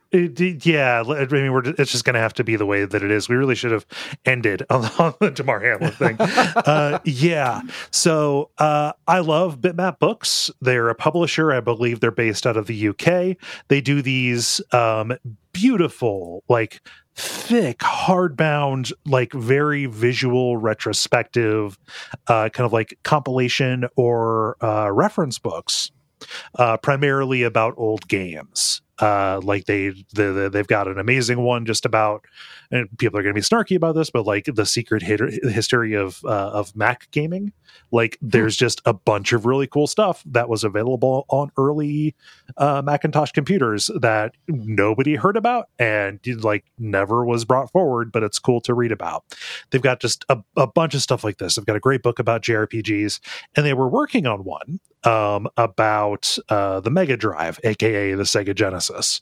it, yeah, I mean, we're, it's just going to have to be the way that it is. We really should have ended on, on the Damar Hamlin thing. uh, yeah. So uh, I love Bitmap Books. They're a publisher. I believe they're based out of the U K. They do these um, beautiful, like, thick, hardbound, like very visual, retrospective, uh, kind of like compilation or uh, reference books, uh, primarily about old games. Uh, like they, they, they've got an amazing one just about, and people are going to be snarky about this, but like the secret hit, history of uh, of Mac gaming. Like there's just a bunch of really cool stuff that was available on early uh, Macintosh computers that nobody heard about and like never was brought forward, but it's cool to read about. They've got just a, a bunch of stuff like this. They've got a great book about J R P Gs, and they were working on one um, about uh, the Mega Drive, aka the Sega Genesis.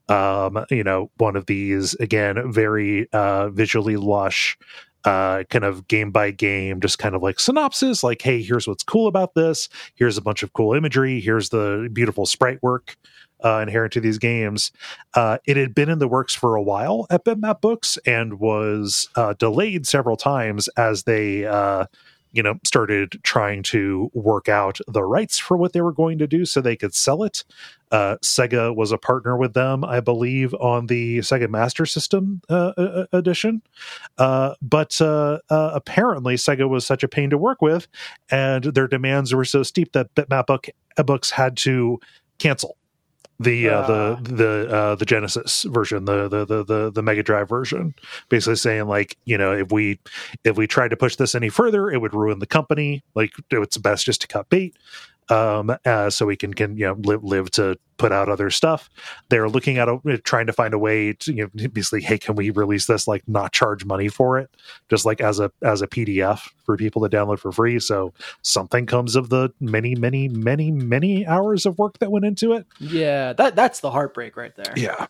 Um, you know, one of these, again, very uh, visually lush, uh, kind of game by game, just kind of like synopsis, like, hey, here's what's cool about this. Here's a bunch of cool imagery. Here's the beautiful sprite work uh, inherent to these games. Uh, it had been in the works for a while at Bitmap Books and was uh, delayed several times as they, uh, you know, started trying to work out the rights for what they were going to do so they could sell it. Uh, Sega was a partner with them, I believe, on the Sega Master System uh, uh, edition. Uh, but uh, uh, apparently Sega was such a pain to work with, and their demands were so steep that Bitmap Book, Books had to cancel the uh, Ah. the the uh, the Genesis version, the, the the the the Mega Drive version, basically saying like, you know, if we if we tried to push this any further, it would ruin the company. Like it's best just to cut bait, um, uh, so we can can you know live live to put out other stuff. They're looking at a, trying to find a way to, you know, basically, hey, can we release this like not charge money for it, just like as a as a P D F for people to download for free? So something comes of the many many many many hours of work that went into it. Yeah, that that's the heartbreak right there. Yeah.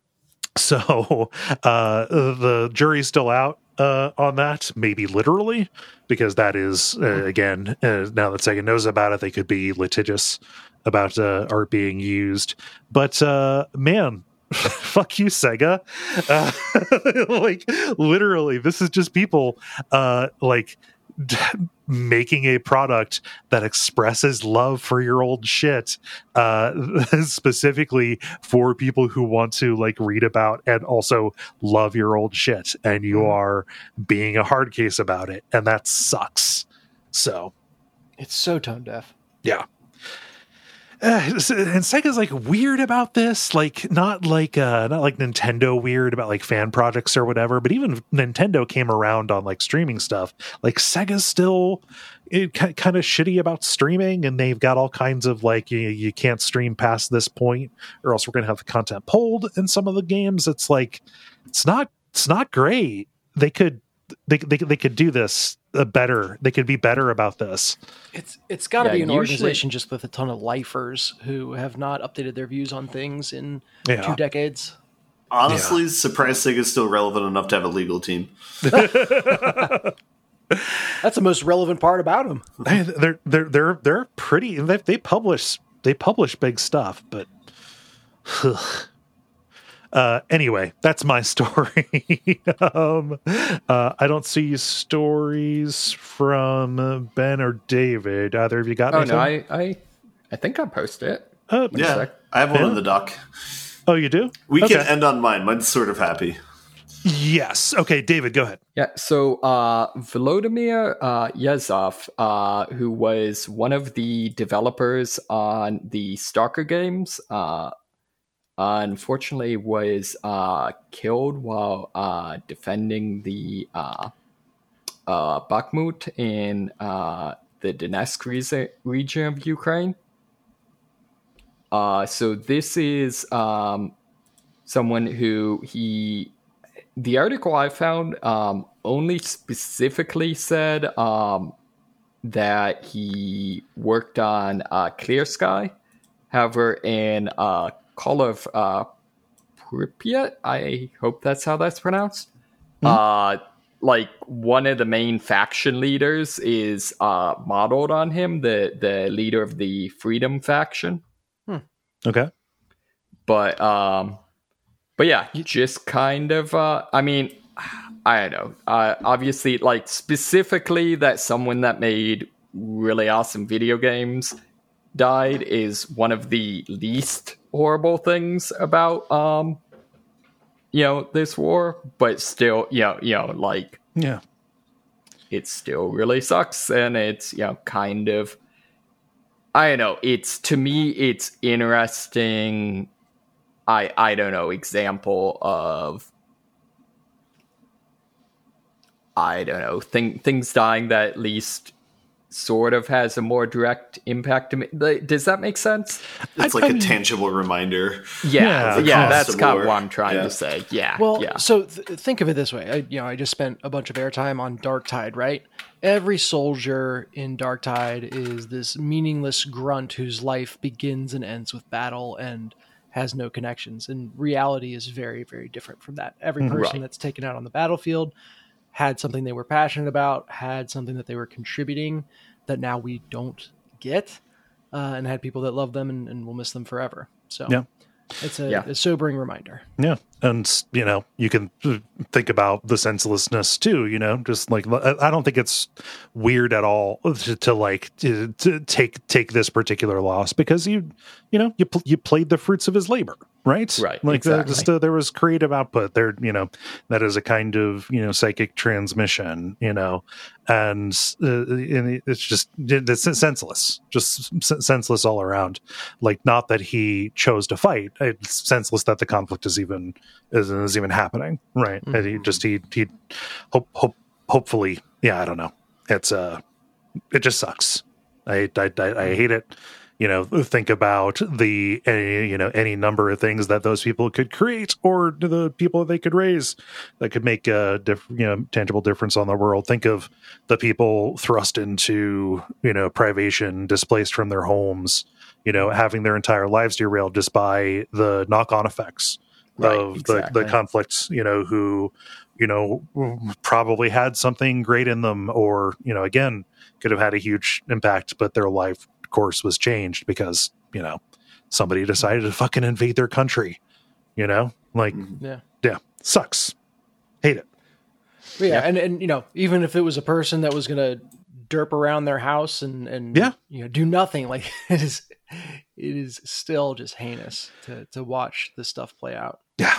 So uh, the jury's still out uh, on that, maybe literally, because that is, uh, again, uh, now that Sega knows about it, they could be litigious about uh, art being used. But uh, man, fuck you, Sega. Uh, like, literally, this is just people uh, like d- making a product that expresses love for your old shit, uh, specifically for people who want to like read about and also love your old shit, and you are being a hard case about it, and that sucks. So It's so tone deaf. yeah. Uh, and Sega's like weird about this, like not like uh not like Nintendo weird about like fan projects or whatever, but even Nintendo came around on like streaming stuff. Like Sega's still it, kind of shitty about streaming, and they've got all kinds of like you, you can't stream past this point, or else we're gonna have the content pulled in some of the games. It's like it's not it's not great. They could they they they could do this uh, better. They could be better about this. It's it's got to Yeah, be an usually- organization just with a ton of lifers who have not updated their views on things in Yeah. two decades. Honestly, surprised Sega's still relevant enough to have a legal team. That's the most relevant part about them. Hey, they're they're they're they're pretty. They, they publish they publish big stuff, but uh, anyway, that's my story. um, uh, I don't see stories from Ben or David. Either of you got Oh anything? no, I, I I think I posted it. Uh, Yeah, sec. I have one Yeah. in the dock. oh, you do? We Okay. can end on mine. Mine's sort of happy. Yes. Okay, David, go ahead. Yeah, so uh, Volodymyr uh, Yazov, uh, who was one of the developers on the Stalker games, uh, unfortunately was uh, killed while uh, defending the uh, uh, Bakhmut in uh, the Donetsk re- region of Ukraine. Uh, so this is um, someone who he... The article I found um, only specifically said um, that he worked on uh, Clear Sky. However, in uh, Call of uh, Pripyat, I hope that's how that's pronounced. Mm-hmm. Uh, like one of the main faction leaders is uh, modeled on him, the the leader of the Freedom faction. Okay. But um, but yeah, just kind of. Uh, I mean, I don't know. Uh, obviously, like specifically that someone that made really awesome video games died is one of the least horrible things about um, you know, this war. But still, you know, you know, like Yeah. it still really sucks, and it's, you know, kind of. I don't know. It's to me, it's interesting. I I don't know, example of I don't know thing, things dying that at least sort of has a more direct impact to me. Like, does that make sense? It's I- like I a mean- tangible reminder. Yeah, Yeah, yeah, the that's cost of kind of war. what I'm trying Yeah. to say. Yeah, Well, yeah, so th- think of it this way. I, you know, I just spent a bunch of airtime on Darktide, right? Every soldier in Darktide is this meaningless grunt whose life begins and ends with battle and has no connections. And reality is very, very different from that. Every person Right. that's taken out on the battlefield had something they were passionate about, had something that they were contributing that now we don't get, uh, and had people that love them and, and will miss them forever. So Yeah. it's a, Yeah. a sobering reminder. Yeah, and you know, you can think about the senselessness too. You know, just like I don't think it's weird at all to, to like to, to take take this particular loss because you you know you pl- you played the fruits of his labor, right? Right, Like the- exactly. just, uh, there was creative output there. You know, that is a kind of you know psychic transmission. You know, and, uh, and it's just it's senseless, just s- senseless all around. Like, not that he chose to fight; it's senseless that the conflict is even is, is even happening, right? And he just he he hope hope hopefully, yeah, I don't know. It's uh, it just sucks. I I I, I hate it. You know, think about the any, you know any number of things that those people could create, or the people they could raise that could make a diff, you know tangible difference on the world. Think of the people thrust into you know privation, displaced from their homes, you know, having their entire lives derailed just by the knock-on effects Right, of exactly. the, the conflicts. You know, who you know probably had something great in them, or you know, again, could have had a huge impact, but their life course was changed because you know somebody decided to fucking invade their country. You know, like Yeah. yeah, sucks. Hate it. But yeah, Yeah. and and you know, even if it was a person that was gonna derp around their house and and Yeah. you know do nothing, like it is, it is still just heinous to to watch this stuff play out. Yeah,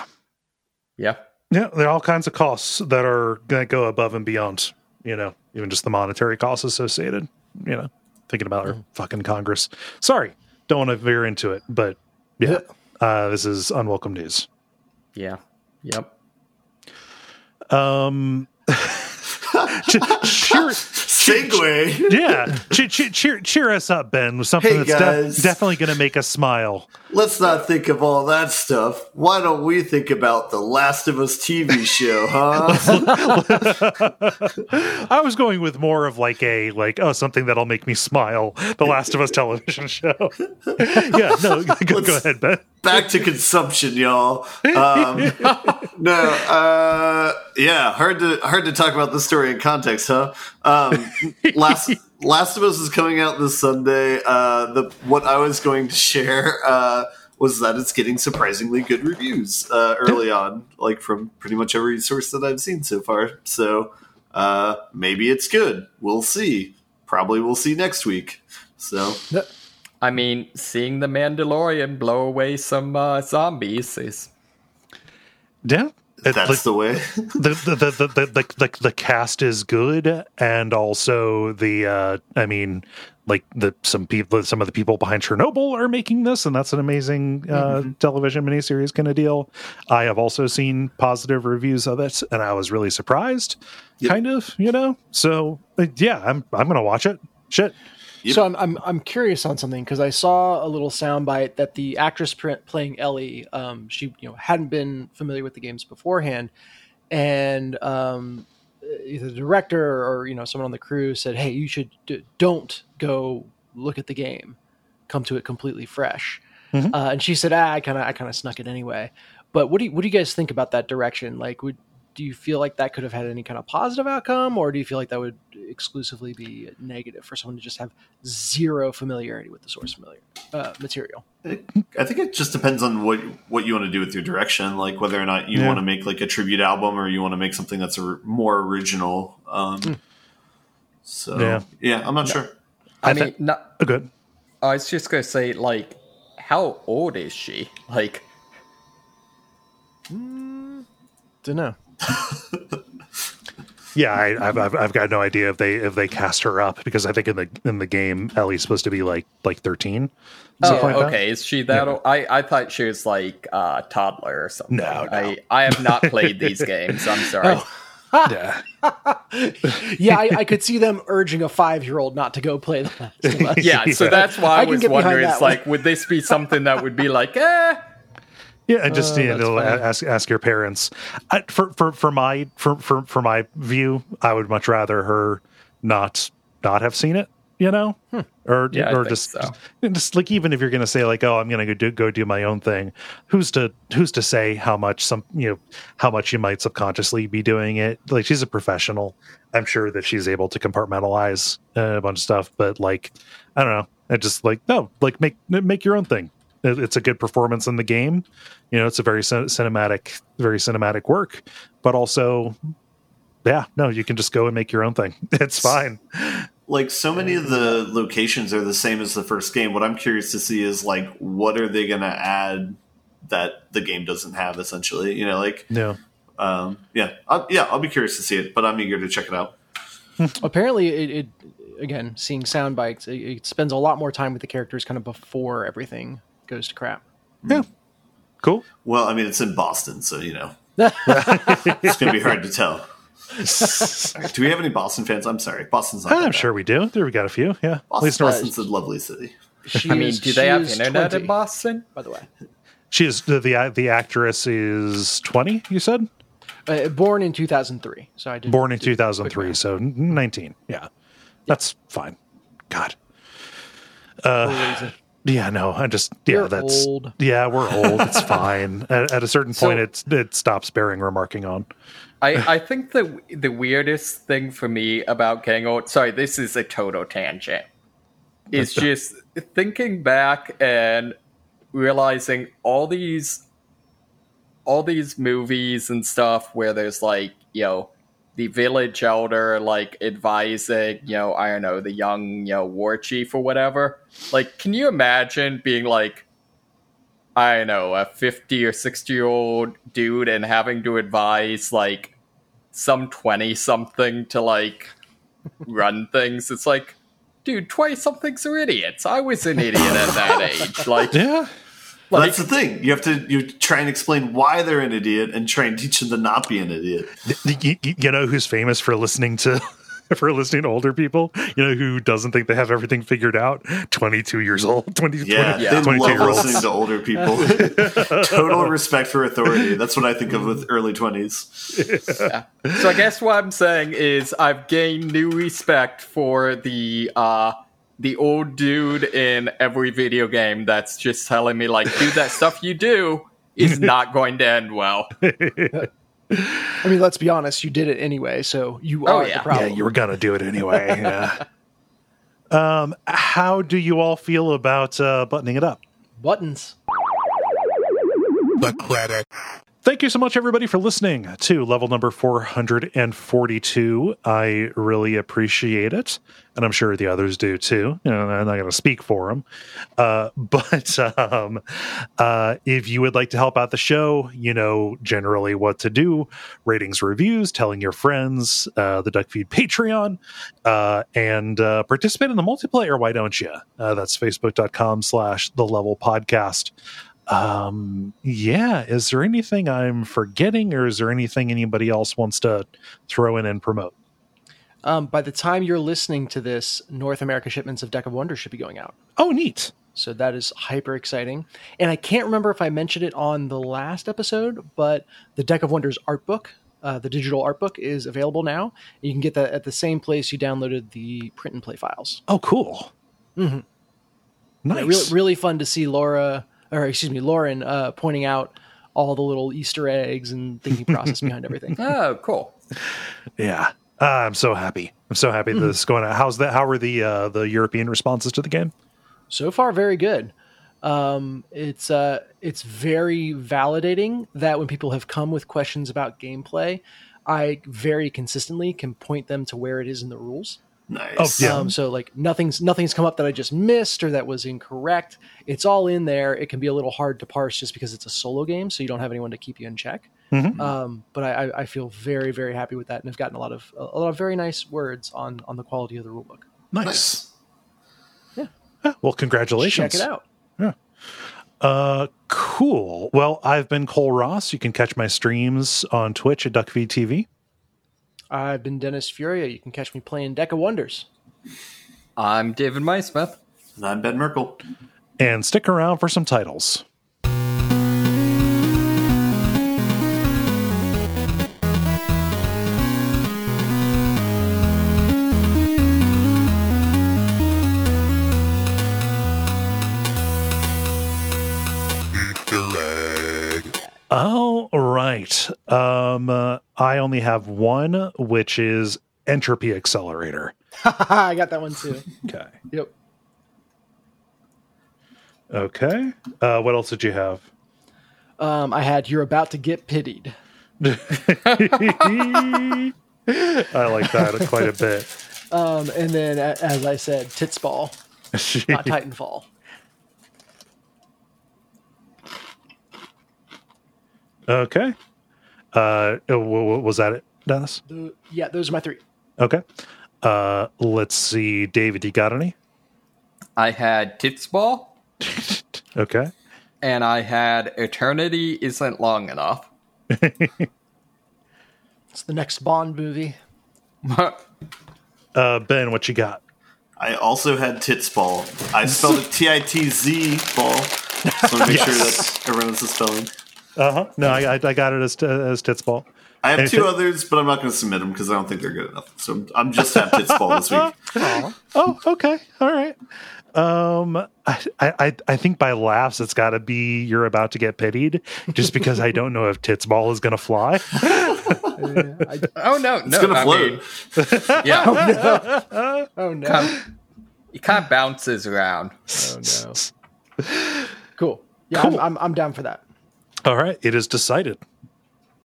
yeah. yeah. There are all kinds of costs that are going to go above and beyond. You know, even just the monetary costs associated. You know, thinking about our fucking Congress. Sorry, don't want to veer into it, but yeah, uh, this is unwelcome news. Yeah. Yep. Um, sh- sure, segue. Yeah, cheer, cheer, cheer, cheer us up, Ben, with something Hey, that's de- guys. definitely going to make us smile. Let's not think of all that stuff. Why don't we think about the Last of Us T V show, huh? I was going with more of like a like oh something that'll make me smile. The Last of Us television show. Yeah, no, go, go ahead, Ben. Back to consumption, y'all. Um, no, uh, yeah, hard to hard to talk about this story in context, huh? Um, Last Last of Us is coming out this Sunday. Uh, the what I was going to share uh, was that it's getting surprisingly good reviews uh, early on, like from pretty much every source that I've seen so far. So uh, maybe it's good. We'll see. Probably we'll see next week. So. I mean, seeing the Mandalorian blow away some uh, zombies is Yeah, It- That's like, the way. the, the, the, the, the, the, the, the cast is good, and also the uh, I mean, like the some people, some of the people behind Chernobyl are making this, and that's an amazing uh, Mm-hmm. television miniseries kind of deal. I have also seen positive reviews of it, and I was really surprised, Yep. kind of, you know. So uh, yeah, I'm I'm gonna watch it. Shit. Yep. So I'm I'm I'm curious on something because I saw a little soundbite that the actress pr- playing Ellie, um, she you know hadn't been familiar with the games beforehand, and um, either the director or you know someone on the crew said, "Hey, you should d- don't go look at the game, come to it completely fresh." Mhm. Uh, and she said, "Ah, I kind of I kind of snuck it anyway." But what do you, what do you guys think about that direction? Like, would do you feel like that could have had any kind of positive outcome, or do you feel like that would exclusively be negative for someone to just have zero familiarity with the source familiar uh, material? I think it just depends on what what you want to do with your direction, like whether or not you Yeah. want to make like a tribute album or you want to make something that's a, more original. Um, So Yeah. yeah. I'm not sure. I, I mean, think- no, Oh, good. I was just gonna say, like, how old is she? Like, Don't know. Yeah, I, I've, I've I've got no idea if they if they cast her up, because I think in the in the game Ellie's supposed to be like like thirteen. oh, something like that. okay, is she that old? I, I thought she was like a uh, toddler or something. No, no. I, I have not played these games. I'm sorry. Yeah. Yeah, I, I could see them urging a five-year-old not to go play The Last of Us. Yeah, so Yeah. that's why I, I can was get behind wondering. that It's one. like, would this be something that would be like, eh? Yeah, and just Oh, you that's know, funny. ask ask your parents. I, for for for my for, for for my view, I would much rather her not not have seen it. You know, or Yeah, I or think just so. just like, even if you're going to say like, oh, I'm going to go do go do my own thing, who's to who's to say how much some you know how much you might subconsciously be doing it? Like, she's a professional. I'm sure that she's able to compartmentalize uh, a bunch of stuff, but like, I don't know. I just like no, like make make your own thing. It- It's a good performance in the game. You know, it's a very cin- cinematic, very cinematic work, but also, yeah, no, you can just go and make your own thing. It's fine. Like so many of the locations are the same as the first game. What I'm curious to see is like what are they going to add that the game doesn't have? Essentially, you know, like Yeah. um, yeah, I'll, yeah. I'll be curious to see it, but I'm eager to check it out. Apparently, it, it again seeing sound bites, it, it spends a lot more time with the characters kind of before everything goes to crap. Yeah. Cool. Well, I mean, it's in Boston, so you know it's going to be hard to tell. Do we have any Boston fans? I'm sorry, Boston's not. that I'm bad. sure we do. There we got a few. Yeah. At least Boston, North. Boston's a lovely city. She I mean, is- do she they have is internet twenty, in Boston? by the way? She is the the, the actress is twenty. You said Uh, born in two thousand three, so I did born in did two thousand three, quick so nineteen. Yeah, that's fine. God. math. Crazy. Yeah, no, I just yeah, You're that's old. yeah, we're old. It's fine. At, at a certain So- point, it's it stops bearing remarking on. I, I think the the weirdest thing for me about getting old, sorry, this is a total tangent, is just thinking back and realizing all these all these movies and stuff where there's like, you know, the village elder like advising, you know, I don't know, the young, you know, war chief or whatever. Like, can you imagine being like, I don't know, a fifty or sixty year old dude and having to advise like some twenty something to like run things? It's like, dude, twenty somethings are idiots. I was an idiot at that age. Like, Yeah, Well, like that's the thing. You have to you try and explain why they're an idiot and try and teach them to not be an idiot. you, you- you know who's famous for listening to for listening to older people, you know, who doesn't think they have everything figured out. twenty-two years old, twenty, Yeah, twenty, they twenty-two love year olds. listening to older people. Total respect for authority. That's what I think of with early twenties. Yeah. So I guess what I'm saying is I've gained new respect for the uh, the old dude in every video game that's just telling me, like, dude, that stuff you do is not going to end well. I mean, let's be honest, you did it anyway, so you Oh, are yeah. the problem. Yeah, you were gonna do it anyway. Yeah. um, how do you all feel about uh, buttoning it up? Buttons. The credit. Thank you so much, everybody, for listening to level number four hundred forty-two. I really appreciate it, and I'm sure the others do too. You know, I'm not going to speak for them, uh, but um, uh, if you would like to help out the show, you know generally what to do: ratings, reviews, telling your friends, uh, the Duckfeed Patreon, uh, and uh, participate in the multiplayer. Why don't you? Uh, that's facebook.com slash the level podcast. Um, yeah, is there anything I'm forgetting, or is there anything anybody else wants to throw in and promote? Um, by the time you're listening to this, North America shipments of Deck of Wonders should be going out. Oh, neat. So that is hyper exciting. And I can't remember if I mentioned it on the last episode, but the Deck of Wonders art book, uh, the digital art book, is available now. You can get that at the same place you downloaded the print and play files. Oh, cool. Mm-hmm. Nice. Yeah, really, really fun to see Laura, or excuse me, Lauren, uh, pointing out all the little Easter eggs and thinking process behind everything. Oh, cool. Yeah. Uh, I'm so happy. I'm so happy that this is going on. How's that? How were the uh, the European responses to the game? So far, very good. Um, it's uh, it's very validating that when people have come with questions about gameplay, I very consistently can point them to where it is in the rules. Nice. Oh, yeah. Um, so like nothing's nothing's come up that I just missed or that was incorrect. It's all in there. It can be a little hard to parse just because it's a solo game, so you don't have anyone to keep you in check. Mhm. Um, but I, I feel very, very happy with that, and I've gotten a lot of a lot of very nice words on on the quality of the rulebook. Nice. Nice. Yeah, well, congratulations. Check it out. Uh, cool. Well, I've been Cole Ross. You can catch my streams on Twitch at Duckfeed T V. I've been Dennis Furia. You can catch me playing Deck of Wonders. I'm David Mysmith. And I'm Ben Merkel. And stick around for some titles. Easter egg. All right. Um, uh, I only have one, which is Entropy Accelerator. I got that one too. Okay. Yep. Okay. Uh, what else did you have? Um, I had You're About to Get Pitied. I like that quite a bit. Um, and then, a- as I said, Titsball, not Titanfall. Okay. Uh, w- w- was that it, Dennis? The, yeah, those are my three. Okay. Uh, let's see. David, you got any? I had Titsball, Okay. and I had Eternity Isn't Long Enough. It's the next Bond movie. Uh, Ben, what you got? I also had Titsball. I spelled it T I T Z ball. So make sure that everyone knows the spelling. Uh huh. No, I, I I got it as uh, as Titsball. I have Anything- two others, but I'm not going to submit them because I don't think they're good enough. So I'm just have Titsball this week. Oh, okay. All right. Um, I, I, I think by laughs, it's got to be You're About to Get Pitied, just because I don't know if Titsball is going to fly. Uh, I, Oh, no, no. It's going to I float. mean, yeah, oh no! kind it kind of bounces around. Oh no! Cool. Yeah, Cool. I'm, I'm I'm down for that. All right. It is decided.